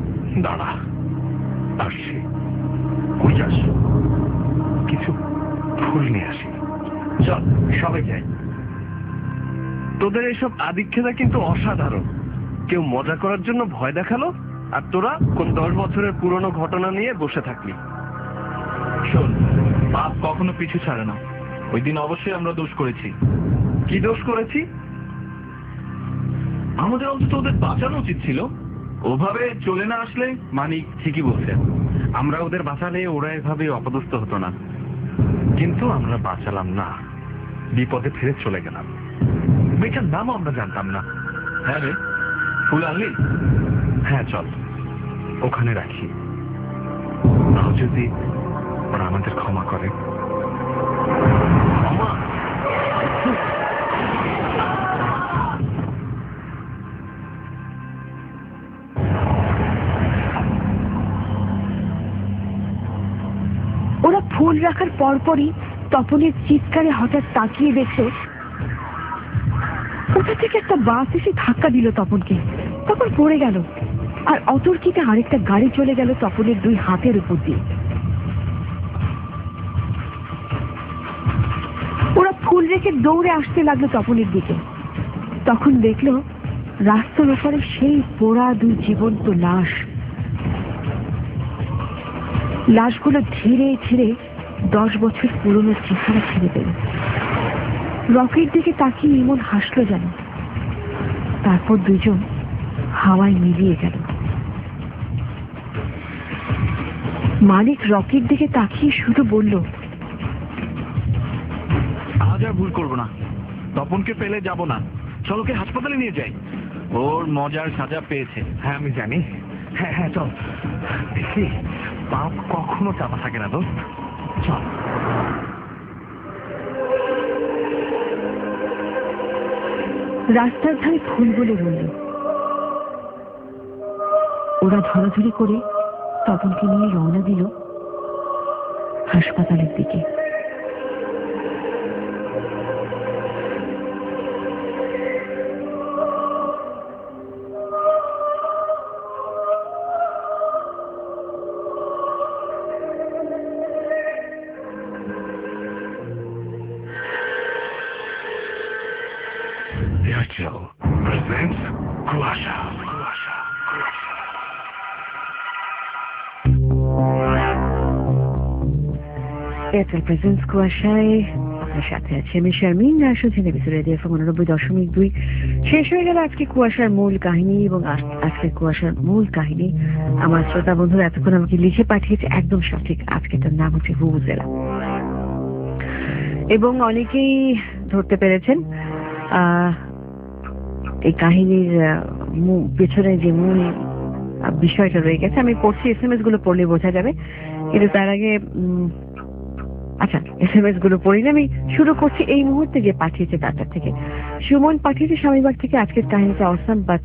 দাঁড়া, আসছে। কই যাস? কিছু ফুল নিয়ে আসি। চল সবাই যাই। তোদের এসব আদিক্ষেতা কিন্তু অসাধারণ। কেউ মজা করার জন্য ভয় দেখালো, আর তোরা কোন দশ বছরের পুরনো ঘটনা নিয়ে বসে থাকলি। শোন, পাপ কখনো পিছু ছাড়ে না। ওই দিন অবশ্যই আমরা দোষ করেছি। কি দোষ করেছি? আমাদের অন্তত ওদের বাঁচানো উচিত ছিল। ওভাবে চলে না আসলে মানিক ঠিকই বলছে, আমরা ওদের বাঁচালে ওরা এভাবে অপদস্থ হতো না। কিন্তু আমরা বাঁচালাম না, বিপদে ফিরে চলে গেলাম। মেয়েটার নামও আমরা জানতাম না। হ্যাঁ রে, ফুল আনলি? হ্যাঁ চল ওখানে রাখি। তাও যদি ওরা আমাদের ক্ষমা করে। ক্ষমা? ওরা ফুল রাখার পরপরই তপনের চিৎকারে হঠাৎ তাকিয়ে দেখে ওটা থেকে একটা বাস এসে ধাক্কা দিল তপনকে। তপন পড়ে গেল, আর অতর্কিতে আরেকটা গাড়ি চলে গেল তপনের দুই হাতের উপর দিয়ে। ওরা ফুল রেখে দৌড়ে আসতে লাগলো তপনের দিকে। তখন দেখলো রাস্তার ওপরে সেই পোড়া দুই জীবন্ত লাশ। লাশগুলো ধীরে ধীরে দশ বছর পুরনো চেহারা ছেড়ে দিল। রকির দিকে তাকিয়ে এমন হাসলো যেন। তারপর দুজন হাওয়ায় মিলিয়ে গেল। মানিক রকির দিকে তাকিয়ে শুধু বলল, আজ আর ভুল করবো না। তপনকে পেলে যাব না। চলোকে হাসপাতালে নিয়ে যাই। ওর মজার সাজা পেয়েছে। হ্যাঁ আমি জানি। হ্যাঁ হ্যাঁ চল। দেখি পাপ কখনো চাপা থাকে না। তো চল। রাস্তার ধারে ফুলগুলো রইল। ওরা ধরাধরি করে তপনকে নিয়ে রওনা দিল হাসপাতালের দিকে। Airtel presents Kuasha. Kuasha. Airtel presents কুয়াশায় আপনার সাথে আছে আমি শারমিন। আর শুনছেন এপিসোড রেডিও এফএম উননব্বই দশমিক দুই। শেষ হয়ে গেল আজকে কুয়াশার মূল কাহিনী, এবং আজকের কুয়াশার মূল কাহিনী আমার শ্রোতা বন্ধুরা এতক্ষণ আমাকে লিখে পাঠিয়েছে একদম সঠিক। আজকে তার নাম হচ্ছে ভুবুজেলা, এবং অনেকেই ধরতে পেরেছেন আহ এই কাহিনীর পেছনে যে মূল বিষয়টা রয়ে গেছে। আমি পড়ছি, এস এম এস গুলো পড়লে বোঝা যাবে, কিন্তু তার আগে আচ্ছা এস এম এস গুলো পড়িনি। আমি শুরু করছি এই মুহূর্তে যে পাঠিয়েছে তার থেকে। সুমন পাঠিয়েছে স্বামীবাগ থেকে। আজকের কাহিনীটা অসাম, বাট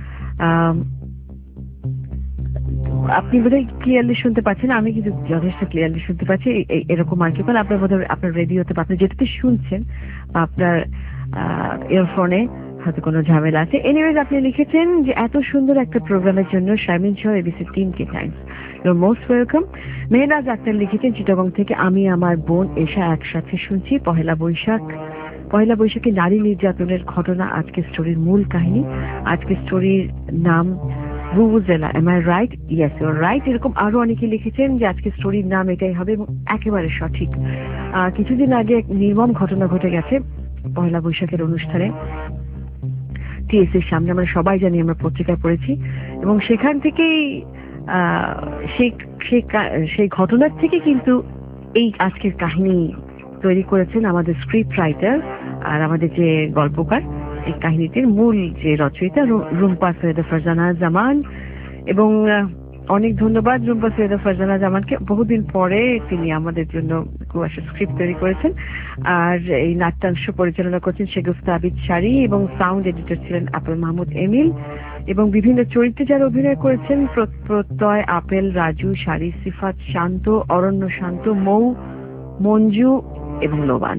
আপনি বোধহয় ক্লিয়ারলি শুনতে পাচ্ছেন, আমি কিন্তু যথেষ্ট ক্লিয়ারলি শুনতে পাচ্ছি। এরকম আর কি, কারণ আপনার বোধহয় আপনার রেডিওতে আপনি যেটাতে শুনছেন বা আপনার ইয়ারফোনে হয়তো কোনো ঝামেলা আছে। এনিওয়েজ আপনি লিখেছেন যে এত সুন্দর একটা প্রোগ্রামের জন্য শারমিন সহ এবিসি টিমকে thanks, your most welcome. Mehraj Akter লিখেছেন চিটাগং থেকে, আমি আমার বোন এসা একসাথে শুনছি পহেলা বৈশাখ পহেলা বৈশাখে নারী নির্যাতনের ঘটনা আজকের স্টোরির মূল কাহিনী। আজকের স্টোরির নাম vuvuzela. Am I right? Yes your right. এরকম আরো অনেকে লিখেছেন যে আজকের স্টোরির নাম এটাই হবে, এবং একেবারে সঠিক। কিছুদিন আগে এক নির্মম ঘটনা ঘটে গেছে পহেলা বৈশাখের অনুষ্ঠানে টিএসসির সামনে। আমরা সবাই জানি, আমরা পত্রিকায় পড়েছি, এবং সেখান থেকেই সেই সেই ঘটনার থেকে কিন্তু এই আজকের কাহিনী তৈরি করেছেন আমাদের স্ক্রিপ্ট রাইটার আর আমাদের যে গল্পকার। এই কাহিনীটির মূল যে রচয়িতা রুম্পা সৈয়দা ফারজানা জামান, এবং অনেক ধন্যবাদ রুম্পা সৈয়দা ফারজানা জামানকে। বহুদিন পরে তিনি আমাদের জন্য কুয়াশার স্ক্রিপ্ট তৈরি করেছেন, আর এই নাট্যাংশ পরিচালনা করছেন শেগুফতা আবিদ শাড়ি, এবং সাউন্ড এডিটর ছিলেন আপেল মাহমুদ এমিল, এবং বিভিন্ন চরিত্রে যারা অভিনয় করেছেন প্রত্যয়, আপেল, রাজু, শাড়ি, সিফাত, শান্ত, অরণ্য শান্ত, মৌ, মঞ্জু এবং লোবান।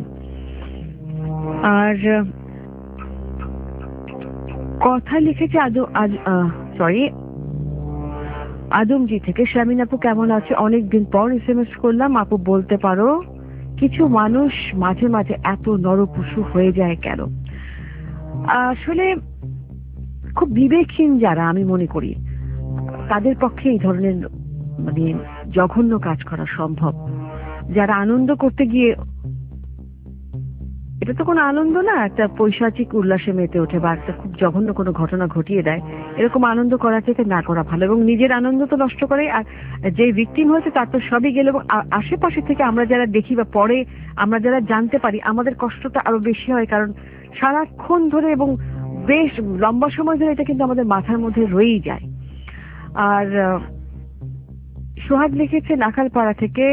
আর কথা লিখেছে আদম সরি আদমজি থেকে, শারমিন আপু কেমন আছে? অনেকদিন পর এস এম এস করলাম, আপু বলতে পারো কিছু মানুষ মাঝে মাঝে এত নরপশু হয়ে যায় কেন? আসলে খুব বিবেকহীন যারা, আমি মনে করি তাদের পক্ষে এই ধরনের মানে জঘন্য কাজ করা সম্ভব। যারা আনন্দ করতে গিয়ে, এটা তো কোনো আনন্দ না, একটা পৈশাচিক উল্লাসে মেতে ওঠে বা একটা খুব জঘন্য কোনো ঘটনা ঘটিয়ে দেয়, এরকম আনন্দ করার থেকে না করা ভালো। এবং নিজের আনন্দ তো নষ্ট করে, আর যে ভিকটিম হয়েছে তার তো সবই গেল। এবং আশেপাশে থেকে আমরা যারা দেখি বা পরে আমরা যারা জানতে পারি, আমাদের কষ্টটা আরো বেশি হয়, কারণ সারাক্ষণ ধরে এবং বেশ লম্বা সময় ধরে এটা কিন্তু আমাদের মাথার মধ্যে রয়েই যায়। আর সোহাগ লিখেছে নাখালপাড়া থেকে।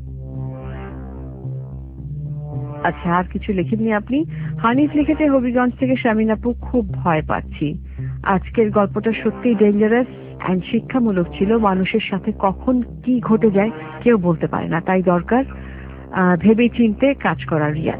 আচ্ছা, আর কিছু লিখেননি আপনি। হানিফ লিখেছে হবিগঞ্জ থেকে, শামিন আপু খুব ভয় পাচ্ছি, আজকের গল্পটা সত্যিই ডেঞ্জারাস অ্যান্ড শিক্ষামূলক ছিল। মানুষের সাথে কখন কি ঘটে যায় কেউ বলতে পারে না, তাই দরকার ভেবে চিনতে কাজ করার। রিয়া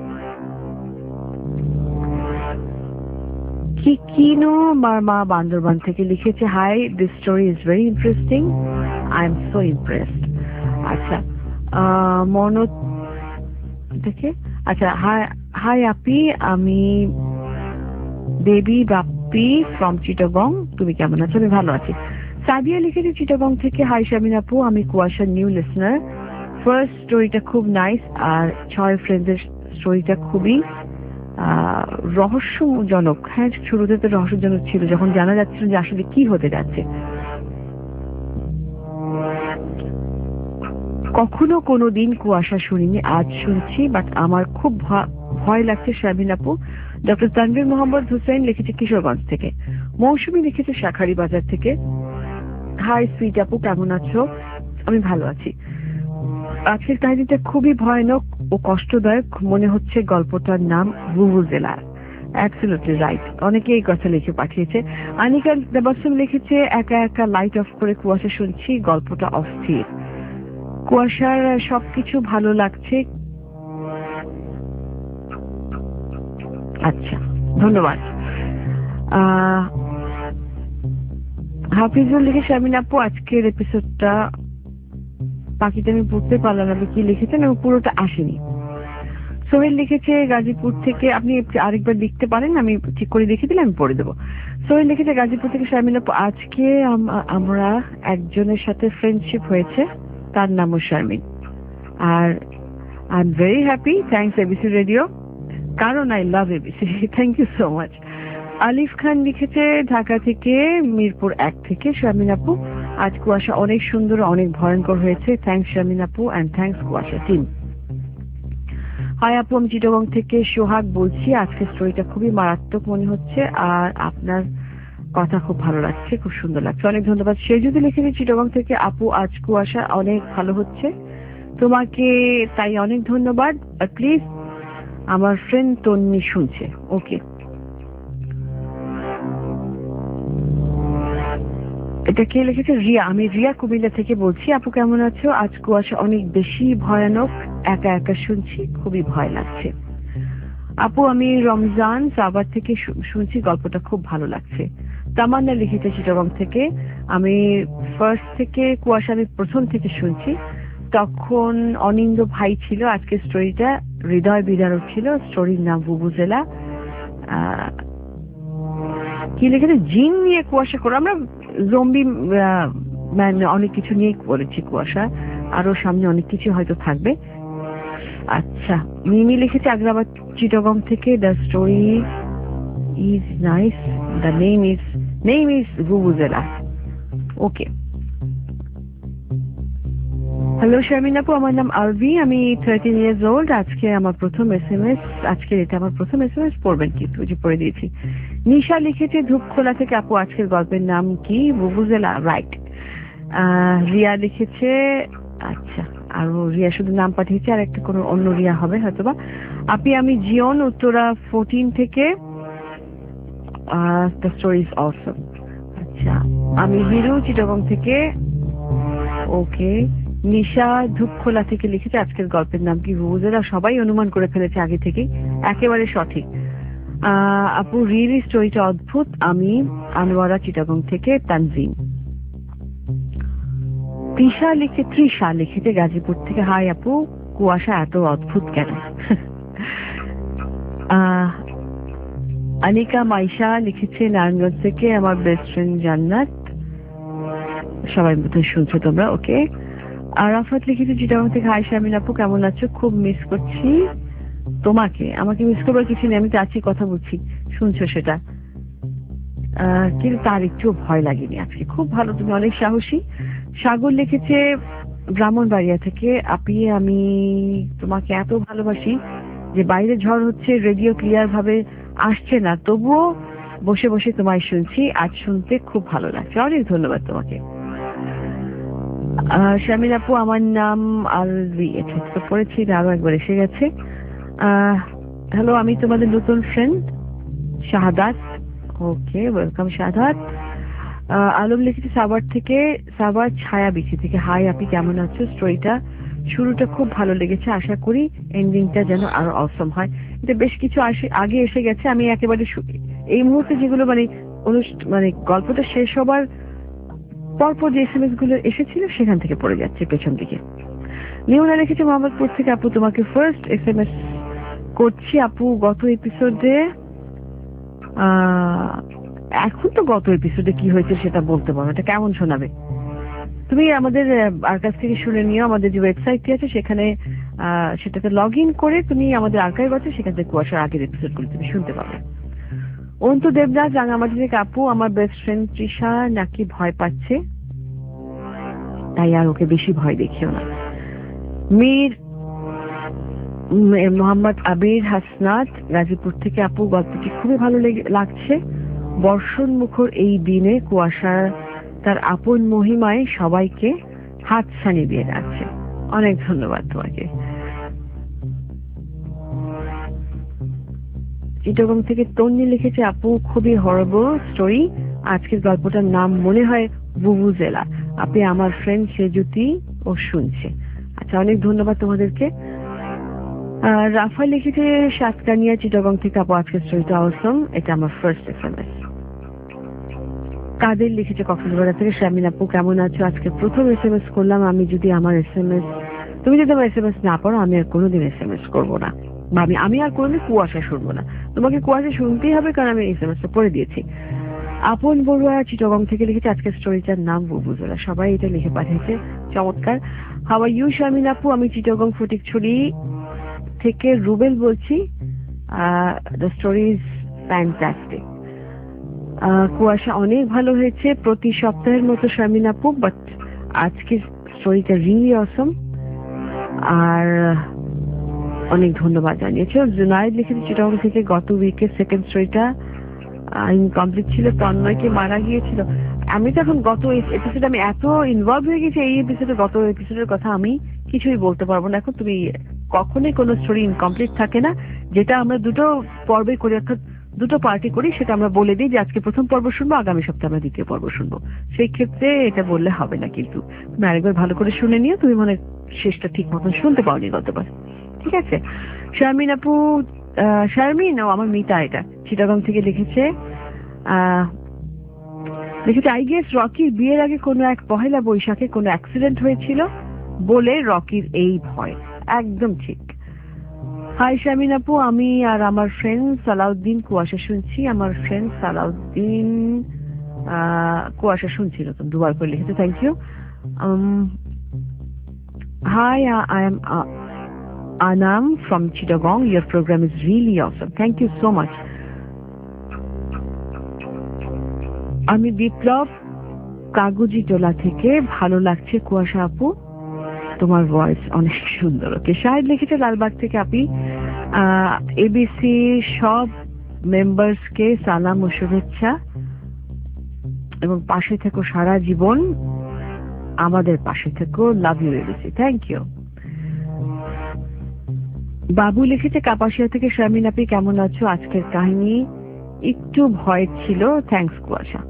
কি কিনো মারমা বান্দরবান থেকে লিখেছে, hi, this story is very interesting, I am so impressed. আচ্ছা, মনো থেকে, আচ্ছা, হাই হাই আপি, আমি বেবি বাপ্পি ফ্রম চিটাগং, তুমি কেমন আছো? আমি ভালো আছি। সাদিয়া লিখেছে চিটাগং থেকে, হাই শামিন আপু, আমি কুয়াশার নিউ লিসনার। ফার্স্ট স্টোরিটা খুব নাইস, আর ছয় ফ্রেন্ডসের স্টোরিটা খুবই রহস্যজনক। হ্যাঁ, শুরুতে তো রহস্যজনক ছিল, যখন জানা যাচ্ছিল যে আসলে কি হতে যাচ্ছে। কখনো কোনো দিন কুয়াশা শুনিনি, আজ শুনছি, বাট আমার খুব ভয় লাগছে। শামিন আপু। ডক্টর তানভীর মোহাম্মদ হুসেন লিখেছে কিশোরগঞ্জ থেকে। মৌসুমী লিখেছে শাখারি বাজার থেকে, হাই সুইট আপু, কেমন আছো? আমি ভালো আছি। আজকের কাহিনীটা খুবই ভয়ানক ও কষ্টদায়ক, মনে হচ্ছে গল্পটার নাম বুবুজেলা। অ্যাবসলিউটলি রাইট, অনেকে এই কথা লিখে পাঠিয়েছে। আনিকা দেবাসম লিখেছে, একা একা লাইট অফ করে কুয়াশা শুনছি, গল্পটা অস্থির। কুয়াশার সবকিছু ভালো লাগছে। আচ্ছা, ধন্যবাদ। আহ হাফিজুল লিখে, শামিন আপু, আজকের এপিসোডটা বাকিটা আমি পড়তে পারলাম না, কি লিখেছেন এবং পুরোটা আসেনি। সোহেল লিখেছে গাজীপুর থেকে, আপনি আরেকবার লিখতে পারেন, আমি ঠিক করে লিখে দিলে আমি পড়ে দেবো। সোহেল লিখেছে গাজীপুর থেকে, শামিন আপু, আজকে আমরা একজনের সাথে ফ্রেন্ডশিপ হয়েছে, তার নামও শারমিন, আর I am very happy, thanks ABC radio, কারণ I love ABC. Thank you so much. Alif Khan লিখেছে ঢাকা থেকে, মিরপুর এক থেকে, শামিন আপু, আজ কুয়াশা অনেক সুন্দর, অনেক ভয়ঙ্কর হয়েছে, থ্যাংকস শামিন আপু and thanks Kuasha team. Hi আপু, আমি চিটাগং থেকে সোহাগ বলছি, আজকের স্টোরিটা খুবই মারাত্মক মনে হচ্ছে, আর আপনার কথা খুব ভালো লাগছে, খুব সুন্দর লাগছে, অনেক ধন্যবাদ। সে যদি লিখেছে চিটাগং থেকে, আপু আজ কুয়াশা অনেক ভালো হচ্ছে, তোমাকে তাই অনেক ধন্যবাদ। প্লিজ, আমার ফ্রেন্ড তন্নি শুনছে। ওকে, এটা কে লিখেছে? রিয়া। আমি রিয়া কুমিল্লা থেকে বলছি, আপু কেমন আছো? আজ কুয়াশা অনেক বেশি ভয়ানক, একা একা শুনছি, খুবই ভয় লাগছে। আপু, আমি রমজান সাভার থেকে শুনছি, গল্পটা খুব ভালো লাগছে। তামান্না লিখেছে চিটাগং থেকে, আমি ফার্স্ট থেকে কুয়াশা আমি প্রথম থেকে শুনছি, তখন অনিন্দ ভাই ছিল, আজকে স্টোরিটা হৃদয় বিদারক ছিল, স্টোরির নাম বুবুজেলা। কি লিখেছে? জিন নিয়ে কুয়াশা করো, আমরা জম্বি মানে অনেক কিছু নিয়ে করেছি কুয়াশা, আরো সামনে অনেক কিছু হয়তো থাকবে। আচ্ছা, মিমি লিখেছে আগ্রাবাদ চিটাগং থেকে, the story is nice, the name is name is vuvuzela. Okay, hello Sharmin আপু, আমার নাম আরবি, আমি থার্টিন ইয়ার্স ওল্ড, আজকে আমার প্রথম এস এম এস, আজকে এটা আমার প্রথম এস এম এস, পড়বেন কি? তুই পড়ে দিয়েছি। নিশা লিখেছে ধূপখোলা থেকে, আপু আজকের গল্পের নাম কি? বুবুজেলা, রাইট। রিয়া লিখেছে, আচ্ছা, আর রিয়া শুধু নাম পাঠিয়েছে, আর একটা কোনো অন্য রিয়া হবে হয়তোবা। আপনি, আমি জিওন উত্তরা ফোরটিন থেকে, দ্য স্টোরি ইজ অসম। আচ্ছা, আমি হিরু চিটাগং থেকে। ওকে, নিশা ধূপখোলা থেকে লিখেছে আজকের গল্পের নাম কি? বুবুজেলা। সবাই অনুমান করে ফেলেছে আগে থেকেই, একেবারে সঠিক। আহ আপু, রিয়েলি স্টোরিটা অদ্ভুত। আমি আনোয়ারা চিটাগং থেকে, তানজিম। তৃষা লিখে ত্রিশা লিখেছে গাজীপুর থেকে, হাই আপু, কুয়াশা এত অদ্ভুত কেন? আহ, আনিকা মাইশা লিখেছে নারায়ণগঞ্জ থেকে, আমার বেস্ট ফ্রেন্ড জান্নাত। সবাই বোধহয় শুনছো তোমরা, ওকে। আরাফাত লিখেছে চিটাগাং থেকে, হাই শামিন আপু কেমন আছো, খুব মিস করছি তোমাকে। আমাকে মিস করবার কিছু নেই, আমি তো আছি, কথা বলছি, শুনছো সেটা। আহ, কিন্তু তার একটু ভয় লাগেনি আজকে, খুব ভালো, তুমি অনেক সাহসী। সাগর লিখেছে ব্রাহ্মণবাড়িয়া থেকে, আপি আমি তোমাকে এত ভালোবাসি যে বাইরে ঝড় হচ্ছে, রেডিও ক্লিয়ার ভাবে আসছে না, তবুও বসে বসে তোমায় শুনছি, আজ শুনতে খুব ভালো লাগছে, অনেক ধন্যবাদ তোমাকে। আহ, শামিন আপু আমার নাম আলভি, এটা তো পড়েছি, আরো একবার এসে গেছে। আহ, হ্যালো, আমি তোমাদের নতুন friend Shahadat. Okay, welcome Shahadat. আহ, আলম লিখেছে সাভার থেকে, সাভার ছায়া বিচি থেকে, হাই আপনি কেমন আছো, স্টোরিটা শুরুটা খুব ভালো লেগেছে, আশা করি এন্ডিংটা যেন আরো অসম হয়। এটা বেশ কিছু আসে আগে এসে গেছে, আমি একেবারে এই মুহূর্তে যেগুলো মানে অনুষ্ঠান মানে গল্পটা শেষ হবার পরপর যে এস এম এস গুলো এসেছিল সেখান থেকে পড়ে যাচ্ছে পেছন দিকে। নিউনা লিখেছে মোহাম্মদপুর থেকে, আপু তোমাকে ফার্স্ট এস এম এস করছি আপু, গত এপিসোডে আহ এখন তো গত এপিসোডে কি হয়েছে সেটা বলতে পারো, এটা কেমন শোনাবে? তুমি আমাদের আর্কাইভ থেকে শুনে নিও, আমাদের যে ওয়েবসাইটটি আছে সেখানে আহ সেটাতে লগ ইন করে তুমি আমাদের আর্কাইভ আছে, সেখান থেকে কুয়াশার আগের এপিসোড গুলো তুমি শুনতে পাবে। অন্তু দেবদাস রাঙামাটি থেকে, আপু আমার বেস্ট ফ্রেন্ড তৃষা নাকি ভয় পাচ্ছে, তাই আর ওকে বেশি ভয় দেখিও না। মীর মোহাম্মদ আবির হাসনাত গাজীপুর থেকে, আপু গল্পটি খুবই ভালো লাগছে, বর্ষণ মুখর এই দিনে কুয়াশা তার আপন মহিমায় সবাইকে হাত ছানি দিয়ে যাচ্ছে, অনেক ধন্যবাদ তোমাকে। চিটাগং থেকে তন্নি লিখেছে, আপু খুবই হরবল স্টোরি, আজকের গল্পটার নাম মনে হয় বুবুজেলা, আপনি আমার ফ্রেন্ড সেজুতি ও শুনছে। আচ্ছা, অনেক ধন্যবাদ তোমাদেরকে। রাফা লিখেছে সাতকানিয়া চিটাগং থেকে, আপু আজকের স্টোরিটা অসম, এটা আমার first S M S. Kader লিখেছে কক্সবাজার থেকে, শামিন আপু কেমন আছো, আজকে প্রথম এস এম এস করলাম, আমি যদি আমার এস এম এস তুমি যদি আমার এস এম এস না পড়ো আমি আর কোনোদিন এস এম এস করবো না, বা আমি আমি আর কোনোদিন কুয়াশা শুনবো না, তোমাকে কুয়াশা শুনতেই হবে কারণ আমি এস এম এস টা পড়ে দিয়েছি। আপন বড়ুয়া চিটাগং থেকে লিখেছে আজকের স্টোরিটার নাম বুবুজোলা, সবাই এটা লিখে পাঠিয়েছে, চমৎকার। হাউ আর ইউ শামিন আপু, আমি চিটাগং ফটিকছড়ি থেকে রুবেল বলছি, দ্য স্টোরি ইজ ফ্যান্টাস্টিক, কুয়াশা অনেক ভালো হয়েছে, প্রতি সপ্তাহের মতো শামিন আপু, বাট আজকের স্টোরিটা রিয়েলি অসম, আর অনেক ধন্যবাদ জানিয়েছে। জুনায়েদ লিখেছে চিটাগং থেকে, গত উইকের সেকেন্ড স্টোরিটা ইনকমপ্লিট ছিল, তন্ময়কে মারা গিয়েছিল। আমি তো এখন গত এপিসোডে আমি এত ইনভলভ হয়ে গেছি এই এপিসোডে, গত এপিসোডের কথা আমি কিছুই বলতে পারবো না এখন। তুমি কখনোই কোনো স্টোরি ইনকমপ্লিট থাকে না, যেটা আমরা দুটো পর্বে করি, অর্থাৎ দুটো পার্টি করি, সেটা আমরা বলে দিই যে আজকে প্রথম পর্ব শুনবো, আগামী সপ্তাহে আমরা দ্বিতীয় পর্ব শুনবো, সেই ক্ষেত্রে এটা বললে হবে না। কিন্তু তুমি আরেকবার ভালো করে শুনে নিও, তুমি মনে শেষটা ঠিক মতন শুনতে পাওনি গতবার, ঠিক আছে? শারমিন আপু, শারমিন ও আমার মিতা এটা চিটাগং থেকে লিখেছে, আহ লিখেছে আই গেস রকির বিয়ের আগে কোনো এক পহেলা বৈশাখে কোনো অ্যাক্সিডেন্ট হয়েছিল বলে রকির এই ভয়, একদম ঠিক। হাই শামিন আপু, আমি আর আমার ফ্রেন্ড সালাউদ্দিন কুয়াশা শুনছি, আমার ফ্রেন্ড সালাউদ্দিন কুয়াশা শুনছিল, তো দুবার করে লিখেছে, thank you. Hi, I am Anam from Chittagong, your program is really awesome, thank you so much. আমি বিপ্লব কাগজি টোলা থেকে, ভালো লাগছে কুয়াশা আপু, তোমার ভয়েস অনেক সুন্দর। ওকে, শাহিদ লিখেছে লালবাগ থেকে, আপনি এবিসি সব মেম্বার্সকে সালাম ও শুভেচ্ছা, এবং পাশে থেকো সারা জীবন, আমাদের পাশে থেকো, love you ABC, thank you. Babu লিখেছে কাপাসিয়া থেকে, শারমিন আপনি কেমন আছো, আজকের কাহিনী একটু ভয় ছিল, থ্যাংকস কুয়াশা।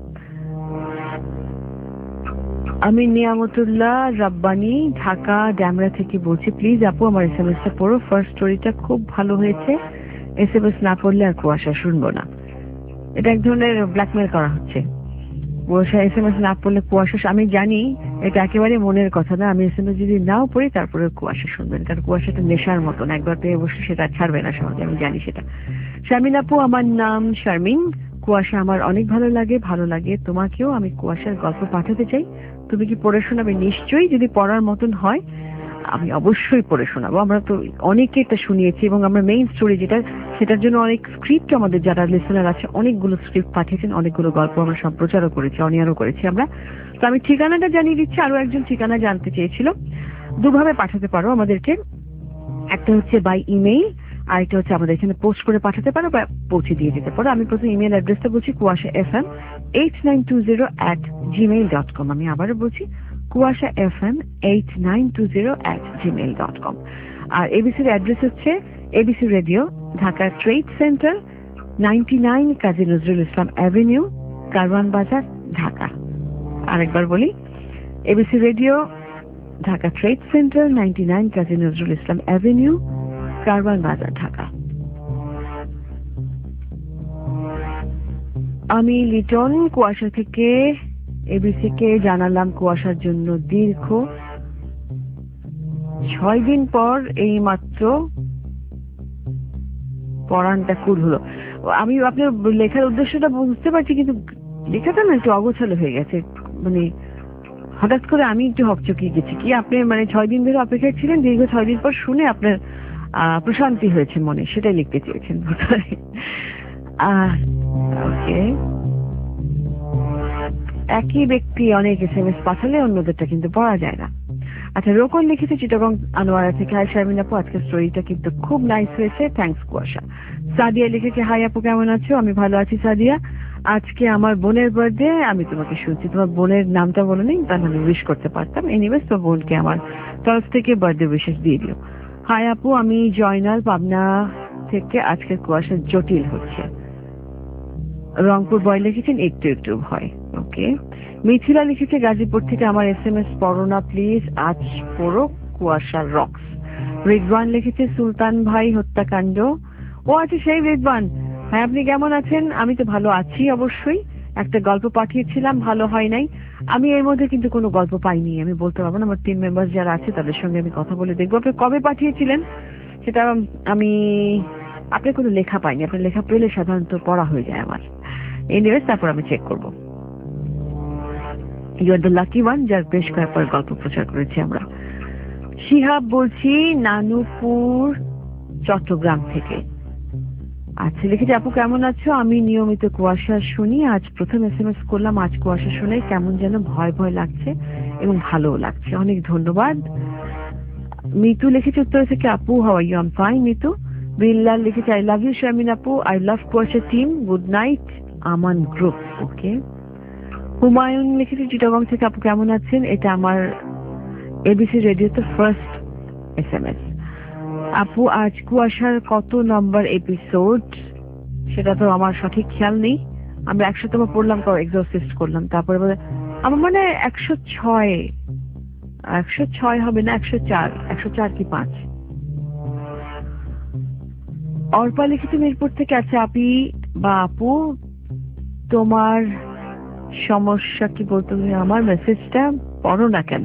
আমি নিয়ামতুল্লাহ রাব্বানি ঢাকা ড্যামরা থেকে বলছি, প্লিজ আপু আমার এস এম এস টা পড়ো, ফার্স্ট স্টোরিটা খুব ভালো হয়েছে, এস এম এস না পড়লে আর কুয়াশা শুনবো না। এটা এক ধরনের ব্ল্যাকমেল করা হচ্ছে। কুয়াশা এস এম এস না পড়লে কুয়াশা, আমি জানি এটা একেবারে মনের কথা না, আমি এস এম এস যদি নাও পড়ি তারপরে কুয়াশা শুনবেন, কারণ কুয়াশাটা নেশার মতন, একবার পেয়ে বসে সেটা ছাড়বে না সহজে, আমি জানি সেটা। শারমিন আপু, আমার নাম শারমিন, কুয়াশা আমার অনেক ভালো লাগে, ভালো লাগে তোমাকেও, আমি কুয়াশার গল্প পাঠাতে চাই, তুমি কি পড়ে শোনাবে? নিশ্চয়ই, যদি পড়ার মতন হয় আমি অবশ্যই পড়ে শোনাবো। আমরা তো অনেকে এটা শুনিয়েছি এবং আমরা মেইন স্টোরি যেটা, সেটার জন্য অনেক স্ক্রিপ্ট আমাদের যারা লিসেনার আছে অনেকগুলো স্ক্রিপ্ট পাঠিয়েছেন, অনেকগুলো গল্প আমরা সম্প্রচারও করেছি, অনিয়ারও করেছি আমরা। তো আমি ঠিকানাটা জানিয়ে দিচ্ছি, আরো একজন ঠিকানা জানতে চেয়েছিল। দুভাবে পাঠাতে পারো আমাদেরকে, একটা হচ্ছে বাই ইমেইল, আর একটা হচ্ছে আমাদের এখানে পোস্ট করে পাঠাতে পারো বা পৌঁছে দিয়ে যেতে পারো। আমি প্রথমে ইমেল অ্যাড্রেসটা বলছি, Kuasha F M eight nine two zero at Gmail dot com. আমি আবারও বলছি, Kuasha F M eight nine two zero at Gmail dot com. আর এবিসির অ্যাড্রেস হচ্ছে ABC radio, Dhaka trade centre, ninety nine Kazi Nazrul Islam avenue, Karwan Bazar, Dhaka. আরেকবার বলি, ABC radio, Dhaka trade centre, ninety nine Kazi Nazrul Islam avenue, Karwan Bazar, Dhaka. আমি লিটন, কুয়াশা থেকে এবিসি কে জানালাম কুয়াশার জন্য দীর্ঘ ছয় দিন পর এই মাত্র পড়ানটা কুল হলো। আমি আপনার লেখার উদ্দেশ্যটা বুঝতে পারছি, কিন্তু লেখাটা না একটু অগোছালো হয়ে গেছে, মানে হঠাৎ করে আমি একটু হকচকিয়ে গেছি। কি আপনি মানে ছয় দিন ধরে অপেক্ষায় ছিলেন, দীর্ঘ ছয় দিন পর শুনে আপনার আহ প্রশান্তি হয়েছে মনে, সেটাই লিখতে চেয়েছেন বোধহয়। ওকে, একই ব্যক্তি অনেক এস এম এস পাঠালে অন্যদেরটা কিন্তু পড়া যায় না। আচ্ছা, রোকন লিখেছে চিটাগং আনোয়ারা থেকে, হাই শারমিন আপু, আজকের স্টোরিটা কিন্তু খুব নাইস হয়েছে, থ্যাঙ্কস কুয়াশা। সাদিয়া লিখেছে, হাই আপু কেমন আছো? আমি ভালো আছি সাদিয়া, আজকে আমার বোনের বার্থডে, আমি তোমাকে শুনছি। তোমার বোনের নামটা বলো নেই, তাহলে আমি উইশ করতে পারতাম। এনিওয়েজ, তো বোনকে আমার তরফ থেকে বার্থডে উইশেস দিয়ে দিও। হাই আপু, আমি জয়নাল পাবনা থেকে, আজকের কুয়াশা জটিল হচ্ছে। রংপুর বয় লিখেছেন, একটু একটু ভয়। ওকে। মিথিলা লিখেছে গাজীপুর থেকে, আমার এস এম এস পড়ো না প্লিজ, আজ পড়ো কুয়াশার রক্স। রিদওয়ান লিখেছে, সুলতান ভাই হত্যাকাণ্ড। ও আচ্ছা, সেই রিদওয়ান, হ্যাঁ আপনি কেমন আছেন? আমি তো ভালো আছি অবশ্যই। একটা গল্প পাঠিয়েছিলাম, ভালো হয় নাই। আমি এর মধ্যে কিন্তু কোনো গল্প পাইনি, আমি বলতে পারবো না। আমার টিম মেম্বার যারা আছে তাদের সঙ্গে আমি কথা বলে দেখবো। আপনি কবে পাঠিয়েছিলেন সেটা আমি, আপনার কোনো লেখা পাইনি। আপনার লেখা পেলে সাধারণত পড়া হয়ে যায় আমার। এনিওয়েজ, তারপর আমি চেক করবো। You are the lucky one, যার বেশ কয়েকবার গল্প প্রচার করেছি আমরা। শিহাব বলছি, নানুপুর, চট্টগ্রাম থেকে। আচ্ছা, লিখেছি, আপু কেমন আছো? আমি নিয়মিত কুয়াশা শুনি, আজ প্রথম এস এম এস করলাম। আজ কুয়াশা শুনে কেমন যেন ভয় ভয় লাগছে এবং ভালোও লাগছে। অনেক ধন্যবাদ। মিতু লিখেছে উত্তর থেকে, আপু how are you? I am fine Mitu. Billal লিখেছে, আই লাভ ইউ শারমিন আপু, I love Kuasha team, good night Aman group. Okay. Humayun লিখেছে চিটাগং থেকে, আপু কেমন আছেন? এটা আমার এবিসি রেডিওতে ফার্স্ট এস এম এস। আপু, আজ কুয়াশার কত নম্বর এপিসোড সেটা তো আমার সঠিক খেয়াল নেই। আমরা একশোতম পড়লাম, এক্সরসিস্ট করলাম, তারপরে আমার মানে একশো ছয় একশো ছয় হবে না, একশো চার একশো চার কি পাঁচ। অর্পা লিখেছে মিরপুর থেকে, আছে আপি বা আপু, তোমার সমস্যা কি বলতো? তুমি আমার মেসেজটা পড়ো না কেন?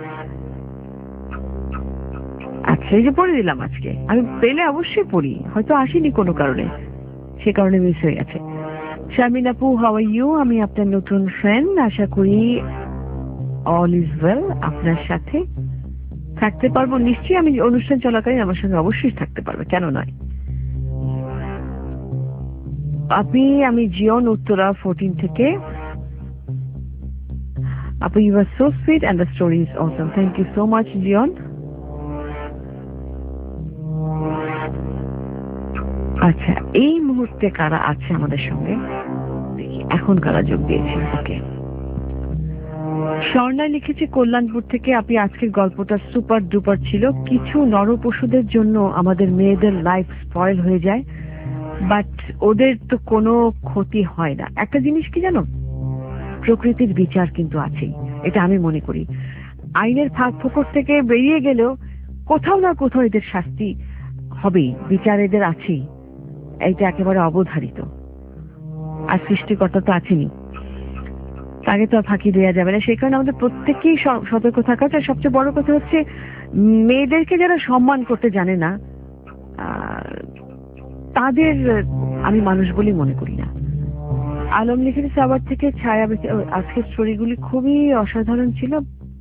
আচ্ছা, এই যে পড়ে দিলাম আজকে, আমি পেলে অবশ্যই পড়ি, হয়তো আসেনি কোনো কারণে, সে কারণে মিস হয়ে গেছে। শারমিন আপু, হাউ আর ইউ? আমি আপনার নতুন ফ্রেন্ড, আশা করি অল ইজ ওয়েল। আপনার সাথে থাকতে পারবো নিশ্চয়ই, আমি অনুষ্ঠান চলাকালীন আমার সঙ্গে অবশ্যই থাকতে পারবে, কেন নয়। আপনি, আমি জিওন, উত্তরা ফোরটিন থেকে। আপু, you are so sweet and the story is awesome. Thank you so much Jion. আচ্ছা, এই মুহূর্তে কারা আছে আমাদের সঙ্গে দেখি, এখন কারা যোগ দিয়েছে। ওকে। স্বর্ণা লিখেছে কল্যাণপুর থেকে, আপনি আজকের গল্পটা সুপার ডুপার ছিল। কিছু নরপশুদের জন্য আমাদের মেয়েদের লাইফ স্পয়েল হয়ে যায়, বাট ওদের তো কোনো ক্ষতি হয় না। একটা জিনিস কি জানো, প্রকৃতির বিচার কিন্তু আছেই, এটা আমি মনে করি। আইনের ফাঁক ফোকর থেকে বেরিয়ে গেলেও কোথাও না কোথাও এদের শাস্তি হবেই, বিচার এদের আছেই, এইটা একেবারে অবধারিত। আর সৃষ্টিকর্তা তো আছেনই। তাকে তো আর ফাঁকি দেওয়া যাবে না, সেই কারণে আমাদের প্রত্যেকেই স- সতর্ক থাকা উচিত। আর সবচেয়ে বড় কথা হচ্ছে মেয়েদেরকে যারা সম্মান করতে জানে না আহ, তাদের আমি মানুষ বলেই মনে করি না। আলম লিখেছে সাবার থেকে ছায়া বেঁচে, ও, আজকের স্টোরিগুলি খুবই অসাধারণ ছিল।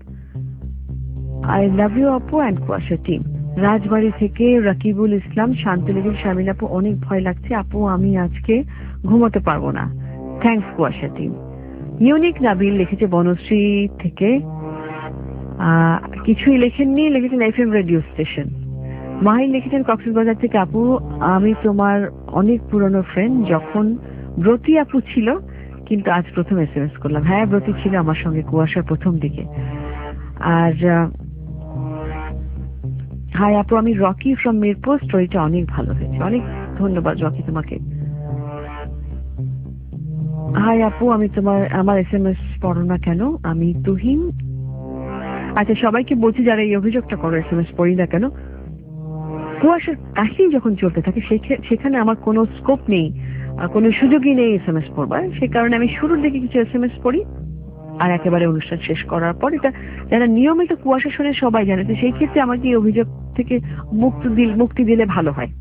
আই লাভ ইউ আপু অ্যান্ড কুয়াশা টিম। রাজবাড়ি থেকে রাকিবুল ইসলাম, শান্তিলেগের শামিল আপু, অনেক ভয় লাগছে আপু, আমি আজকে ঘুমোতে পারবো না। থ্যাঙ্কস কুয়াশা টিম। ইউনিক নাবিল লিখেছে বনশ্রী থেকে, আহ, কিছুই লেখেননি, লিখেছেন F M radio station. Mahir লিখেছেন কক্সবাজার থেকে, আপু আমি তোমার অনেক পুরনো ফ্রেন্ড, যখন ব্রতী আপু ছিল কিন্তু আজ প্রথম এস এম এস করলাম। হ্যাঁ ব্রতী ছিল আমার সঙ্গে কুয়াশার প্রথম দিকে। আর হাই আপু, আমি রকি ফ্রম মিরপুর, স্টোরিটা অনেক ভালো হয়েছে। অনেক ধন্যবাদ রকি তোমাকে। হাই আপু, আমি তোমার আমার এস এম এস পড়ো না কেন? আমি তুহিন। আচ্ছা সবাইকে বলছি যারা এই অভিযোগটা করো এস এম এস পড়ি না কেন, কুয়াশার কাহিনী যখন চলতে থাকে সেখে- সেখানে আমার কোনো স্কোপ নেই, আহ, কোনো সুযোগই নেই এস এম এস পড়বার। সে কারণে আমি শুরুর দিকে কিছু এস এম এস পড়ি, আর একেবারে অনুষ্ঠান শেষ করার পর। এটা যারা নিয়মিত কুয়াশা শুনে সবাই জানে, তো সেই ক্ষেত্রে আমাকে এই অভিযোগ থেকে মুক্তি দিল মুক্তি দিলে ভালো হয়।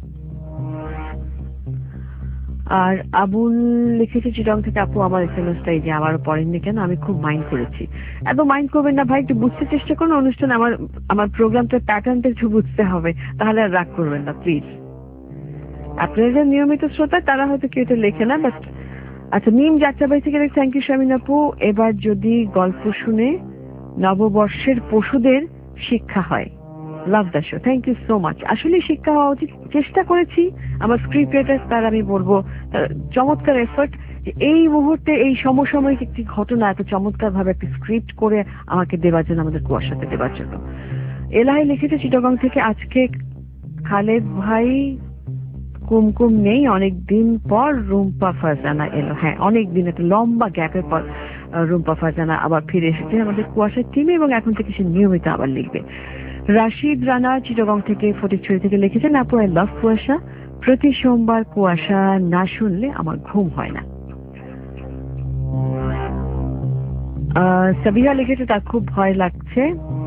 আর আবুল লিখেছে চিটং থেকে, আপু আমার এস এম এসটা এই যে আবার পড়েননি কেন? আমি খুব মাইন্ড করেছি। এত মাইন্ড করবেন না ভাই, একটু বুঝতে চেষ্টা করুন অনুষ্ঠান, আমার আমার প্রোগ্রামটা প্যাটার্নটা একটু বুঝতে হবে, তাহলে আর রাগ করবেন না প্লিজ। আপনারা যারা নিয়মিত শ্রোতা তারা হয়তো কেউ তো লেখে না, বাট আচ্ছা নিম যাত্রাবাড়ি থেকে থ্যাংক ইউ শামিন আপু। এবার যদি গল্প শুনে নববর্ষের পশুদের শিক্ষা হয়, love the show, thank you so much. আসলে শিক্ষা হওয়া উচিত, চেষ্টা করেছি। আমার স্ক্রিপ্ট রাইটার তার আমি বলবো তার চমৎকার এফোর্ট, এই মুহূর্তে এই সমসাময়িক একটি ঘটনা এত চমৎকার ভাবে একটি স্ক্রিপ্ট করে আমাকে দেওয়ার জন্য, আমাদের কুয়াশাতে দেওয়ার জন্য। এলাহি লিখেছে চিটাগং থেকে, আজকে খালেদ ভাই কুমকুম নেই, অনেকদিন পর রুম্পা ফারজানা এলো। হ্যাঁ অনেকদিন, একটা লম্বা গ্যাপের পর আহ, রুম্পা ফারজানা আবার ফিরে এসেছে আমাদের কুয়াশার টিমে, এবং এখন থেকে সে নিয়মিত আবার লিখবে। রাশিদ রানা চিটাগং থেকে ফটিকছড়ি থেকে লিখেছেন, আপু আই লাভ কুয়াশা, প্রতি সোমবার কুয়াশা না শুনলে আমার ঘুম হয় না। আহ, সাবিহা লিখেছে তার খুব ভয় লাগছে।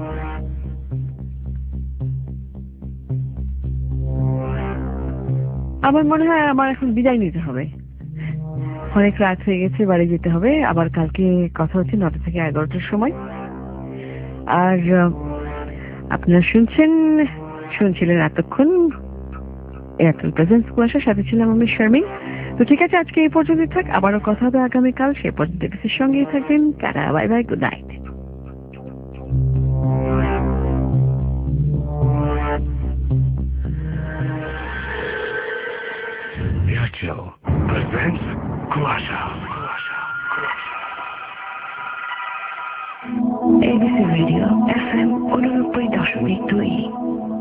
আমার মনে হয় আমার এখন বিদায় নিতে হবে, অনেক রাত হয়ে গেছে, বাড়ি যেতে হবে। আবার কালকে কথা হচ্ছে নটা থেকে এগারোটার সময়। আর আহ, আপনারা শুনছেন শুনছিলেন এতক্ষণ এয়ারটেল প্রেজেন্স কুয়াশার সাথে ছিলাম আমি শারমিন। তো ঠিক আছে, আজকে এই পর্যন্তই থাক, আবারও কথা হবে আগামীকাল। সে পর্যন্ত এপিসোডের সঙ্গেই থাকবেন। Tata, bye bye, good night. Airtel presents Kuasha. ABC radio F M উননব্বই দশমিক দুই।